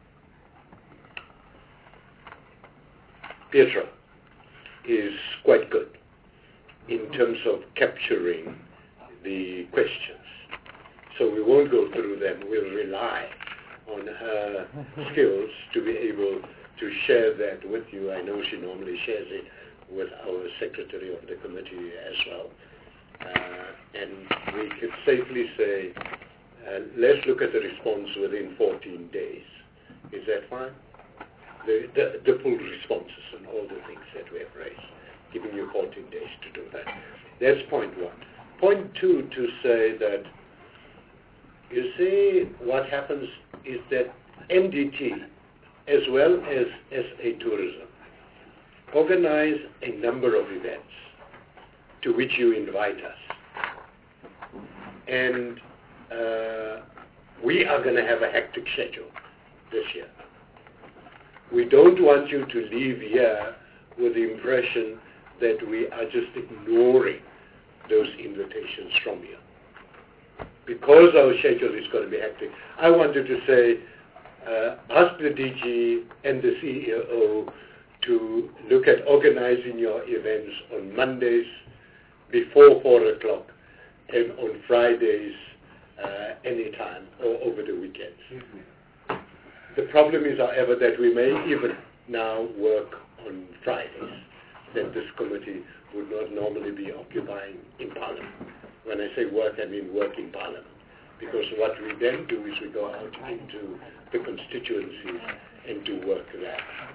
Pietro is quite good in terms of capturing the questions. So we won't go through them. We'll rely on her skills to be able to share that with you. I know she normally shares it with our secretary of the committee as well. Uh, and we could safely say, uh, let's look at the response within fourteen days. Is that fine? The, the, the full responses and all the things that we have raised, giving you fourteen days to do that. That's point one. Point two, to say that, you see, what happens is that N D T, as well as S A Tourism, organize a number of events to which you invite us. And uh, we are going to have a hectic schedule this year. We don't want you to leave here with the impression that we are just ignoring those invitations from you. Because our schedule is going to be hectic, I wanted to say, uh, ask the D G and the C E O to look at organizing your events on Mondays before four o'clock and on Fridays uh, anytime or over the weekends. The problem is, however, that we may even now work on Fridays, that this committee would not normally be occupying in Parliament. When I say work, I mean work in Parliament. Because what we then do is we go out into the constituencies and do work there.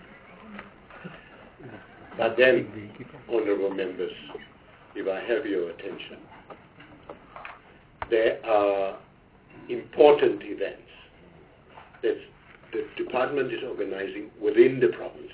But then, honourable members, if I have your attention, there are important events that the department is organizing within the provinces.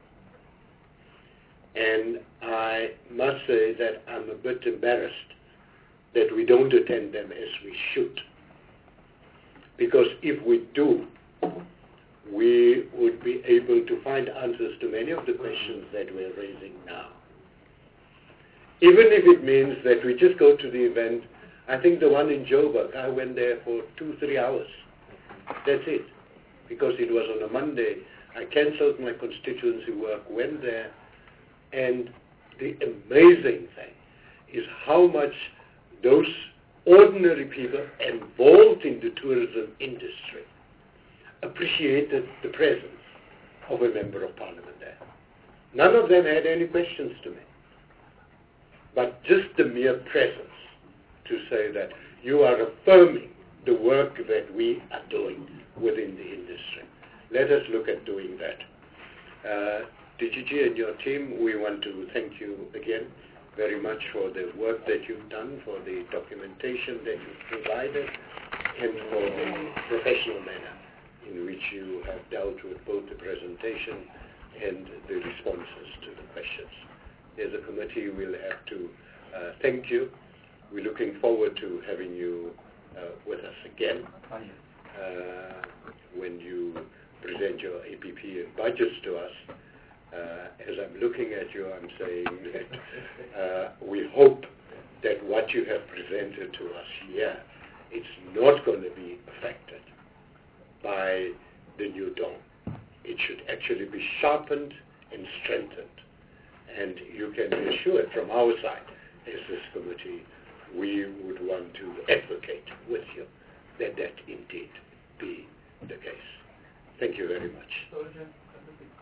And I must say that I'm a bit embarrassed that we don't attend them as we should. Because if we do, we would be able to find answers to many of the questions that we're raising now. Even if it means that we just go to the event, I think the one in Joburg, I went there for two, three hours. That's it. Because it was on a Monday. I cancelled my constituency work, went there, and the amazing thing is how much those ordinary people involved in the tourism industry appreciated the presence of a member of Parliament there. None of them had any questions to me. But just the mere presence to say that you are affirming the work that we are doing within the industry. Let us look at doing that. Uh, D G G and your team, we want to thank you again very much for the work that you've done, for the documentation that you've provided, and for the professional manner in which you have dealt with both the presentation and the responses to the questions. As a committee, we'll have to uh, thank you. We're looking forward to having you uh, with us again uh, when you present your A P P and budgets to us. Uh, as I'm looking at you, I'm saying that uh, we hope that what you have presented to us here, it's not going to be affected by the new dawn. It should actually be sharpened and strengthened. And you can be assured from our side, as this committee, we would want to advocate with you that that indeed be the case. Thank you very much.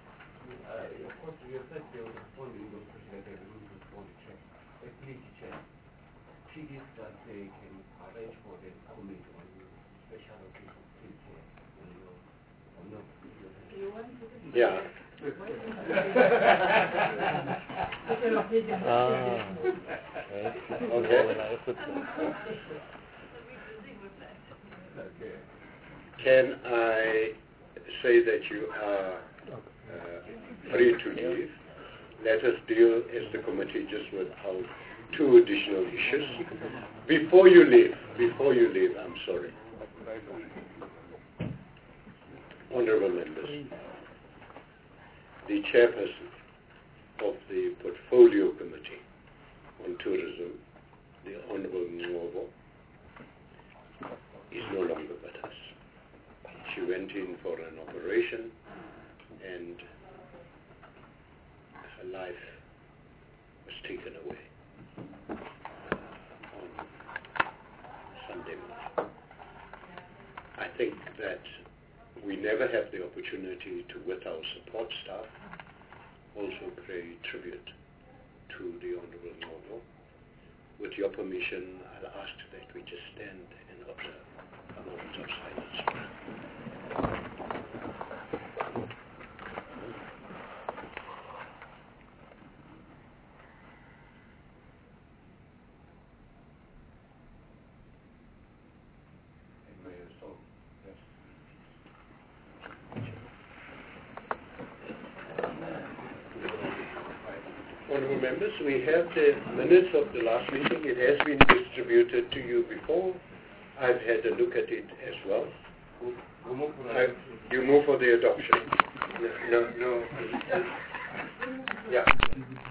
Uh, of course, you have said they will respond in those questions that they will respond to check. Uh, please check. Figures that they can arrange for them to comment on special occasions, please check. Or no. You want to Yeah. ah, okay. Okay. Can I say that you are uh, free to leave? Let us deal as the committee just with our two additional issues. Before you leave, before you leave, I'm sorry. Honorable members, the chairperson of the Portfolio Committee on Tourism, the Honorable Ngobo, is no longer with us. She went in for an operation and her life was taken away on Sunday morning. I think that we never have the opportunity to, with our support staff, also pay tribute to the Honorable Ngobo. With your permission, I'll ask that we just stand and observe a moment of silence. Honourable members, we have the minutes of the last meeting. It has been distributed to you before. I've had a look at it as well. I, you move for the adoption. No, no. no. Yeah.